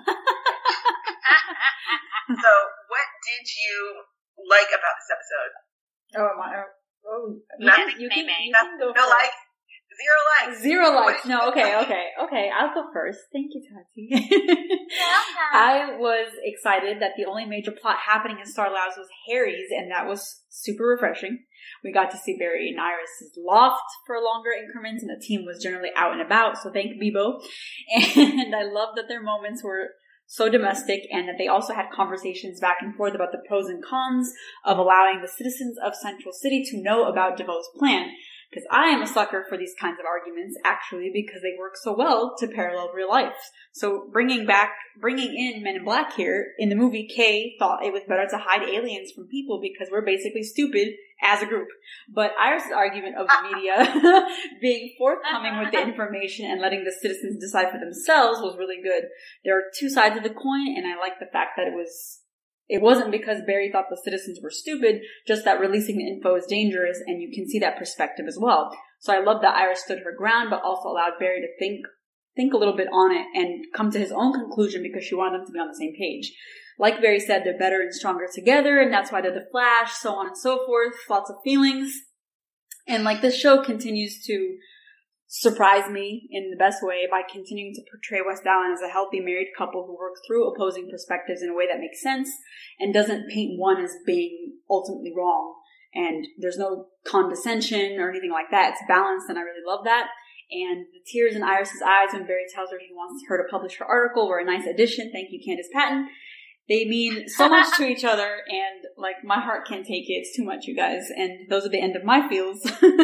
S3: So, what did you like about this episode?
S1: Oh my! Oh, you
S3: Nothing.
S1: can, you can, you
S3: no,
S1: can go
S3: no
S1: first.
S3: likes. Zero likes.
S1: Zero likes. No, okay, okay, okay. I'll go first. Thank you, Tati.
S2: Yeah.
S1: I was excited that the only major plot happening in Star Labs was Harry's, and that was super refreshing. We got to see Barry and Iris' loft for longer increments, and the team was generally out and about, so thank Bebo. And I love that their moments were so domestic, and that they also had conversations back and forth about the pros and cons of allowing the citizens of Central City to know about DeVoe's plan. Because I am a sucker for these kinds of arguments, actually, because they work so well to parallel real life. So bringing back, bringing in Men in Black here, in the movie, Kay thought it was better to hide aliens from people because we're basically stupid as a group. But Iris' argument of the media being forthcoming with the information and letting the citizens decide for themselves was really good. There are two sides of the coin, and I like the fact that it was It wasn't because Barry thought the citizens were stupid, just that releasing the info is dangerous, and you can see that perspective as well. So I love that Iris stood her ground, but also allowed Barry to think think a little bit on it and come to his own conclusion because she wanted them to be on the same page. Like Barry said, they're better and stronger together, and that's why they're the Flash, so on and so forth. Lots of feelings. And like this show continues to surprise me in the best way by continuing to portray West Allen as a healthy married couple who work through opposing perspectives in a way that makes sense and doesn't paint one as being ultimately wrong. And there's no condescension or anything like that. It's balanced, and I really love that. And the tears in Iris' eyes when Barry tells her he wants her to publish her article were a nice addition. Thank you, Candace Patton. They mean so much to each other, and like my heart can't take it. It's too much, you guys. And those are the end of my feels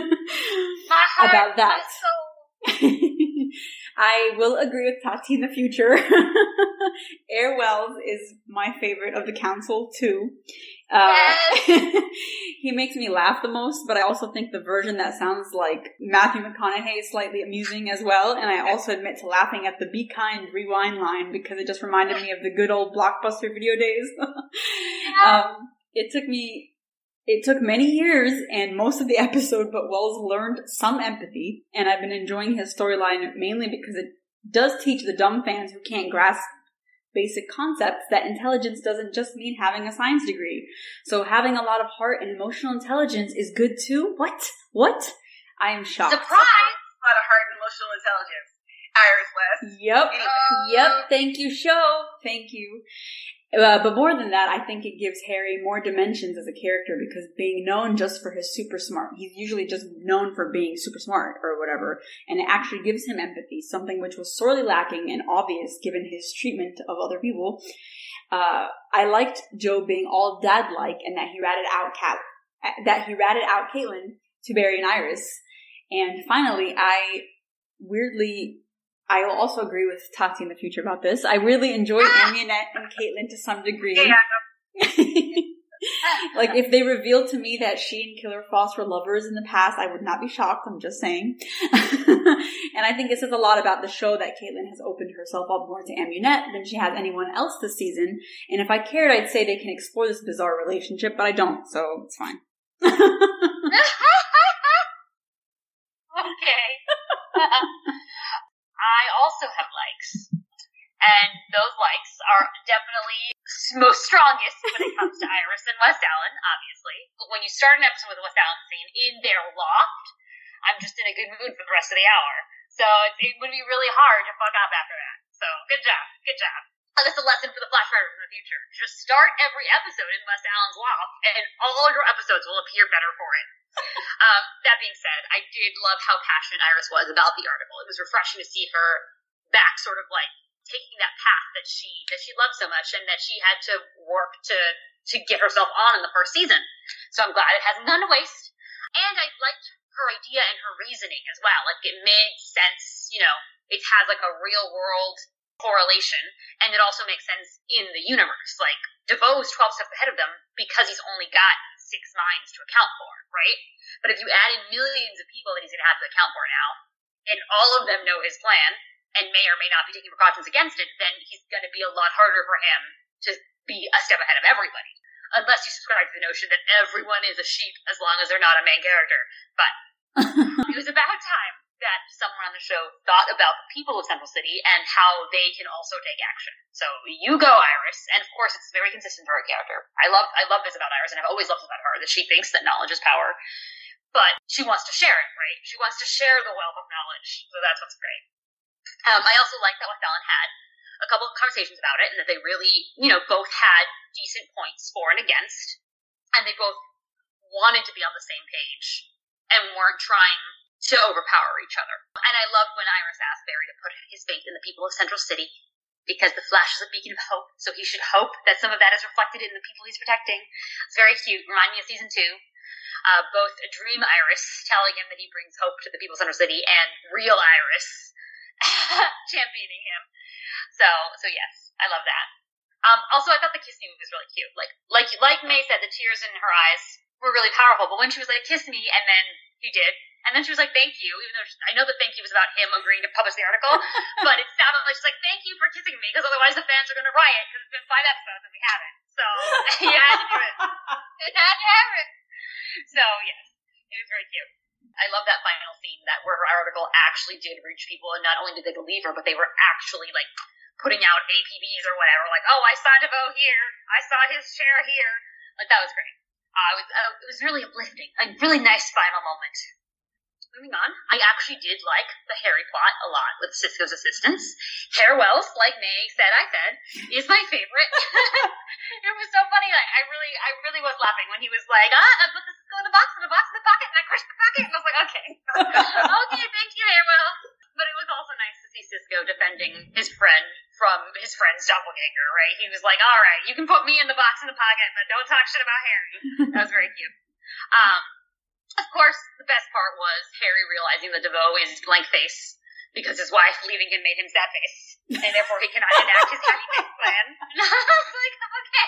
S1: about that. So... I will agree with Tati in the future. Air Wells is my favorite of the council too. Uh,
S2: yes.
S1: He makes me laugh the most, but I also think the version that sounds like Matthew McConaughey is slightly amusing as well. And I also admit to laughing at the "Be Kind, Rewind" line because it just reminded me of the good old Blockbuster video days. um, it took me It took many years and most of the episode, but Wells learned some empathy, and I've been enjoying his storyline mainly because it does teach the dumb fans who can't grasp basic concepts that intelligence doesn't just mean having a science degree. So having a lot of heart and emotional intelligence is good too? What? What? I am shocked.
S2: Surprise!
S3: A lot of heart and emotional intelligence. Iris West.
S1: Yep.
S2: Uh,
S1: Yep. Thank you, show. Thank you. Uh, but more than that, I think it gives Harry more dimensions as a character because being known just for his super smart, he's usually just known for being super smart or whatever, and it actually gives him empathy, something which was sorely lacking and obvious given his treatment of other people. Uh, I liked Joe being all dad-like and that he ratted out Cat, that he ratted out Caitlin to Barry and Iris. And finally, I weirdly... I will also agree with Tati in the future about this. I really enjoyed Amunet and Caitlin to some degree.
S3: Yeah.
S1: Like, if they revealed to me that she and Killer Frost were lovers in the past, I would not be shocked. I'm just saying. And I think it says a lot about the show that Caitlin has opened herself up more to Amunet than she has anyone else this season. And if I cared, I'd say they can explore this bizarre relationship, but I don't, so it's fine.
S2: Okay. I also have likes, and those likes are definitely most strongest when it comes to Iris and West Allen, obviously. But when you start an episode with the West Allen scene in their loft, I'm just in a good mood for the rest of the hour. So it would be really hard to fuck up after that. So good job, good job. And that's a lesson for the Flash writers in the future. Just start every episode in West Allen's loft, and all your episodes will appear better for it. um, that being said, I did love how passionate Iris was about the article. It was refreshing to see her back, sort of like taking that path that she that she loved so much, and that she had to work to to get herself on in the first season. So I'm glad it hasn't gone to waste. And I liked her idea and her reasoning as well. Like it made sense, you know, it has like a real world correlation, and it also makes sense in the universe. Like DeVoe's twelve steps ahead of them because he's only got six minds to account for, right? But if you add in millions of people that he's going to have to account for now, and all of them know his plan and may or may not be taking precautions against it, then he's going to be a lot harder for him to be a step ahead of everybody. Unless you subscribe to the notion that everyone is a sheep as long as they're not a main character. But it was about time that someone on the show thought about the people of Central City and how they can also take action. So you go, Iris, and of course it's very consistent for her character. I love I love this about Iris, and I've always loved about her, that she thinks that knowledge is power. But she wants to share it, right? She wants to share the wealth of knowledge. So that's what's great. Um, I also like that West Allen had a couple of conversations about it, and that they really, you know, both had decent points for and against, and they both wanted to be on the same page and weren't trying to overpower each other. And I loved when Iris asked Barry to put his faith in the people of Central City, because the Flash is a beacon of hope, so he should hope that some of that is reflected in the people he's protecting. It's very cute. Remind me of season two. Uh, both Dream Iris telling him that he brings hope to the people of Central City, and real Iris championing him. So, so yes, I love that. Um, also, I thought the kissing was really cute. Like, like, like May said, the tears in her eyes were really powerful. But when she was like, "Kiss me," and then he did, and then she was like, "Thank you," even though she, I know that "thank you" was about him agreeing to publish the article, but it sounded like she's like, "Thank you for kissing me," because otherwise the fans are going to riot because it's been five episodes and we haven't. So he had to do it. It had to happen. So yes, it was very cute. I love that final scene that where her article actually did reach people, and not only did they believe her, but they were actually like putting out A P Bs or whatever, like, "Oh, I saw DeVoe here, I saw his share here." Like, that was great. Uh, it was uh, it was really uplifting, a really nice final moment. Moving on, I actually did like the Harry plot a lot with Cisco's assistance. Harry Wells, like May said, I said, is my favorite. It was so funny. Like, I really, I really was laughing when he was like, "Ah, I put the Cisco in the box, in the box, in the pocket, and I crushed the pocket." And I was like, "Okay, okay, thank you, Harry Wells." But it was also nice to see Cisco defending his friend from his friend's doppelganger. Right? He was like, "All right, you can put me in the box, in the pocket, but don't talk shit about Harry." That was very cute. Um. Of course, the best part was Harry realizing that DeVoe is blank face because his wife leaving him made him sad face, and therefore he cannot enact his happy face plan. And I was like, okay.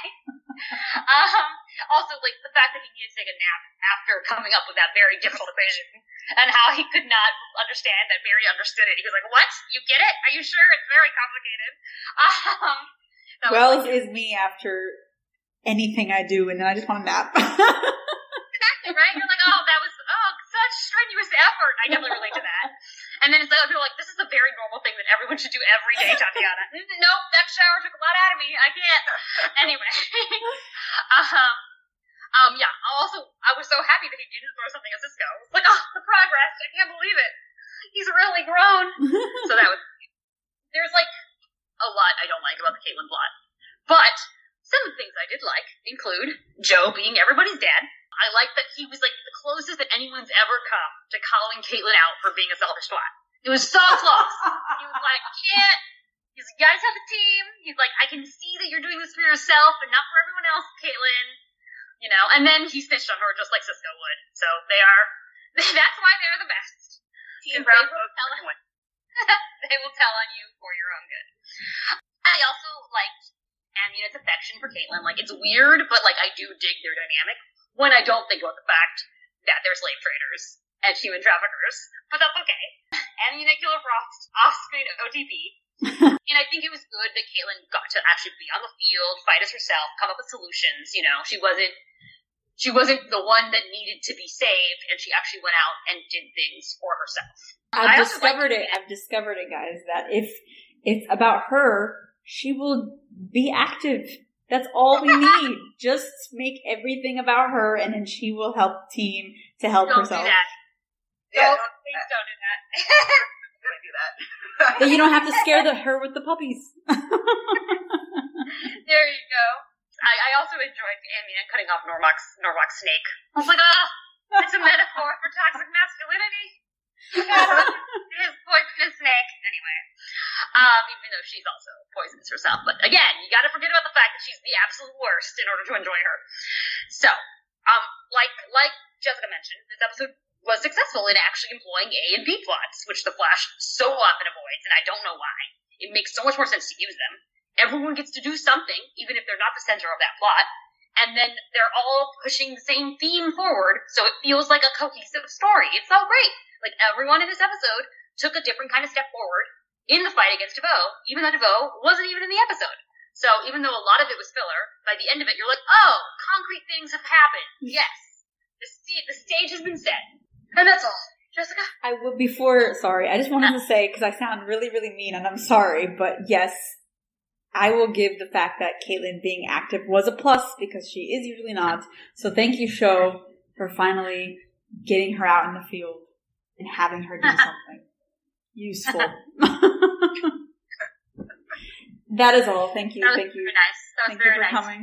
S2: Um, also, like, the fact that he needed to take a nap after coming up with that very difficult equation, and how he could not understand that Barry understood it. He was like, "What? You get it? Are you sure? It's very complicated." Um,
S1: Wells like, is me after anything I do, and then I just want to nap.
S2: Right? You're like, "Oh, that was oh such strenuous effort." I definitely relate to that. And then it's like, people are like, "This is a very normal thing that everyone should do every day, Tatiana." Nope, that shower took a lot out of me. I can't. Anyway. um, um, yeah. Also, I was so happy that he didn't throw something at Cisco. It's like, "Oh, the progress! I can't believe it. He's really grown." So that was. There's like a lot I don't like about the Caitlin plot, but some of the things I did like include Joe being everybody's dad. I like that he was like the closest that anyone's ever come to calling Caitlin out for being a selfish twat. It was so close. He was like, "You can't. He's like, you guys have a team." He's like, "I can see that you're doing this for yourself and not for everyone else, Caitlin." You know, and then he snitched on her just like Cisco would. So they are, that's why they're the best.
S3: Team Brown will
S2: tell on, they will tell on you for your own good. I also liked Amulet's affection for Caitlin. Like, it's weird, but like, I do dig their dynamic. When I don't think about the fact that they're slave traders and human traffickers. But that's okay. Amulet, Killer Frost, off-screen O T P. And I think it was good that Caitlin got to actually be on the field, fight as herself, come up with solutions. You know, she wasn't she wasn't the one that needed to be saved, and she actually went out and did things for herself.
S1: I've discovered it. I've discovered it, guys, that if it's about her, she will be active. That's all we need. Just make everything about her, and then she will help the team to help
S2: don't
S1: herself.
S2: Do that.
S3: Yeah,
S2: don't,
S3: don't,
S2: please don't do that.
S3: don't do that.
S1: Then you don't have to scare the, her with the puppies.
S2: There you go. I, I also enjoyed Amulet cutting off Normock's, Normock's snake. I was like, oh, it's a metaphor for toxic masculinity. His poisonous snake. Anyway. Um, even though she's also poisonous herself. But again, you gotta forget about the fact that she's the absolute worst in order to enjoy her. So, um, like, like Jessica mentioned, this episode was successful in actually employing A and B plots, which the Flash so often avoids, and I don't know why. It makes so much more sense to use them. Everyone gets to do something, even if they're not the center of that plot, and then they're all pushing the same theme forward, so it feels like a cohesive story. It's so great. Like, everyone in this episode took a different kind of step forward in the fight against DeVoe, even though DeVoe wasn't even in the episode. So even though a lot of it was filler, by the end of it, you're like, oh, concrete things have happened. Yes. The, st- the stage has been set. And that's all. Jessica?
S1: I would, before, sorry, I just wanted to say, because I sound really, really mean, and I'm sorry, but yes, I will give the fact that Caitlin being active was a plus, because she is usually not. So thank you, show, for finally getting her out in the field and having her do something useful. That is all. Thank you.
S2: That was
S1: Thank you.
S2: very nice. That was
S1: Thank
S2: very
S1: you for
S2: nice.
S1: coming.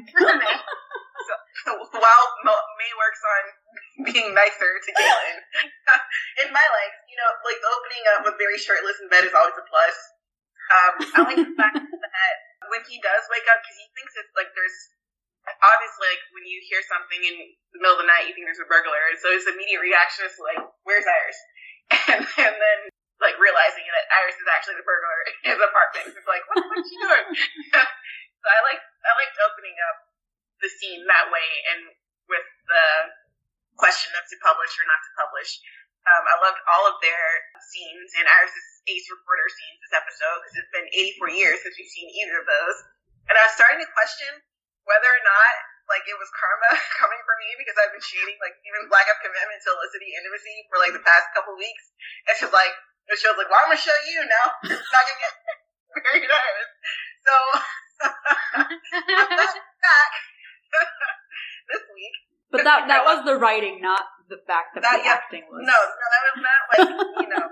S3: So, while May works on being nicer to Caitlin, in my life, you know, like the opening up with very shirtless in bed is always a plus. Um, I like the fact that when he does wake up, because he thinks it's like there's obviously like when you hear something in the middle of the night, you think there's a burglar, and so his immediate reaction is like, "Where's Iris?" And, and then like realizing that Iris is actually the burglar in his apartment. It's like, what the fuck is she doing? So I like I liked opening up the scene that way, and with the question of to publish or not to publish. Um, I loved all of their scenes and Iris' Ace Reporter scenes this episode. This has been eighty-four years since we've seen either of those. And I was starting to question whether or not, like, it was karma coming for me because I've been shading, like, even Black Up Commitment to illicity intimacy for, like, the past couple weeks. And she's like, the show's like, well, I'm going to show you now. It's not going to get very nervous. So, I'm back this week.
S1: But that that was the writing, not the fact that, that the yeah, acting was.
S3: No, no, that was not like, you know,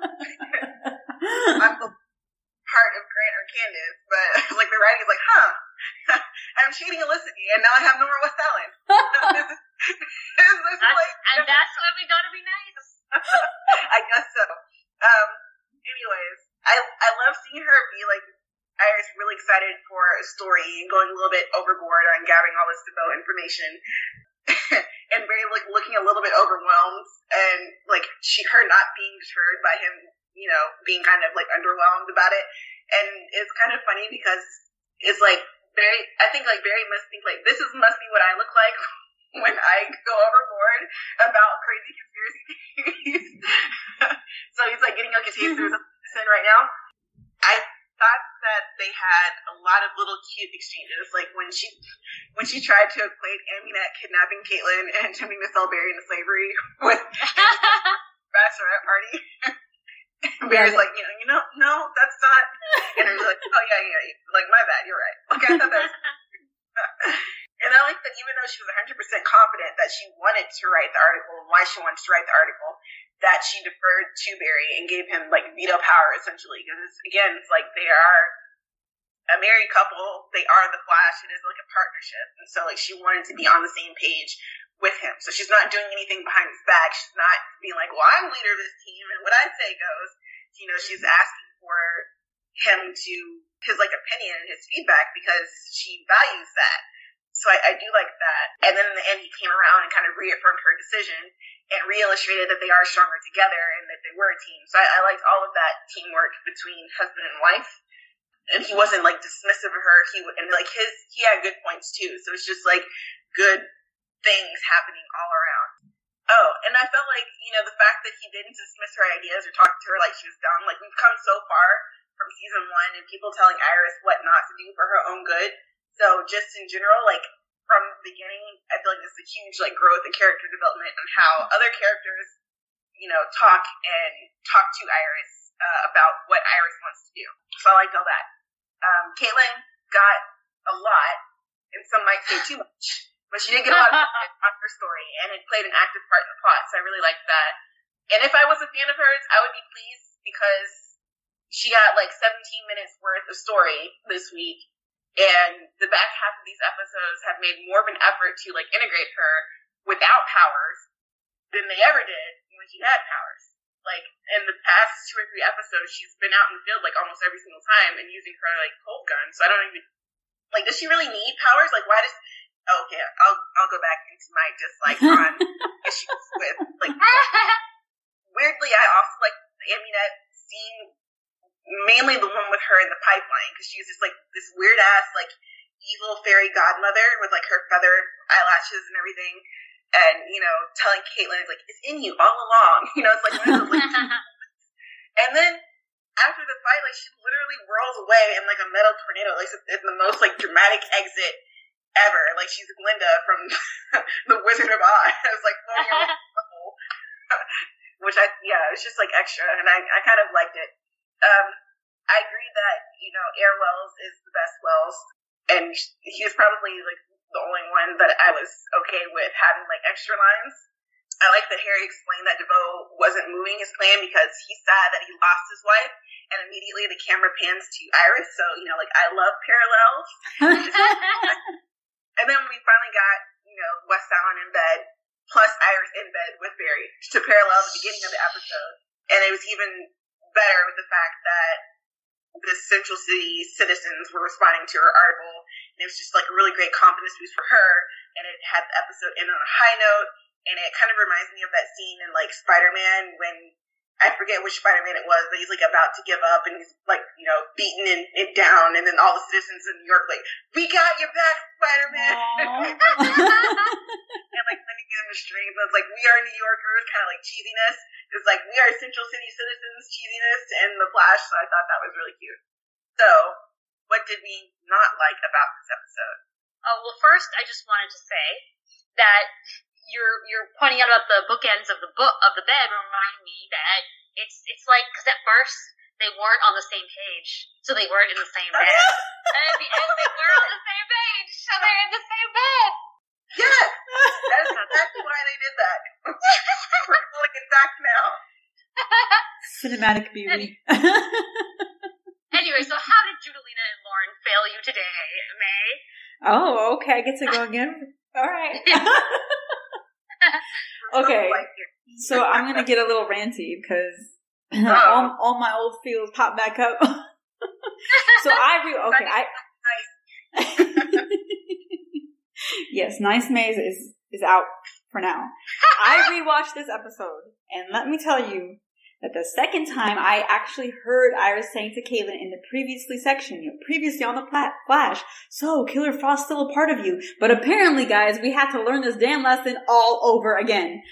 S3: I'm the part of Grant or Candace, but like the writing is like, huh, I'm cheating illicitly, and now I have Nora West Allen. this is, this is like,
S2: and that's why we gotta be nice.
S3: I guess so. Um, anyways, I I love seeing her be like, Iris really excited for a story and going a little bit overboard on gathering all this developed information. And very like looking a little bit overwhelmed, and like she her not being deterred by him, you know, being kind of like underwhelmed about it. And it's kind of funny because it's like Barry, I think like Barry must think like this is must be what I look like when I go overboard about crazy conspiracy theories. So he's like getting like his hands through his right now. I thought that they had a lot of little cute exchanges, like when she when she tried to equate Amunet kidnapping Caitlin and attempting to sell Barry into slavery with bachelorette party. Barry's like, you know, you know, no, that's not. And I was like, oh yeah, yeah, yeah, like my bad, you're right. Like I thought that was. And I like that even though she was one hundred percent confident that she wanted to write the article and why she wanted to write the article, that she deferred to Barry and gave him, like, veto power, essentially. Because, again, it's like they are a married couple. They are the Flash. It is, like, a partnership. And so, like, she wanted to be on the same page with him. So she's not doing anything behind his back. She's not being like, well, I'm leader of this team, and what I say goes. You know, she's asking for him to, his, like, opinion and his feedback because she values that. So I, I do like that. And then in the end, he came around and kind of reaffirmed her decision and re-illustrated that they are stronger together and that they were a team. So I, I liked all of that teamwork between husband and wife. And he wasn't, like, dismissive of her. He And, like, his, he had good points, too. So it's just, like, good things happening all around. Oh, and I felt like, you know, the fact that he didn't dismiss her ideas or talk to her like she was dumb. Like, we've come so far from season one and people telling Iris what not to do for her own good. So just in general, like, from the beginning, I feel like this is a huge, like, growth and character development on how other characters, you know, talk and talk to Iris uh, about what Iris wants to do. So I liked all that. Um, Caitlin got a lot, and some might say too much, but she did get a lot of on her story, and it played an active part in the plot, so I really liked that. And if I was a fan of hers, I would be pleased because she got, like, seventeen minutes worth of story this week. And the back half of these episodes have made more of an effort to, like, integrate her without powers than they ever did when she had powers. Like, in the past two or three episodes, she's been out in the field, like, almost every single time and using her, like, cold gun. So I don't even, like, does she really need powers? Like, why does, oh, okay, I'll, I'll go back into my dislike on issues with, like, weirdly, I also like the Amunet scene, mainly the one with her in the pipeline, because she was just like this weird ass like evil fairy godmother with like her feather eyelashes and everything, and you know telling Caitlin like it's in you all along, you know it's like one of those, like, and then after the fight like she literally whirls away in like a metal tornado, like it's the most like dramatic exit ever, like she's Glinda from the Wizard of Oz. I was like floating around the hole, which I yeah it was just like extra, and I I kind of liked it. Um, I agree that, you know, Air Wells is the best Wells, and he was probably, like, the only one that I was okay with having, like, extra lines. I like that Harry explained that DeVoe wasn't moving his plan because he's sad that he lost his wife, and immediately the camera pans to Iris. So, you know, like, I love parallels. And then we finally got, you know, West Allen in bed, plus Iris in bed with Barry, to parallel the beginning of the episode. And it was even better with the fact that the Central City citizens were responding to her article. And it was just like a really great confidence boost for her. And it had the episode end on a high note. And it kind of reminds me of that scene in like Spider-Man when, I forget which Spider-Man it was, but he's like about to give up and he's like, you know, beaten and, and down. And then all the citizens in New York like, we got your back, Spider-Man. And like sending it in the streets. I was like, we are New Yorkers, kind of like cheesiness. It was like, we are Central City citizens, cheesiness, and the Flash. So I thought that was really cute. So, what did we not like about this episode?
S2: Oh, well, first, I just wanted to say that you're you're pointing out about the bookends of the book of the bed remind me that it's it's like, because at first they weren't on the same page, so they weren't in the same bed. And at the end they were on the same page, so they're in the same bed.
S3: Yes, that's exactly why they did that. We're calling it back now.
S1: Cinematic beauty.
S2: Anyway, so how did Judalina and Lauren fail you today, May?
S1: Oh, okay, I get to go again. All right. Okay, so I'm gonna get a little ranty because oh. all, all my old feels pop back up. So I re okay I yes, Nice Maze is is out for now. I rewatched this episode, and let me tell you that the second time I actually heard Iris saying to Caitlin in the previously section, you know, previously on the plat- Flash, so Killer Frost's still a part of you. But apparently, guys, we had to learn this damn lesson all over again.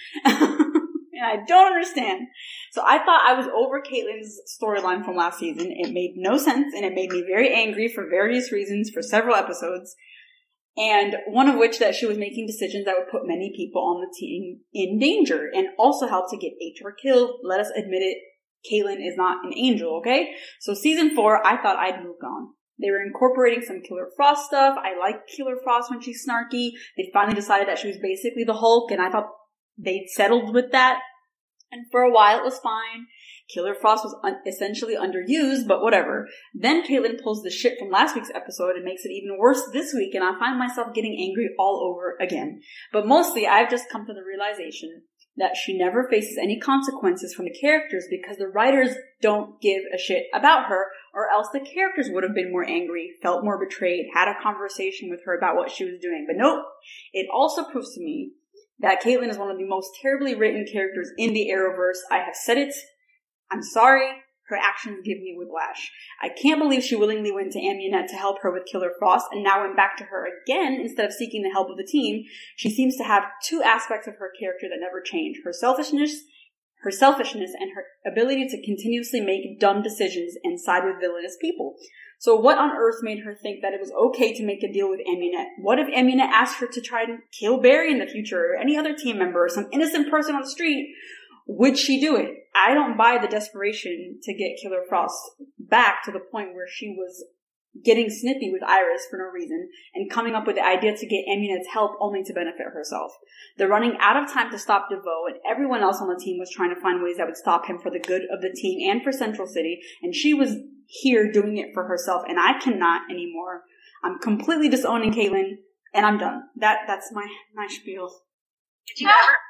S1: And I don't understand. So I thought I was over Caitlin's storyline from last season. It made no sense, and it made me very angry for various reasons for several episodes. And one of which that she was making decisions that would put many people on the team in danger and also help to get H R killed. Let us admit it, Caitlin is not an angel, okay? So season four, I thought I'd moved on. They were incorporating some Killer Frost stuff. I like Killer Frost when she's snarky. They finally decided that she was basically the Hulk, and I thought they'd settled with that. And for a while, it was fine. Killer Frost was un- essentially underused, but whatever. Then Caitlin pulls the shit from last week's episode and makes it even worse this week, and I find myself getting angry all over again. But mostly, I've just come to the realization that she never faces any consequences from the characters because the writers don't give a shit about her, or else the characters would have been more angry, felt more betrayed, had a conversation with her about what she was doing. But nope, it also proves to me that Caitlin is one of the most terribly written characters in the Arrowverse. I have said it. I'm sorry. Her actions give me whiplash. I can't believe she willingly went to Amunet to help her with Killer Frost and now went back to her again instead of seeking the help of the team. She seems to have two aspects of her character that never change. Her selfishness, her selfishness and her ability to continuously make dumb decisions and side with villainous people. So what on earth made her think that it was okay to make a deal with Amunet? What if Amunet asked her to try and kill Barry in the future, or any other team member, or some innocent person on the street? Would she do it? I don't buy the desperation to get Killer Frost back to the point where she was getting snippy with Iris for no reason and coming up with the idea to get Amunet's help only to benefit herself. They're running out of time to stop DeVoe, and everyone else on the team was trying to find ways that would stop him for the good of the team and for Central City, and she was here doing it for herself, and I cannot anymore. I'm completely disowning Caitlin, and I'm done. That That's my, my spiel.
S3: Did you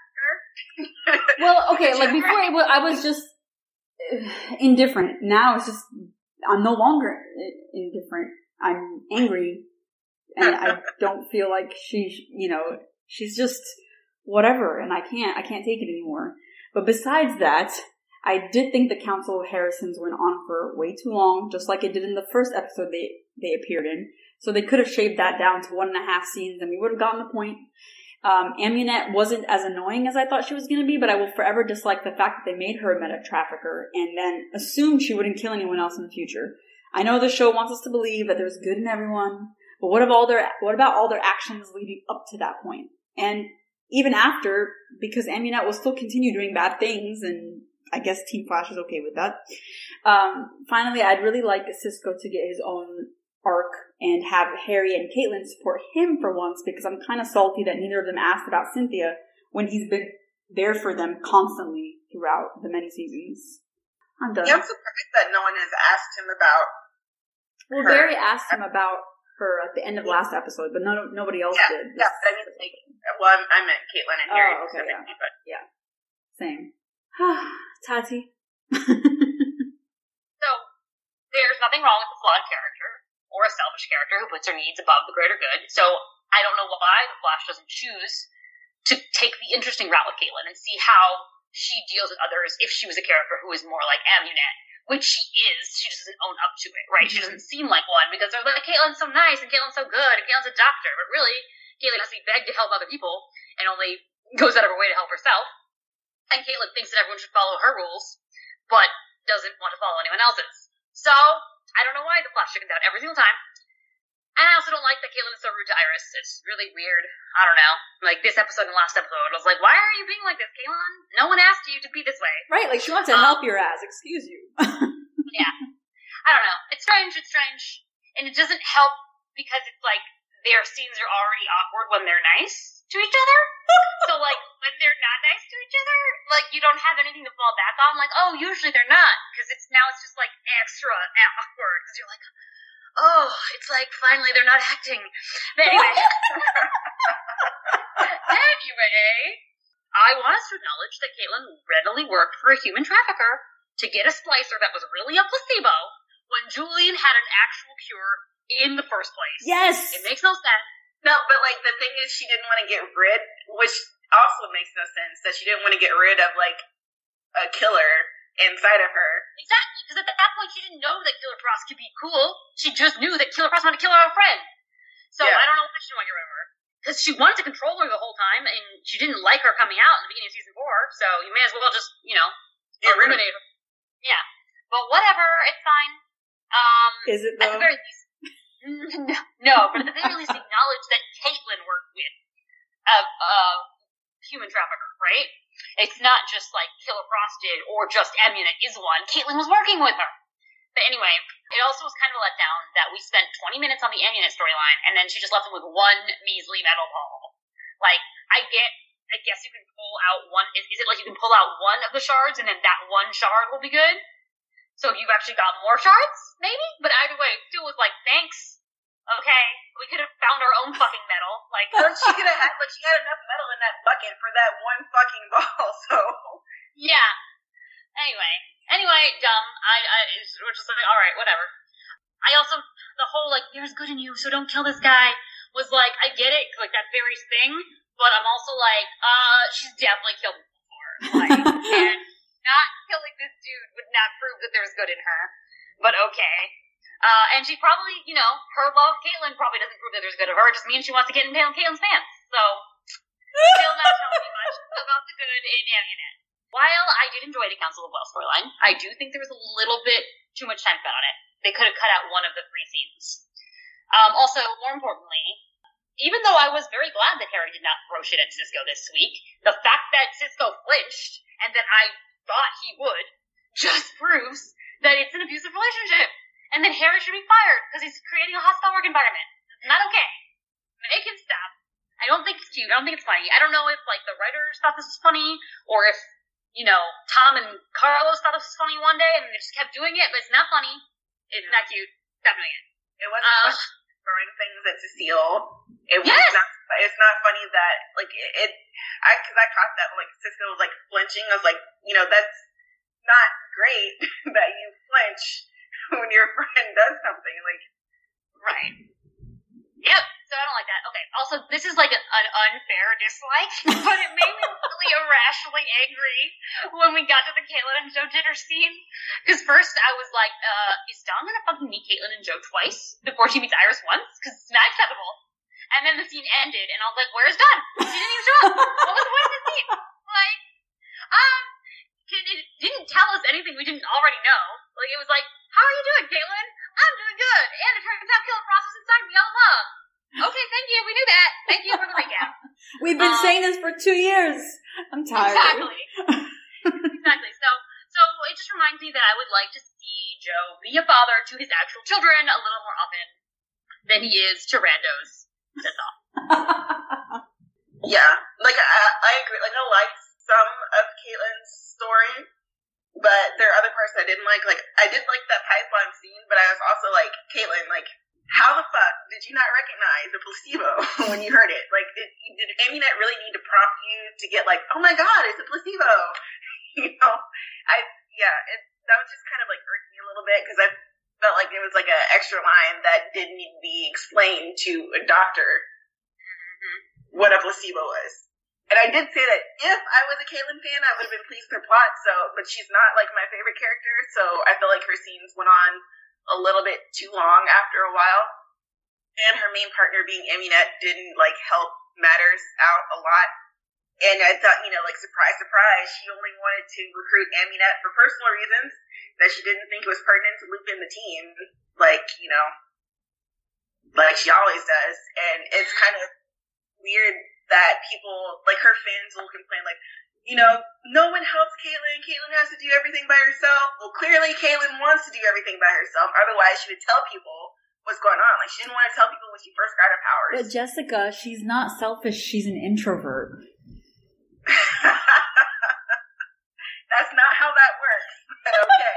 S3: ever?
S1: Well, okay, like before it was, I was just uh, indifferent. Now it's just, I'm no longer indifferent. I'm angry, and I don't feel like she, you know, she's just whatever, and I can't, I can't take it anymore. But besides that, I did think the Council of Harrisons went on for way too long, just like it did in the first episode they, they appeared in. So they could have shaved that down to one and a half scenes, and we would have gotten the point. Um, Amunet wasn't as annoying as I thought she was going to be, but I will forever dislike the fact that they made her a meta trafficker and then assumed she wouldn't kill anyone else in the future. I know the show wants us to believe that there's good in everyone, but what about all their, what about all their actions leading up to that point? And even after, because Amunet will still continue doing bad things, and I guess Team Flash is okay with that. Um, finally, I'd really like Cisco to get his own arc and have Harry and Caitlin support him for once, because I'm kind of salty that neither of them asked about Cynthia when he's been there for them constantly throughout the many seasons. I'm done.
S3: Yeah, I'm surprised that no one has asked him about
S1: Well,
S3: her.
S1: Barry asked him about her at the end of last episode, but no, nobody else
S3: yeah,
S1: did.
S3: Yeah, but I mean, like, well, I, I meant Caitlin and Harry
S1: Oh, okay, yeah.
S3: specifically, but
S1: Yeah. Same. Tati.
S2: So, there's nothing wrong with a flawed character or a selfish character who puts her needs above the greater good. So, I don't know why the Flash doesn't choose to take the interesting route with Caitlin and see how she deals with others if she was a character who is more like Amunet, which she is. She just doesn't own up to it, right? Mm-hmm. She doesn't seem like one because they're like, Caitlin's so nice and Caitlin's so good and Caitlin's a doctor, but really, Caitlin has to be begged to help other people and only goes out of her way to help herself. And Caitlin thinks that everyone should follow her rules, but doesn't want to follow anyone else's. So, I don't know why the Flash chickens out every single time. And I also don't like that Caitlin is so rude to Iris. It's really weird. I don't know. Like, this episode and last episode, I was like, why are you being like this, Caitlin? No one asked you to be this way.
S1: Right, like, she wants to um, help your ass. Excuse you.
S2: Yeah. I don't know. It's strange, it's strange. And it doesn't help because it's like, their scenes are already awkward when they're nice to each other. So, like, when they're not nice to each other, like, you don't have anything to fall back on. Like, oh, usually they're not. Because it's now it's just, like, extra awkward. Because you're like, oh, it's like, finally, they're not acting. But anyway. Anyway, I want us to acknowledge that Caitlin readily worked for a human trafficker to get a splicer that was really a placebo when Julian had an actual cure in the first place.
S1: Yes!
S2: It makes no sense.
S3: No, but, like, the thing is she didn't want to get rid, which also makes no sense, that she didn't want to get rid of, like, a killer inside of her.
S2: Exactly, because at that point she didn't know that Killer Frost could be cool. She just knew that Killer Frost wanted to kill her friend. So yeah. I don't know why she didn't want to get rid of her. Because she wanted to control her the whole time, and she didn't like her coming out in the beginning of season four, so you may as well just, you know,
S3: yeah,
S2: eliminate her. Yeah. But whatever, it's fine. Um,
S1: Is it, though?
S2: At the very least, no, but at the very least acknowledge that Caitlin worked with a, a human trafficker, right? It's not just like Killer Frost did, or just Amunet is one. Caitlin was working with her. But anyway, it also was kind of a letdown that we spent twenty minutes on the Amunet storyline, and then she just left him with one measly metal ball. Like, I get, I guess you can pull out one, is, is it like you can pull out one of the shards, and then that one shard will be good? So you've actually got more shards, maybe? But either way, still was like, thanks. Okay, we could have found our own fucking metal. Like,
S3: well, she could have had, but she had enough metal in that bucket for that one fucking ball, so.
S2: Yeah. Anyway. Anyway, dumb. I, I, we're just like, alright, whatever. I also, the whole, like, there's good in you, so don't kill this guy, was like, I get it, like, that very thing, but I'm also like, uh, she's definitely killed him before. Like, and not killing this dude would not prove that there's good in her. But okay. Uh, and she probably, you know, her love of Caitlin probably doesn't prove that there's good of her, it just means she wants to get in Caitlin's pants. So, still not telling me much about the good in Amunet. While I did enjoy the Council of Wells storyline, I do think there was a little bit too much time spent on it. They could have cut out one of the three scenes. Um, also, more importantly, even though I was very glad that Harry did not throw shit at Cisco this week, the fact that Cisco flinched, and that I thought he would, just proves that it's an abusive relationship. And that Harry should be fired, because he's creating a hostile work environment. It's not okay. Make him stop. I don't think it's cute. I don't think it's funny. I don't know if, like, the writers thought this was funny, or if, you know, Tom and Carlos thought this was funny one day, and they just kept doing it, but it's not funny. It's yeah. not cute. Stop doing it.
S3: It wasn't uh, throwing things at Cecile. It was
S2: yes!
S3: not, it's not funny that, like, it, it I, cause I caught that, like, Cisco was, like, flinching. I was like, you know, that's not great that you flinch when your friend does something, like,
S2: right. Yep, so I don't like that. Okay, also, this is like an, an unfair dislike, but it made me really irrationally angry when we got to the Caitlin and Joe dinner scene. Because first I was like, uh, is Dawn gonna fucking meet Caitlin and Joe twice before she meets Iris once? Because it's not acceptable. And then the scene ended, and I was like, where's Dawn? She didn't even show up. What was the point of the scene? Like, um, it didn't tell us anything we didn't already know. Like, it was like, how are you doing, Caitlin? I'm doing good. And it turns out Killer Frost was inside me all along. Okay, thank you. We knew that. Thank you for the recap.
S1: We've been um, saying this for two years. I'm tired.
S2: Exactly. Exactly. So, so it just reminds me that I would like to see Joe be a father to his actual children a little more often than he is to randos. That's all.
S3: Yeah. Like, I, I agree. Like, I like some of Caitlin's story, but there are other parts I didn't like. Like, I did like that pipeline scene, but I was also like, Caitlin, like, how the fuck did you not recognize a placebo when you heard it? Like, did, did Amunet really need to prompt you to get like, oh my god, it's a placebo? You know? I, yeah, it, that was just kind of like irked me a little bit, because I felt like it was like an extra line that didn't need to be explained to a doctor mm-hmm. what a placebo was. And I did say that if I was a Caitlin fan, I would have been pleased with her plot, so, but she's not like my favorite character, so I feel like her scenes went on a little bit too long after a while. And her main partner being Amunet didn't like help matters out a lot. And I thought, you know, like, surprise, surprise, she only wanted to recruit Amunet for personal reasons, that she didn't think it was pertinent to loop in the team, like, you know, like she always does. And it's kind of weird that people, like, her fans will complain, like, you know, no one helps Caitlin. Caitlin has to do everything by herself. Well, clearly Caitlin wants to do everything by herself. Otherwise, she would tell people what's going on. Like, she didn't want to tell people when she first got her powers.
S1: But Jessica, she's not selfish. She's an introvert.
S3: That's not how that works. But okay.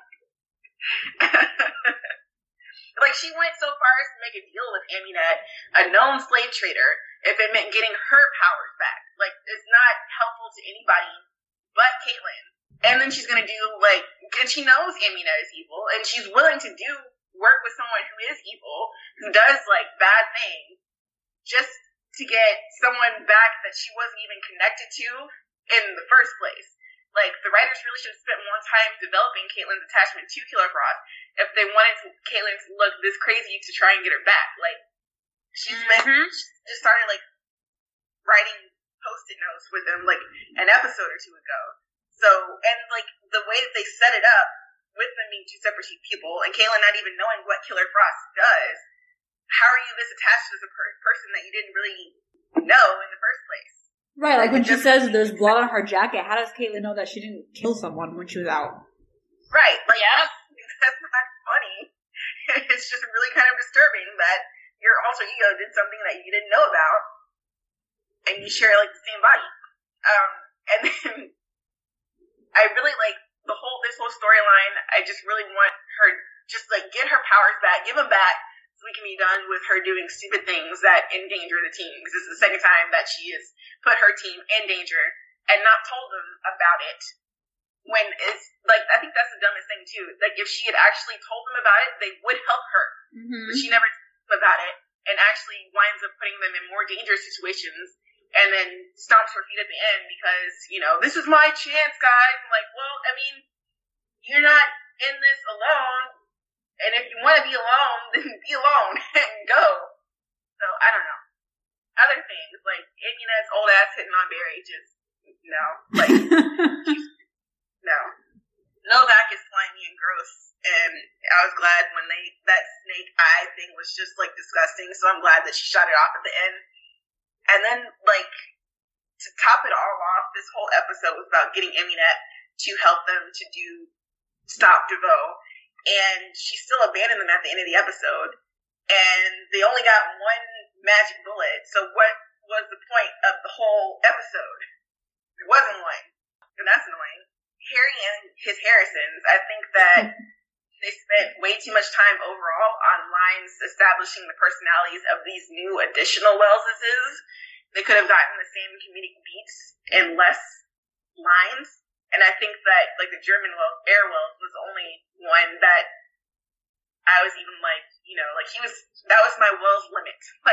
S3: Like, she went so far as to make a deal with Amunet, a known slave trader, if it meant getting her powers back. Like, it's not helpful to anybody but Caitlin. And then she's gonna do, like, and she knows Amunet is evil, and she's willing to do work with someone who is evil, who does, like, bad things, just to get someone back that she wasn't even connected to in the first place. Like, the writers really should have spent more time developing Caitlin's attachment to Killer Frost if they wanted to, Caitlin to look this crazy to try and get her back. Like, she's been,
S2: mm-hmm.
S3: she just started, like, writing post-it notes with him, like, an episode or two ago. So, and, like, the way that they set it up, with them being two separate people, and Caitlin not even knowing what Killer Frost does, how are you this attached as a per- person that you didn't really know in the first place?
S1: Right, like when she says there's blood on her jacket, how does Caitlin know that she didn't kill someone when she was out?
S3: Right, like,
S2: yeah.
S3: that's not funny. It's just really kind of disturbing that your alter ego did something that you didn't know about, and you share, like, the same body. Um, and then, I really, like, the whole, this whole storyline, I just really want her, just, like, get her powers back, give them back, so we can be done with her doing stupid things that endanger the team. Because this is the second time that she has put her team in danger and not told them about it. When it's, like, I think that's the dumbest thing, too. Like, if she had actually told them about it, they would help her.
S1: Mm-hmm.
S3: But she never told them about it and actually winds up putting them in more dangerous situations and then stomps her feet at the end because, you know, this is my chance, guys. I'm like, well, I mean, you're not in this alone. And if you want to be alone, then be alone and go. So, I don't know. Other things, like, Amunet's old ass hitting on Barry, just, no. Like, no. Novak is slimy and gross, and I was glad when they, that snake eye thing was just, like, disgusting, so I'm glad that she shot it off at the end. And then, like, to top it all off, this whole episode was about getting Amunet to help them to do Stop DeVoe. And she still abandoned them at the end of the episode. And they only got one magic bullet. So what was the point of the whole episode? There wasn't one. And that's annoying. Harry and his Harrisons, I think that they spent way too much time overall on lines establishing the personalities of these new additional Welleses. They could have gotten the same comedic beats and less lines. And I think that, like, the German Wells, Air Wells was the only one that I was even like, you know, like, he was, that was my Wells limit. Like,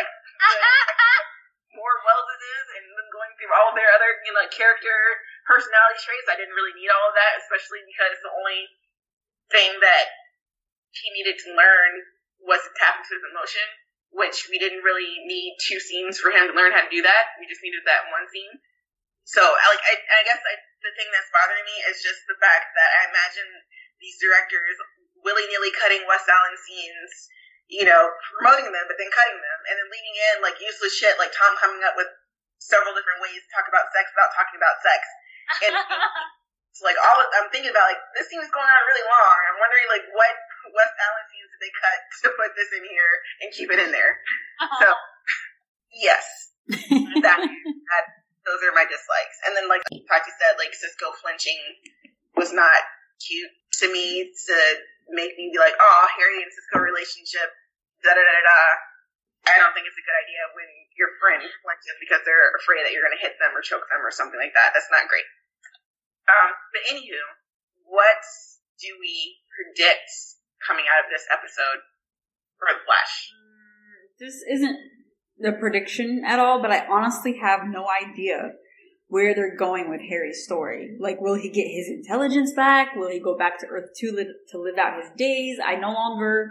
S3: the more Welleses and then going through all of their other, you know, like, character, personality traits, I didn't really need all of that, especially because the only thing that he needed to learn was to tap into his emotion, which we didn't really need two scenes for him to learn how to do that. We just needed that one scene. So, I, like, I, I guess I, the thing that's bothering me is just the fact that I imagine these directors willy-nilly cutting West Allen scenes, you know, promoting them, but then cutting them, and then leaving in, like, useless shit, like Tom coming up with several different ways to talk about sex without talking about sex. And it's like, all I'm thinking about, like, this scene is going on really long. I'm wondering, like, what West Allen scenes did they cut to put this in here and keep it in there? So, yes. that, that those are my dislikes. And then, like Tati said, like Cisco flinching was not cute to me to make me be like, oh, Harry and Cisco relationship, da da da da da. I don't think it's a good idea when your friend flinches because they're afraid that you're going to hit them or choke them or something like that. That's not great. Um, but anywho, what do we predict coming out of this episode for The Flash?
S1: This isn't the prediction at all, but I honestly have no idea where they're going with Harry's story. Like, will he get his intelligence back? Will he go back to Earth two li- to live out his days? I no longer...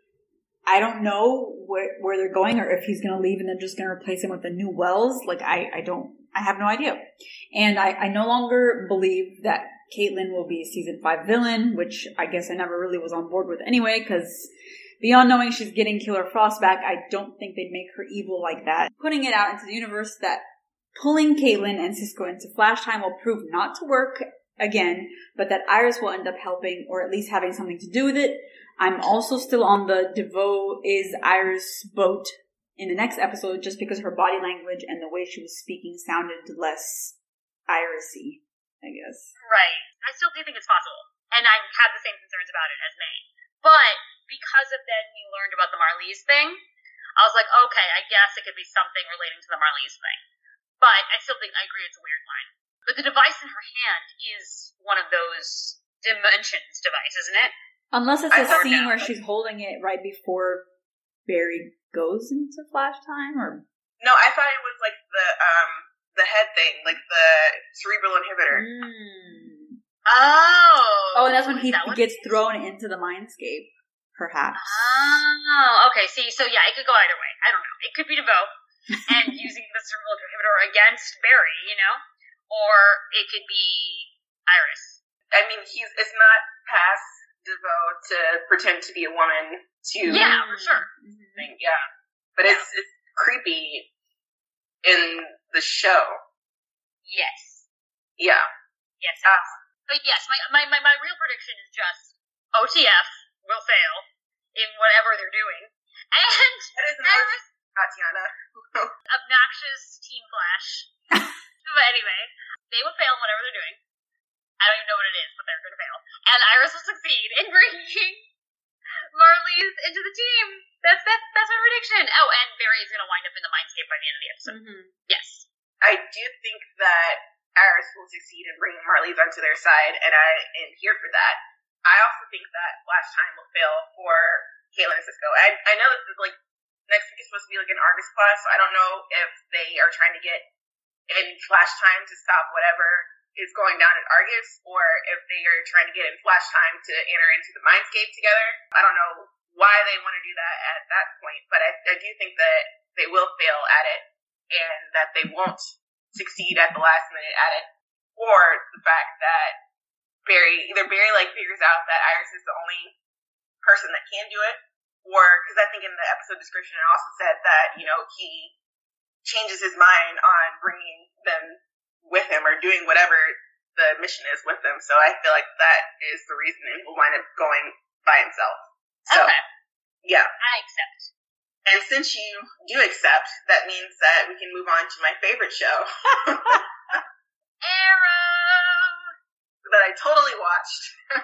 S1: I don't know where, where they're going or if he's going to leave and they're just going to replace him with a new Wells. Like, I, I don't... I have no idea. And I, I no longer believe that Caitlin will be a season five villain, which I guess I never really was on board with anyway, because beyond knowing she's getting Killer Frost back, I don't think they'd make her evil like that. Putting it out into the universe that pulling Caitlin and Cisco into Flash time will prove not to work again, but that Iris will end up helping or at least having something to do with it. I'm also still on the DeVoe is Iris boat in the next episode just because her body language and the way she was speaking sounded less Iris-y, I guess.
S2: Right. I still do think it's possible. And I have the same concerns about it as May. But because of then we learned about the Marlies thing, I was like, okay, I guess it could be something relating to the Marlies thing. But I still think, I agree, it's a weird line. But the device in her hand is one of those dimensions device, isn't it?
S1: Unless it's
S2: I
S1: a scene know. where she's holding it right before Barry goes into Flash time, or
S3: no, I thought it was like the um the head thing, like the cerebral inhibitor.
S2: Mm. Oh,
S1: oh, and that's when he gets thrown into the mindscape, perhaps.
S2: Oh, okay. See, so yeah, it could go either way. I don't know. It could be DeVoe and using the cerebral inhibitor against Barry, you know, or it could be Iris.
S3: I mean, he's it's not past DeVoe to pretend to be a woman to
S2: yeah, for sure.
S3: Think, yeah, but yeah. it's it's creepy in the show.
S2: Yes.
S3: Yeah.
S2: Yes. Uh, but yes, my, my my my real prediction is just O T F will fail in whatever they're doing, and
S3: that is Iris, Tatiana,
S2: obnoxious Team Flash. But anyway, they will fail in whatever they're doing. I don't even know what it is, but they're going to fail. And Iris will succeed in bringing Marlies into the team. That's that, that's my prediction. Oh, and Barry is going to wind up in the Mindscape by the end of the episode. Mm-hmm. Yes.
S3: I do think that Iris will succeed in bringing Marlies onto their side, and I am here for that. I also think that Flash time will fail for Caitlin and Cisco. I, I know that, like, next week is supposed to be, like, an Argus Plus, so I don't know if they are trying to get in Flash time to stop whatever is going down at Argus, or if they are trying to get in Flash time to enter into the Mindscape together. I don't know why they want to do that at that point, but I, I do think that they will fail at it, and that they won't succeed at the last minute at it, or the fact that Barry, either Barry like figures out that Iris is the only person that can do it, or, because I think in the episode description it also said that, you know, he changes his mind on bringing them with him or doing whatever the mission is with them. So I feel like that is the reason he'll wind up going by himself. So,
S2: okay.
S3: Yeah.
S2: I accept.
S3: And since you do accept, that means that we can move on to my favorite show.
S2: Arrow!
S3: That I totally watched.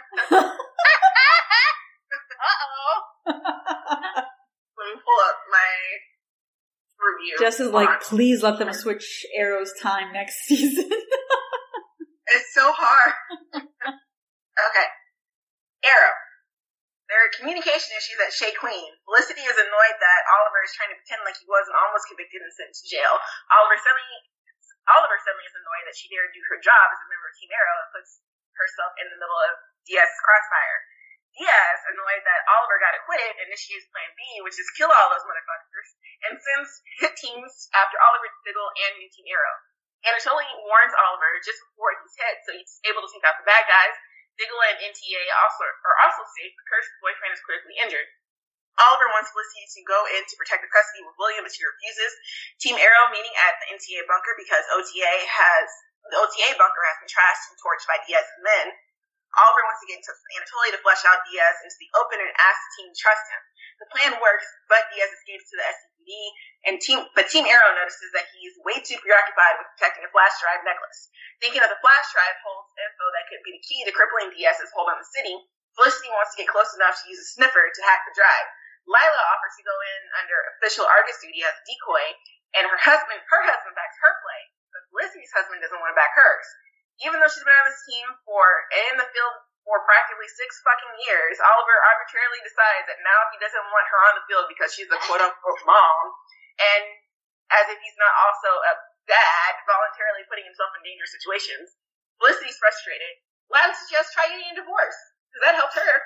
S2: Uh-oh.
S3: Let me pull up my review.
S1: Jess is like, please let them switch Arrow's time next season.
S3: It's so hard. Okay. Arrow. There are communication issues at Shea Queen. Felicity is annoyed that Oliver is trying to pretend like he was and almost convicted and sent to jail. Oliver suddenly, Oliver suddenly is annoyed that she dared do her job as a member of Team Arrow and puts herself in the middle of Diaz's crossfire. Diaz, annoyed that Oliver got acquitted, initiates Plan B, which is kill all those motherfuckers, and sends hit teams after Oliver, Diggle, and New Team Arrow. Anatoly warns Oliver just before he's hit, so he's able to take out the bad guys. Diggle and N T A also are also safe, but Kirst's boyfriend is critically injured. Oliver wants Felicity to go in to protect her custody with William, but she refuses. Team Arrow meeting at the N T A bunker because O T A has the O T A bunker has been trashed and torched by Diaz's men. Oliver wants to get in touch with Anatoly to flesh out Diaz into the open and ask the team to trust him. The plan works, but Diaz escapes to the S C P D, and team, but Team Arrow notices that he's way too preoccupied with protecting a flash drive necklace. Thinking that the flash drive holds info that could be the key to crippling Diaz's hold on the city, Felicity wants to get close enough to use a sniffer to hack the drive. Lila offers to go in under official Argus duty as a decoy, and her husband, her husband backs her play, but Felicity's husband doesn't want to back hers. Even though she's been on this team for, in the field for practically six fucking years, Oliver arbitrarily decides that now he doesn't want her on the field because she's a quote-unquote mom, and as if he's not also a dad, voluntarily putting himself in dangerous situations. Felicity's frustrated. Lila suggests try getting a divorce, because that helped her.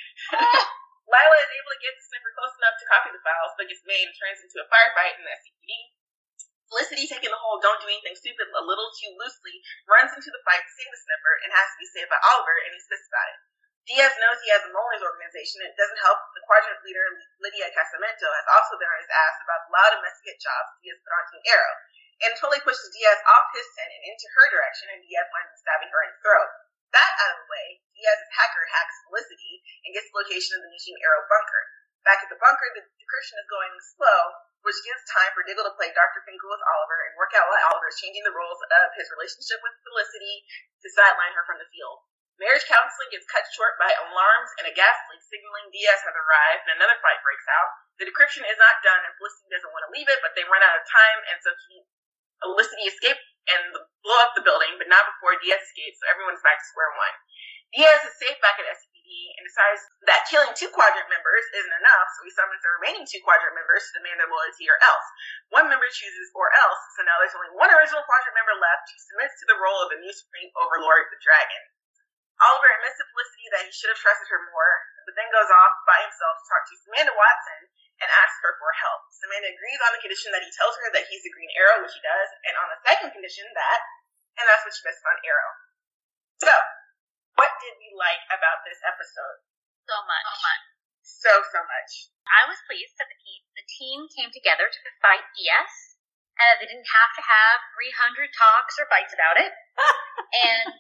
S3: Lila is able to get the sniffer close enough to copy the files, but gets made and turns into a firefight in the S C P D. Felicity, taking the whole don't do anything stupid a little too loosely, runs into the fight to save the sniffer and has to be saved by Oliver, and he's pissed about it. Diaz knows he has a Molars organization, and it doesn't help the quadrant leader, Lydia Casamento, has also been on his ass about the loud domestic jobs Diaz put on Team Arrow, and totally pushes Diaz off his tent and into her direction, and Diaz winds up stabbing her in the throat. That out of the way, Diaz's hacker hacks Felicity and gets the location of the new Team Arrow bunker. Back at the bunker, the decryption is going slow, which gives time for Diggle to play Doctor Finkel with Oliver and work out why Oliver is changing the roles of his relationship with Felicity to sideline her from the field. Marriage counseling gets cut short by alarms and a gas leak signaling Diaz has arrived, and another fight breaks out. The decryption is not done, and Felicity doesn't want to leave it, but they run out of time, and so he, Felicity escapes and blow up the building, but not before Diaz escapes, so everyone's back to square one. Diaz is safe back at S C P D and decides that killing two quadrant members isn't enough, so he summons the remaining two quadrant members to demand their loyalty or else. One member chooses or else, so now there's only one original quadrant member left who submits to the role of the new Supreme Overlord, the Dragon. Oliver admits to Felicity that he should have trusted her more, but then goes off by himself to talk to Samantha Watson and asks her for help. Samantha agrees on the condition that he tells her that he's the Green Arrow, which he does, and on the second condition that, and that's what she misses on Arrow. So, what did we like about this episode?
S2: So much. So much.
S3: So, so much.
S2: I was pleased that the, the team came together to fight Diaz, and that they didn't have to have three hundred talks or fights about it. And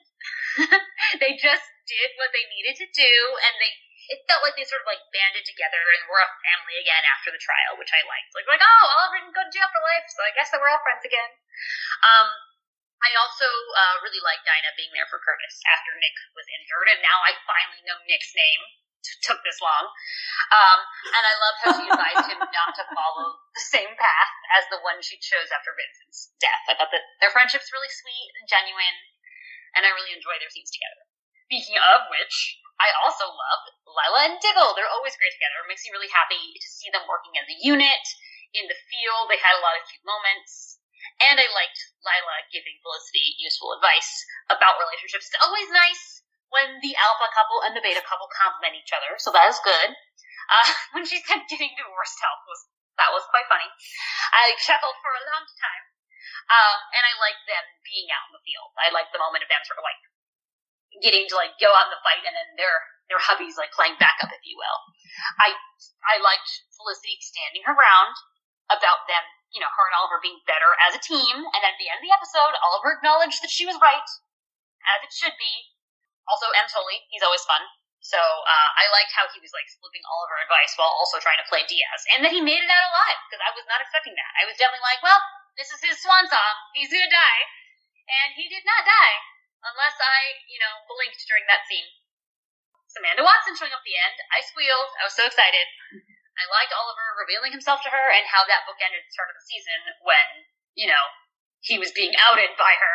S2: they just did what they needed to do, and they it felt like they sort of like banded together and were a family again after the trial, which I liked. Like, like oh, Oliver didn't go to jail for life, so I guess that we're all friends again. Um, I also uh, really liked Dinah being there for Curtis after Nick was injured, and now I finally know Nick's name. T- took this long. Um, and I love how she advised him not to follow the same path as the one she chose after Vincent's death. I thought that their friendship's really sweet and genuine, and I really enjoy their scenes together. Speaking of which, I also love Lila and Diggle. They're always great together. It makes me really happy to see them working as a unit, in the field. They had a lot of cute moments. And I liked Lila giving Felicity useful advice about relationships. It's always nice when the alpha couple and the beta couple complement each other, so that is good. Uh, when she said getting divorced help was, that was quite funny. I chuckled for a long time. Um, and I liked them being out in the field. I liked the moment of them sort of like getting to like go out in the fight and then their, their hubbies like playing backup, if you will. I, I liked Felicity standing her ground about them, you know, her and Oliver being better as a team, and at the end of the episode, Oliver acknowledged that she was right, as it should be. Also, Anatoly, he's always fun. So, uh, I liked how he was, like, slipping Oliver advice while also trying to play Diaz. And that he made it out alive, because I was not expecting that. I was definitely like, well, this is his swan song. He's gonna die. And he did not die. Unless I, you know, blinked during that scene. Samantha Watson showing up at the end. I squealed. I was so excited. I liked Oliver revealing himself to her and how that book ended at the start of the season when, you know, he was being outed by her.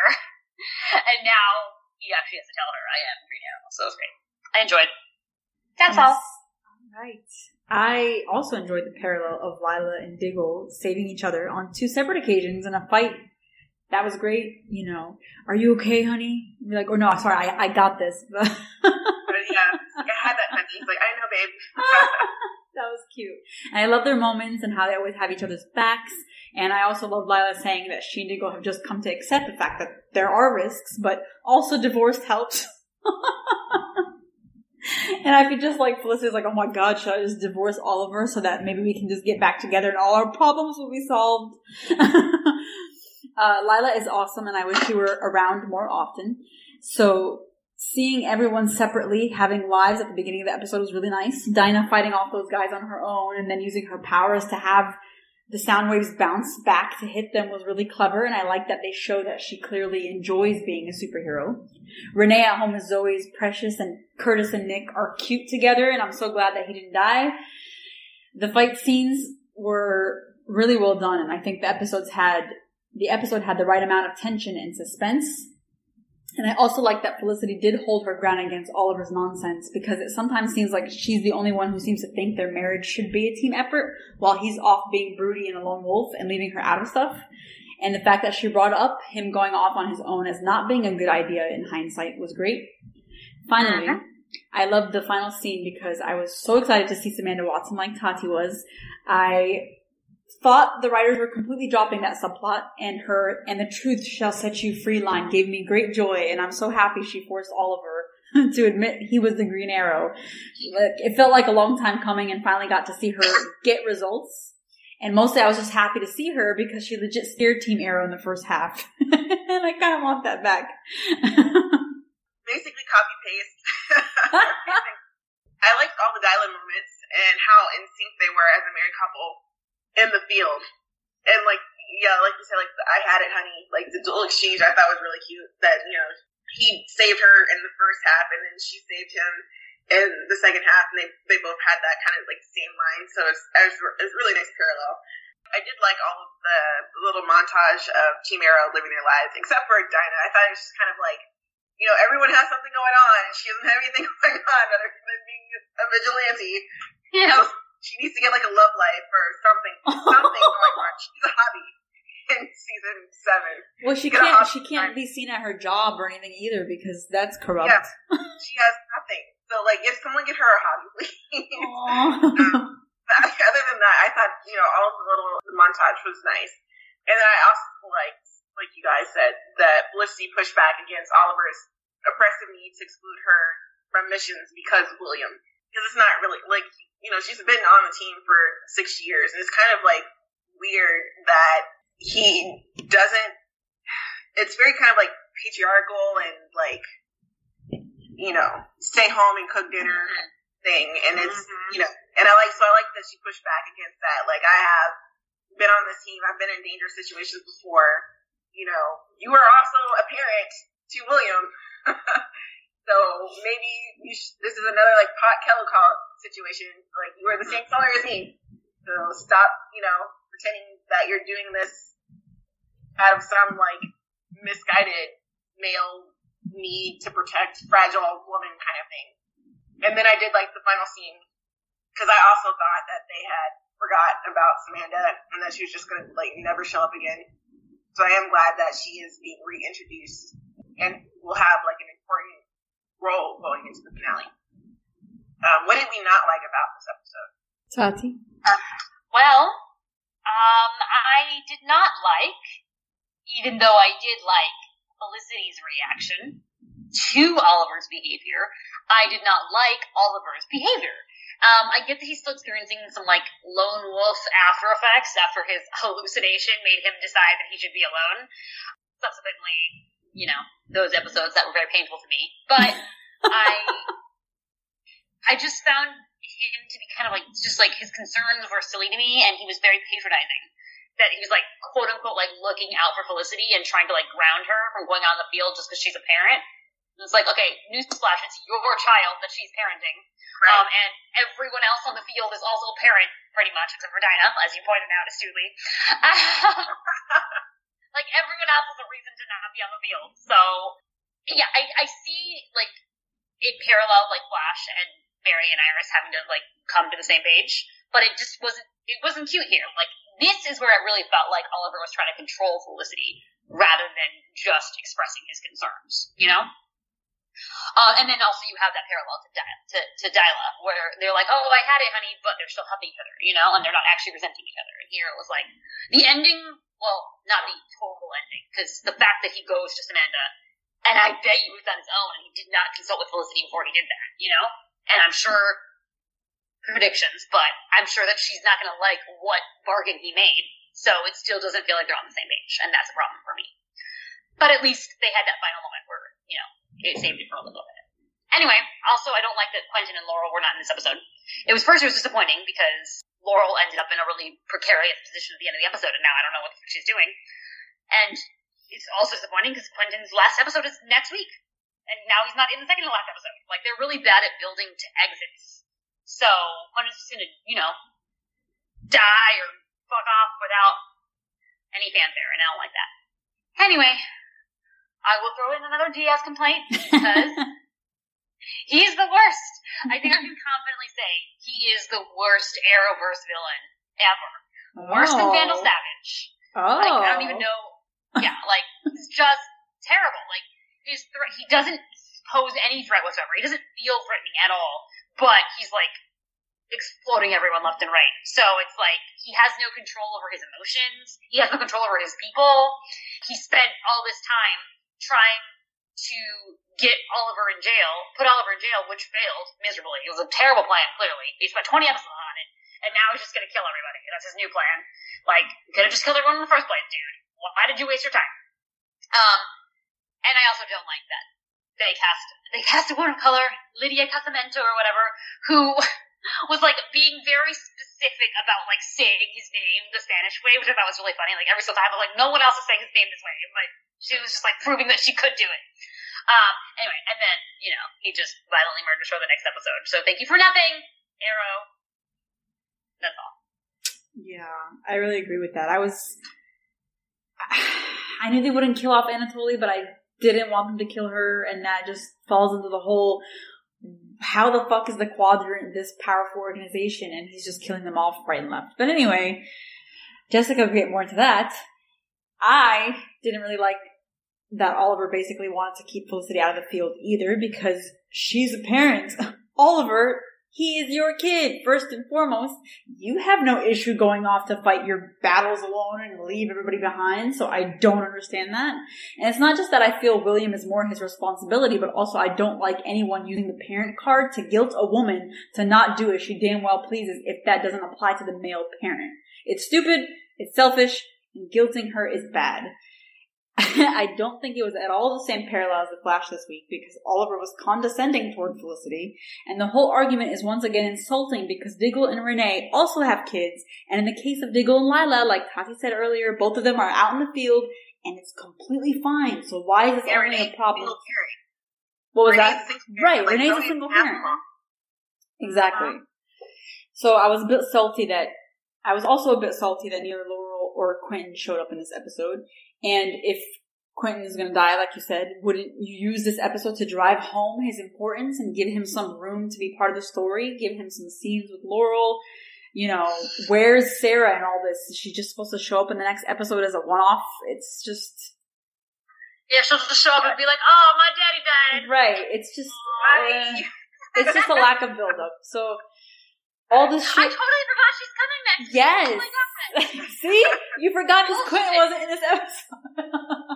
S2: And now he actually has to tell her, I am Green Arrow. So it was great. I enjoyed. That's
S1: yes.
S2: all.
S1: Right. I also enjoyed the parallel of Lila and Diggle saving each other on two separate occasions in a fight. That was great. You know, are you okay, honey? You're like, oh no, sorry, I, I got this. But
S3: yeah, I had that honey. He's like, I know, babe.
S1: That was cute. And I love their moments and how they always have each other's backs. And I also love Lila saying that she and Diggle have just come to accept the fact that there are risks, but also divorce helps. And I could just like, Felicity's like, oh my god, should I just divorce Oliver so that maybe we can just get back together and all our problems will be solved? uh, Lila is awesome and I wish she were around more often. So seeing everyone separately having lives at the beginning of the episode was really nice. Dinah fighting off those guys on her own and then using her powers to have the sound waves bounce back to hit them was really clever, and I like that they show that she clearly enjoys being a superhero. Renee at home with Zoe's Precious, and Curtis and Nick are cute together, and I'm so glad that he didn't die. The fight scenes were really well done, and I think the episodes had the episode had the right amount of tension and suspense. And I also like that Felicity did hold her ground against Oliver's nonsense, because it sometimes seems like she's the only one who seems to think their marriage should be a team effort, while he's off being broody and a lone wolf and leaving her out of stuff. And the fact that she brought up him going off on his own as not being a good idea in hindsight was great. Finally, uh-huh. I loved the final scene because I was so excited to see Samantha Watson like Tati was. I thought the writers were completely dropping that subplot, and her "and the truth shall set you free" line gave me great joy, and I'm so happy she forced Oliver to admit he was the Green Arrow. It felt like a long time coming, and finally got to see her get results. And mostly I was just happy to see her because she legit scared Team Arrow in the first half. And I kind of want that back.
S3: Basically copy paste. I liked all the dialogue moments and how in sync they were as a married couple in the field. And like, yeah, like you said, like, I had it, honey. Like, the dual exchange I thought was really cute. That, you know, he saved her in the first half and then she saved him in the second half, and they they both had that kind of like same line. So it's it was, it was really nice parallel. I did like all of the little montage of Team Arrow living their lives, except for Dinah. I thought it was just kind of like, you know, everyone has something going on, and she doesn't have anything going on other than being a vigilante. Yeah. So she needs to get like a love life or something, something going on. She's a hobby in season seven.
S1: Well, she get can't. She can't be seen at her job or anything either, because that's corrupt. Yeah.
S3: She has nothing. So, like, if someone get her a hobby, please. um, other than that, I thought, you know, all of the little montage was nice. And then I also liked, like you guys said, that Felicity pushed back against Oliver's oppressive need to exclude her from missions because of William. Because it's not really, like, you know, she's been on the team for six years, and it's kind of, like, weird that he doesn't, it's very kind of, like, patriarchal and, like, you know, stay home and cook dinner thing. And it's, mm-hmm. you know, and I like, so I like that she pushed back against that. Like, I have been on this team. I've been in dangerous situations before. You know, you were also a parent to William. So maybe you sh- this is another, like, pot kettle call situation. Like, you are the same color as me. So stop, you know, pretending that you're doing this out of some, like, misguided male need to protect fragile woman kind of thing. And then I did like the final scene, because I also thought that they had forgot about Samantha and that she was just going to like never show up again. So I am glad that she is being reintroduced and will have like an important role going into the finale. Um, what did we not like about this episode?
S1: Tati?
S2: Uh, well, um, I did not like, even though I did like Felicity's reaction to Oliver's behavior, I did not like Oliver's behavior. Um, I get that he's still experiencing some, like, lone wolf after effects after his hallucination made him decide that he should be alone. Subsequently, you know, those episodes that were very painful to me. But I, I just found him to be kind of like, just like, his concerns were silly to me, and he was very patronizing. That he was, like, quote unquote, like, looking out for Felicity and trying to, like, ground her from going on the field just because she's a parent. And it's like, okay, newsflash, it's your child that she's parenting. Right. Um, and everyone else on the field is also a parent, pretty much, except for Dinah, as you pointed out astutely. Like, everyone else has a reason to not be on the field. So, yeah, I, I see, like, it paralleled, like, Flash and Barry and Iris having to, like, come to the same page. But it just wasn't, it wasn't cute here. Like, this is where it really felt like Oliver was trying to control Felicity rather than just expressing his concerns, you know? Uh, and then also you have that parallel to, Di- to, to Dyla, where they're like, oh, I had it, honey, but they're still hugging each other, you know? And they're not actually resenting each other. And here it was like, the ending, well, not the total ending, because the fact that he goes to Samantha, and I bet you he was on his own, and he did not consult with Felicity before he did that, you know? And I'm sure, predictions, but I'm sure that she's not going to like what bargain he made, so it still doesn't feel like they're on the same page, and that's a problem for me. But at least they had that final moment where, you know, it saved it for a little bit. Anyway, also, I don't like that Quentin and Laurel were not in this episode. It was first, it was disappointing because Laurel ended up in a really precarious position at the end of the episode, and now I don't know what the fuck she's doing. And it's also disappointing because Quentin's last episode is next week, and now he's not in the second to last episode. Like, they're really bad at building to exits. So, Quentin's just gonna, you know, die or fuck off without any fanfare, and I don't like that. Anyway, I will throw in another Diaz complaint because he's the worst. I think I can confidently say he is the worst Arrowverse villain ever. Worse oh. than Vandal Savage.
S1: Oh.
S2: Like, I don't even know. Yeah, like, it's just terrible. Like, his threat, he doesn't pose any threat whatsoever. He doesn't feel threatening at all, but he's like exploding everyone left and right. So it's like, he has no control over his emotions. He has no control over his people. He spent all this time trying to get Oliver in jail, put Oliver in jail, which failed miserably. It was a terrible plan, clearly. He spent twenty episodes on it, and now he's just gonna kill everybody. That's his new plan. Like, could have just killed everyone in the first place, dude. Why did you waste your time? Um, and I also don't like that they cast, they cast a woman of color, Lydia Casamento or whatever, who was like being very specific about like saying his name the Spanish way, which I thought was really funny. Like every single time I was like, no one else is saying his name this way, but she was just like proving that she could do it. Um, anyway, and then, you know, he just violently murders her the next episode. So thank you for nothing, Arrow. That's all.
S1: Yeah, I really agree with that. I was, I knew they wouldn't kill off Anatoly, but I didn't want them to kill her, and that just falls into the whole, how the fuck is the Quadrant this powerful organization, and he's just killing them off right and left. But anyway, Jessica will get more into that. I didn't really like that Oliver basically wanted to keep Felicity out of the field either, because she's a parent. Oliver, he is your kid, first and foremost. You have no issue going off to fight your battles alone and leave everybody behind, so I don't understand that. And it's not just that I feel William is more his responsibility, but also I don't like anyone using the parent card to guilt a woman to not do as she damn well pleases if that doesn't apply to the male parent. It's stupid, it's selfish, and guilting her is bad. I don't think it was at all the same parallel as the Flash this week, because Oliver was condescending toward Felicity, and the whole argument is once again insulting because Diggle and Renee also have kids, and in the case of Diggle and Lila, like Tati said earlier, both of them are out in the field, and it's completely fine, so why is this
S3: yeah,
S1: only
S3: Renee's
S1: a problem?
S3: What
S1: was
S3: Renee's
S1: that? Right,
S3: like,
S1: Renee's a single parent. Exactly. Uh-huh. So I was a bit salty that, I was also a bit salty that neither Laurel or Quentin showed up in this episode. And if Quentin is going to die, like you said, wouldn't you use this episode to drive home his importance and give him some room to be part of the story? Give him some scenes with Laurel? You know, where's Sarah and all this? Is she just supposed to show up in the next episode as a one-off? It's just...
S2: Yeah, she'll just show up and be like, oh, my daddy died.
S1: Right. It's just... Uh, it's just a lack of build-up. So... All this shit.
S2: I totally forgot she's coming next week.
S1: Yes.
S2: Oh my God.
S1: See? You forgot because Quentin wasn't in this episode.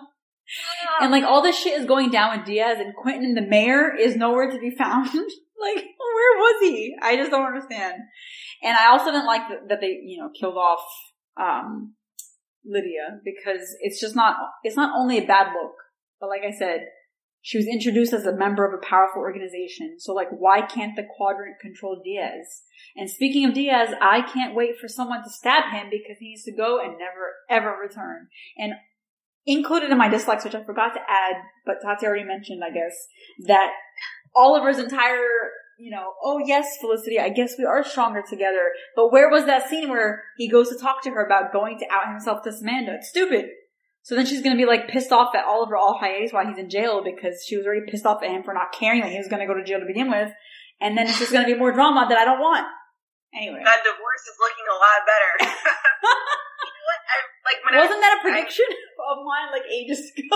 S1: And like all this shit is going down with Diaz, and Quentin, the mayor, is nowhere to be found. Like, where was he? I just don't understand. And I also didn't like that, that they, you know, killed off um Lydia, because it's just not, it's not only a bad look, but like I said, she was introduced as a member of a powerful organization. So, like, why can't the Quadrant control Diaz? And speaking of Diaz, I can't wait for someone to stab him because he needs to go and never, ever return. And included in my dislikes, which I forgot to add, but Tati already mentioned, I guess, that Oliver's entire, you know, oh yes, Felicity, I guess we are stronger together. But where was that scene where he goes to talk to her about going to out himself to Samantha? It's stupid. So then she's going to be like pissed off at Oliver all hiatus while he's in jail because she was already pissed off at him for not caring that he was going to go to jail to begin with. And then it's just going to be more drama that I don't want. Anyway.
S3: That divorce is looking a lot better. You know what? I, like, when
S1: Wasn't
S3: I,
S1: that a prediction I, of mine like ages ago?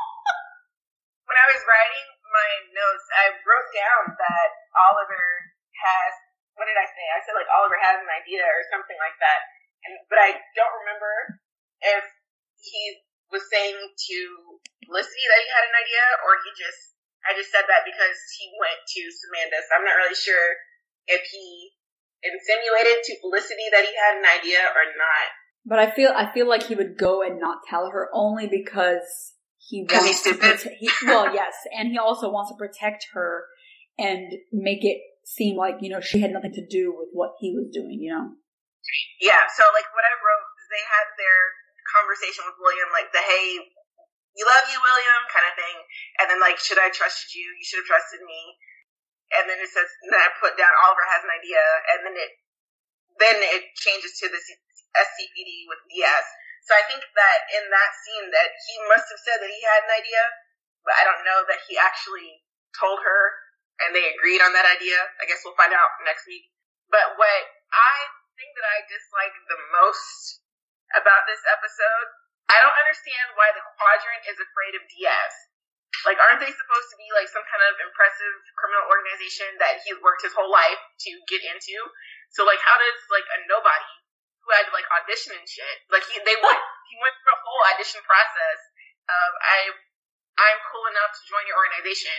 S3: When I was writing my notes, I wrote down that Oliver has, what did I say? I said like Oliver has an idea or something like that. And But I don't remember if he was saying to Felicity that he had an idea, or he just, I just said that because he went to Samantha. So I'm not really sure if he insinuated to Felicity that he had an idea or not.
S1: But I feel, I feel like he would go and not tell her only because he
S3: because
S1: wants
S3: he's stupid.
S1: to prote- he, well, yes, and he also wants to protect her and make it seem like, you know, she had nothing to do with what he was doing, you know?
S3: Yeah, so, like, what I wrote is they had their conversation with William, like, the, hey, we love you, William, kind of thing, and then, like, should I have trusted you? You should have trusted me. And then it says, then I put down Oliver has an idea, and then it, then it changes to this S C P D with Diaz. So I think that in that scene that he must have said that he had an idea, but I don't know that he actually told her and they agreed on that idea. I guess we'll find out next week. But what I think that I dislike the most about this episode, I don't understand why the Quadrant is afraid of Diaz. Like, aren't they supposed to be like some kind of impressive criminal organization that he's worked his whole life to get into? So like, how does like a nobody who had to like audition and shit, like he they went he went through a whole audition process of I I'm cool enough to join your organization,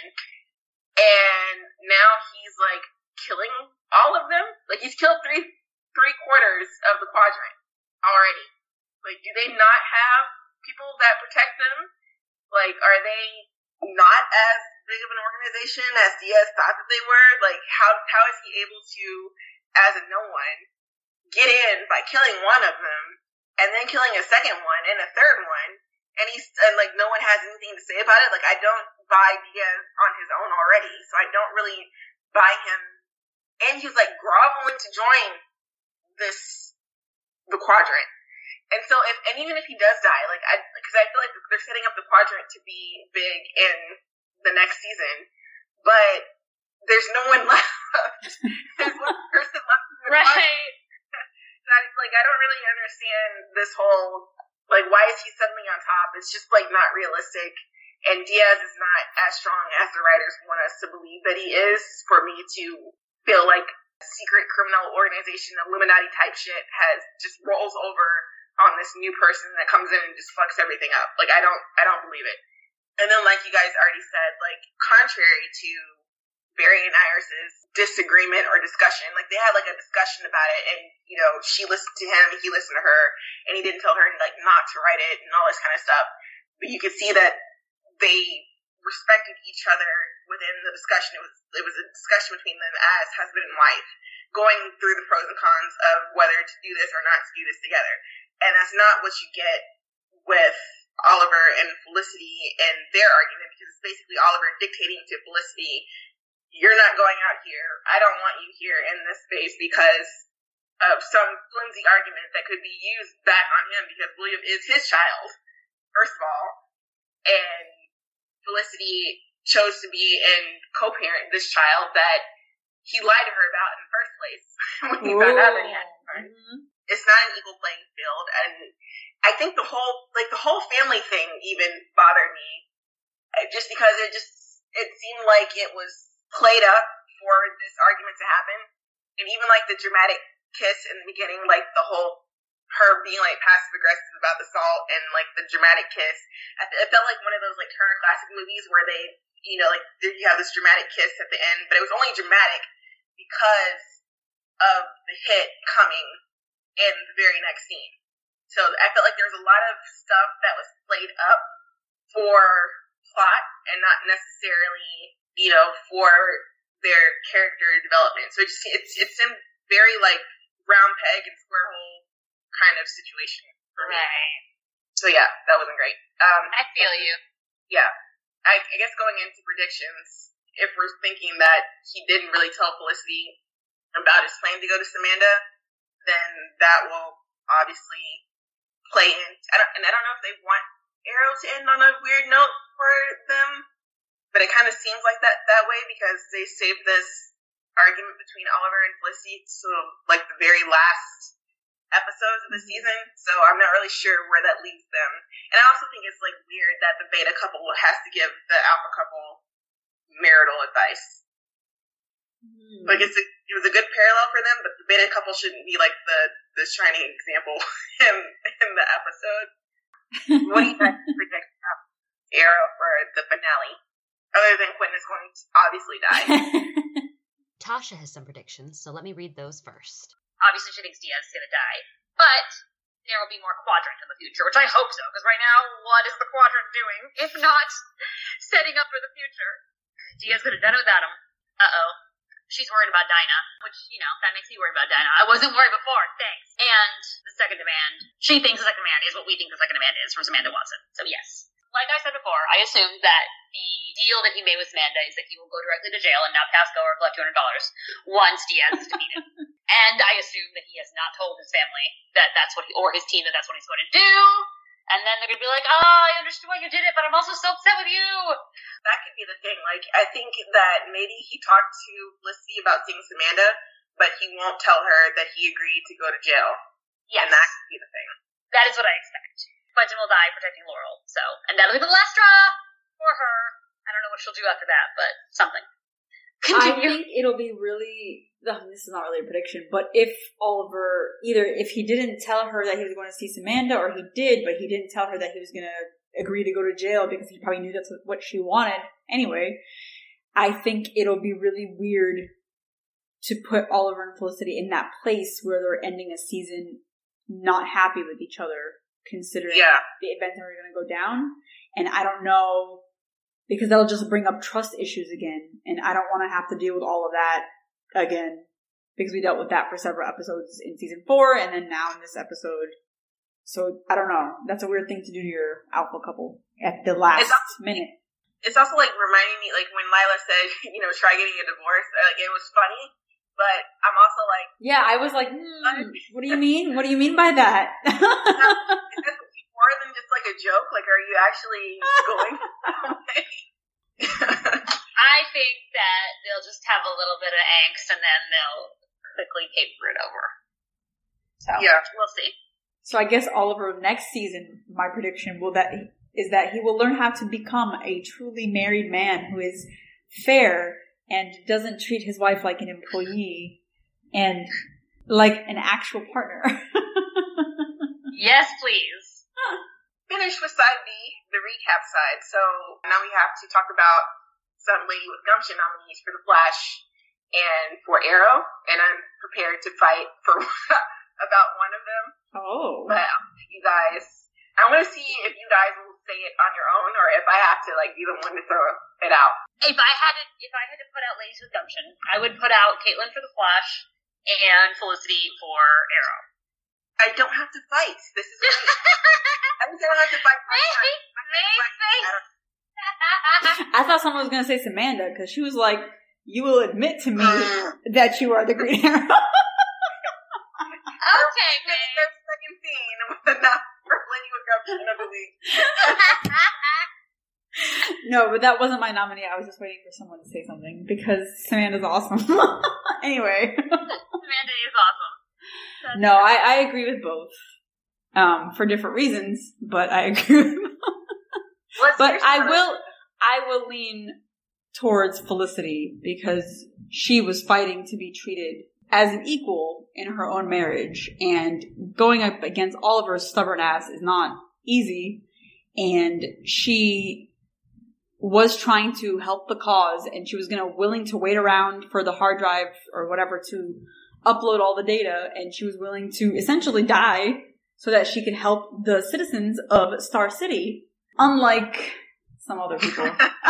S3: and now he's like killing all of them. Like he's killed three three quarters of the Quadrant already. Like, do they not have people that protect them? Like, are they not as big of an organization as Diaz thought that they were? Like, how how is he able to, as a no one, get in by killing one of them and then killing a second one and a third one, and he's and like no one has anything to say about it? Like, I don't buy Diaz on his own already, so I don't really buy him. And he's like groveling to join this the Quadrant. And so, if and even if he does die, like I, because I feel like they're setting up the Quadrant to be big in the next season, but there's no one left. There's one person left in the
S2: right.
S3: Quadrant. I, like, I don't really understand this whole, like, why is he suddenly on top? It's just like not realistic. And Diaz is not as strong as the writers want us to believe that he is, for me to feel like secret criminal organization, Illuminati type shit has just rolls over on this new person that comes in and just fucks everything up. Like, I don't, I don't believe it. And then, like you guys already said, like, contrary to Barry and Iris's disagreement or discussion, like, they had, like, a discussion about it, and, you know, she listened to him, he listened to her, and he didn't tell her, like, not to write it, and all this kind of stuff. But you could see that they respected each other within the discussion. It was, it was a discussion between them as husband and wife, going through the pros and cons of whether to do this or not to do this together. And that's not what you get with Oliver and Felicity and their argument, because it's basically Oliver dictating to Felicity, you're not going out here. I don't want you here in this space because of some flimsy argument that could be used back on him, because William is his child, first of all, and Felicity chose to be and co-parent this child that he lied to her about in the first place when he found out that he had children. Mm-hmm. It's not an equal playing field, and I think the whole, like, the whole family thing even bothered me, just because it just, it seemed like it was played up for this argument to happen, and even, like, the dramatic kiss in the beginning, like, the whole, her being, like, passive-aggressive about the salt, and, like, the dramatic kiss, it felt like one of those, like, Turner Classic movies where they, you know, like, you have this dramatic kiss at the end, but it was only dramatic because of the hit coming in the very next scene. So I felt like there was a lot of stuff that was played up for plot and not necessarily, you know, for their character development. So it just, it's, it's a very, like, round peg and square hole kind of situation for me.
S2: Right.
S3: So yeah, that wasn't great. Um,
S2: I feel you.
S3: Yeah. I, I guess going into predictions, if we're thinking that he didn't really tell Felicity about his plan to go to Samantha, then that will obviously play in. I don't, and I don't know if they want Arrow to end on a weird note for them, but it kind of seems like that that way, because they saved this argument between Oliver and Felicity to, like, the very last episodes of the season, so I'm not really sure where that leaves them. And I also think it's, like, weird that the beta couple has to give the alpha couple marital advice. Mm. Like, it's a, it was a good parallel for them, but the beta couple shouldn't be, like, the, the shining example in, in the episode. What do you guys predict about Arrow for the finale? Other than Quentin is going to obviously die.
S4: Tasha has some predictions, so let me read those first.
S2: Obviously she thinks Diaz is going to die, but there will be more Quadrant in the future, which I hope so, because right now, what is the Quadrant doing, if not setting up for the future? Diaz could have done it without him. Uh-oh. She's worried about Dinah, which, you know, that makes me worried about Dinah. I wasn't worried before, thanks. And the second demand, she thinks the second demand is what we think the second demand is from Samantha Watson. So yes. Like I said before, I assume that the deal that he made with Samantha is that he will go directly to jail and not pass go or collect two hundred dollars once Diaz is defeated. And I assume that he has not told his family that that's what he, or his team that that's what he's going to do. And then they're going to be like, oh, I understood why you did it, but I'm also so upset with you.
S3: That could be the thing. Like, I think that maybe he talked to Felicity about seeing Samantha, but he won't tell her that he agreed to go to jail.
S2: Yes.
S3: And that could be the thing.
S2: That is what I expect. Quentin will die protecting Laurel, so, and that'll be the last straw for her. I don't know what she'll do after that, but something. Continue.
S1: I think it'll be really, oh, this is not really a prediction, but if Oliver, either if he didn't tell her that he was going to see Samantha, or he did, but he didn't tell her that he was going to agree to go to jail because he probably knew that's what she wanted anyway, I think it'll be really weird to put Oliver and Felicity in that place where they're ending a season not happy with each other, considering
S3: yeah.
S1: the events are going to go down. And I don't know, because that'll just bring up trust issues again. And I don't want to have to deal with all of that again, because we dealt with that for several episodes in season four and then now in this episode. So I don't know. That's a weird thing to do to your alpha couple at the last
S3: it's also,
S1: minute.
S3: It's also like reminding me, like when Lila said, you know, try getting a divorce, like it was funny. But I'm also like...
S1: Yeah, I was like, hmm, what do you mean? What do you mean by that?
S3: Is this more than just like a joke? Like, are you actually going away?
S2: I think that they'll just have a little bit of angst and then they'll quickly paper it over. So,
S3: yeah.
S2: We'll see.
S1: So I guess Oliver next season, my prediction will that is that he will learn how to become a truly married man who is fair and doesn't treat his wife like an employee and like an actual partner.
S2: Yes, please.
S3: Finish with side B, the recap side. So now we have to talk about some Lady with Gumption nominees for The Flash and for Arrow, and I'm prepared to fight for about one of them.
S1: Oh.
S3: But you guys, I want to see if you guys will say it on your own or if I have to like be the one to throw it out.
S2: If I had to, if I had to put out Ladies with Gumption, I would put out Caitlin for The Flash and Felicity for Arrow.
S3: I don't have to fight. This is great. I don't have to fight.
S2: Maybe, maybe.
S1: I thought someone was going to say Samantha because she was like, "You will admit to me that you are the Green Arrow."
S2: Okay, babe.
S3: The second scene with the Lady with Gumption of the week.
S1: No, but that wasn't my nominee. I was just waiting for someone to say something because Samantha's awesome. Anyway.
S2: Samantha is awesome. That's
S1: no, I, I agree with both. Um, for different reasons, but I agree with both.
S3: Let's
S1: But I will, I will lean towards Felicity because she was fighting to be treated as an equal in her own marriage, and going up against Oliver's stubborn ass is not easy, and she was trying to help the cause, and she was gonna willing to wait around for the hard drive or whatever to upload all the data, and she was willing to essentially die so that she could help the citizens of Star City, unlike some other people.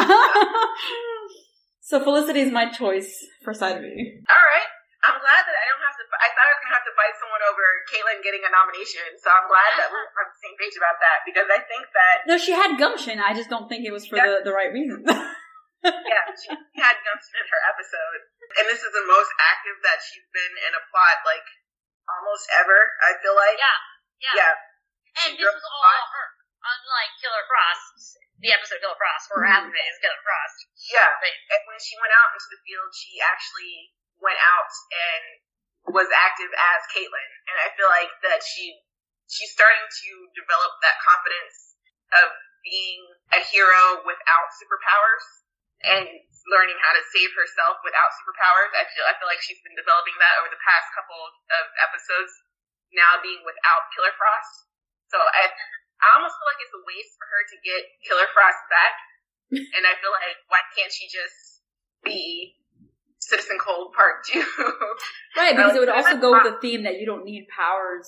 S1: So Felicity is my choice for side B.
S3: All right. I'm glad that I don't have to. I thought I was gonna have to fight someone over Caitlin getting a nomination, so I'm glad that we're on the same page about that because I think that
S1: No, she had gumption. I just don't think it was for
S3: yeah.
S1: the, the right reasons.
S3: Yeah, she had gumption in her episode, and this is the most active that she's been in a plot like almost ever. I feel like.
S2: Yeah, yeah.
S3: Yeah.
S2: And this was all her, unlike Killer Frost. The episode Killer Frost, where half of it is Killer Frost.
S3: Yeah.
S2: But,
S3: and when she went out into the field, she actually went out and was active as Caitlin, and I feel like that she she's starting to develop that confidence of being a hero without superpowers and learning how to save herself without superpowers. I feel I feel like she's been developing that over the past couple of episodes. Now being without Killer Frost, so I I almost feel like it's a waste for her to get Killer Frost back, and I feel like why can't she just be Citizen Cold Part Two?
S1: Right, because it would also go with the theme that you don't need powers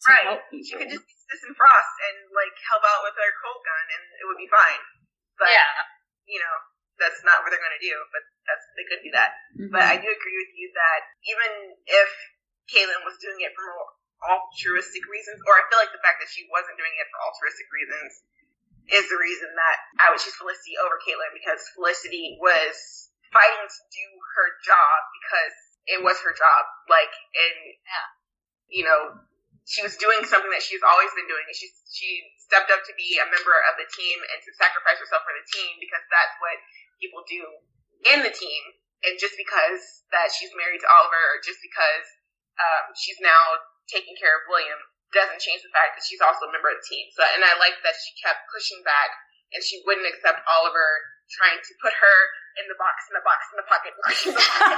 S1: to
S3: right.
S1: help people.
S3: She could just use this in Frost and, like, help out with her cold gun, and it would be fine. But,
S2: yeah.
S3: you know, that's not what they're going to do, but that's they could do that. Mm-hmm. But I do agree with you that even if Caitlyn was doing it for more altruistic reasons, or I feel like the fact that she wasn't doing it for altruistic reasons is the reason that I would choose Felicity over Caitlyn, because Felicity was fighting to do her job because it was her job. Like, and,
S2: yeah.
S3: you know, she was doing something that she's always been doing. She, she stepped up to be a member of the team and to sacrifice herself for the team, because that's what people do in the team. And just because that she's married to Oliver, or just because um, she's now taking care of William, doesn't change the fact that she's also a member of the team. So, and I like that she kept pushing back, and she wouldn't accept Oliver trying to put her in the box, in the box, in the pocket, in the pocket.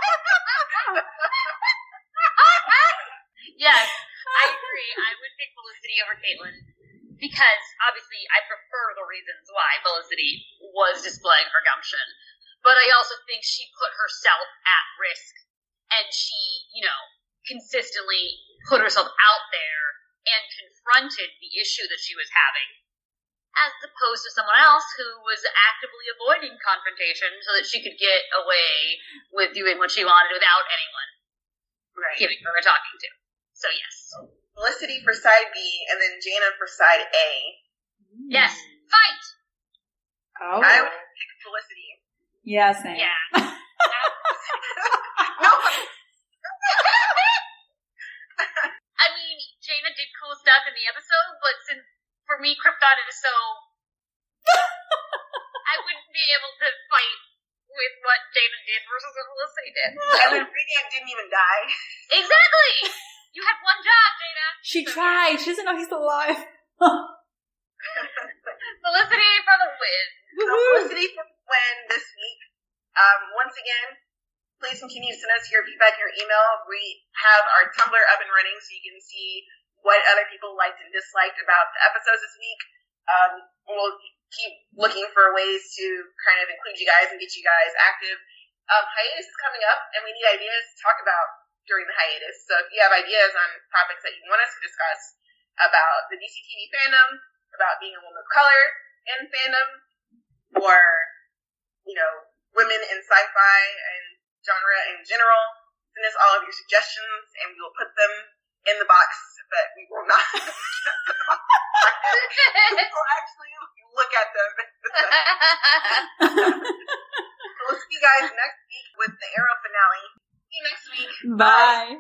S2: Yes, I agree. I would pick Felicity over Caitlyn, because obviously I prefer the reasons why Felicity was displaying her gumption. But I also think she put herself at risk, and she, you know, consistently put herself out there and confronted the issue that she was having, as opposed to someone else who was actively avoiding confrontation so that she could get away with doing what she wanted without anyone
S3: right.
S2: giving her a talking to. So yes.
S3: Felicity for side B, and then Jaina for side A.
S2: Yes. Fight!
S1: Oh.
S3: I would pick Felicity.
S1: Yeah, same.
S2: Yeah.
S3: No.
S2: I mean, Jaina did cool stuff in the episode, but since, for me, Krypton is so... I wouldn't be able to fight with what Jaina did versus what Felicity did.
S3: And then Brainiac didn't even die.
S2: Exactly! You had one job, Jaina.
S1: She so, tried. She doesn't know he's alive.
S2: Felicity for the win.
S3: So Felicity for the win this week. Um, once again, please continue to send us your feedback, your email. We have our Tumblr up and running, so you can see what other people liked and disliked about the episodes this week. Um, we'll keep looking for ways to kind of include you guys and get you guys active. Um, hiatus is coming up, and we need ideas to talk about during the hiatus. So if you have ideas on topics that you want us to discuss about the D C T V fandom, about being a woman of color in fandom, or, you know, women in sci-fi and genre in general, send us all of your suggestions, and we will put them in the box, but we will not we'll actually look at them. So we'll see you guys next week with the Arrow finale. See you next week.
S1: Bye. Bye.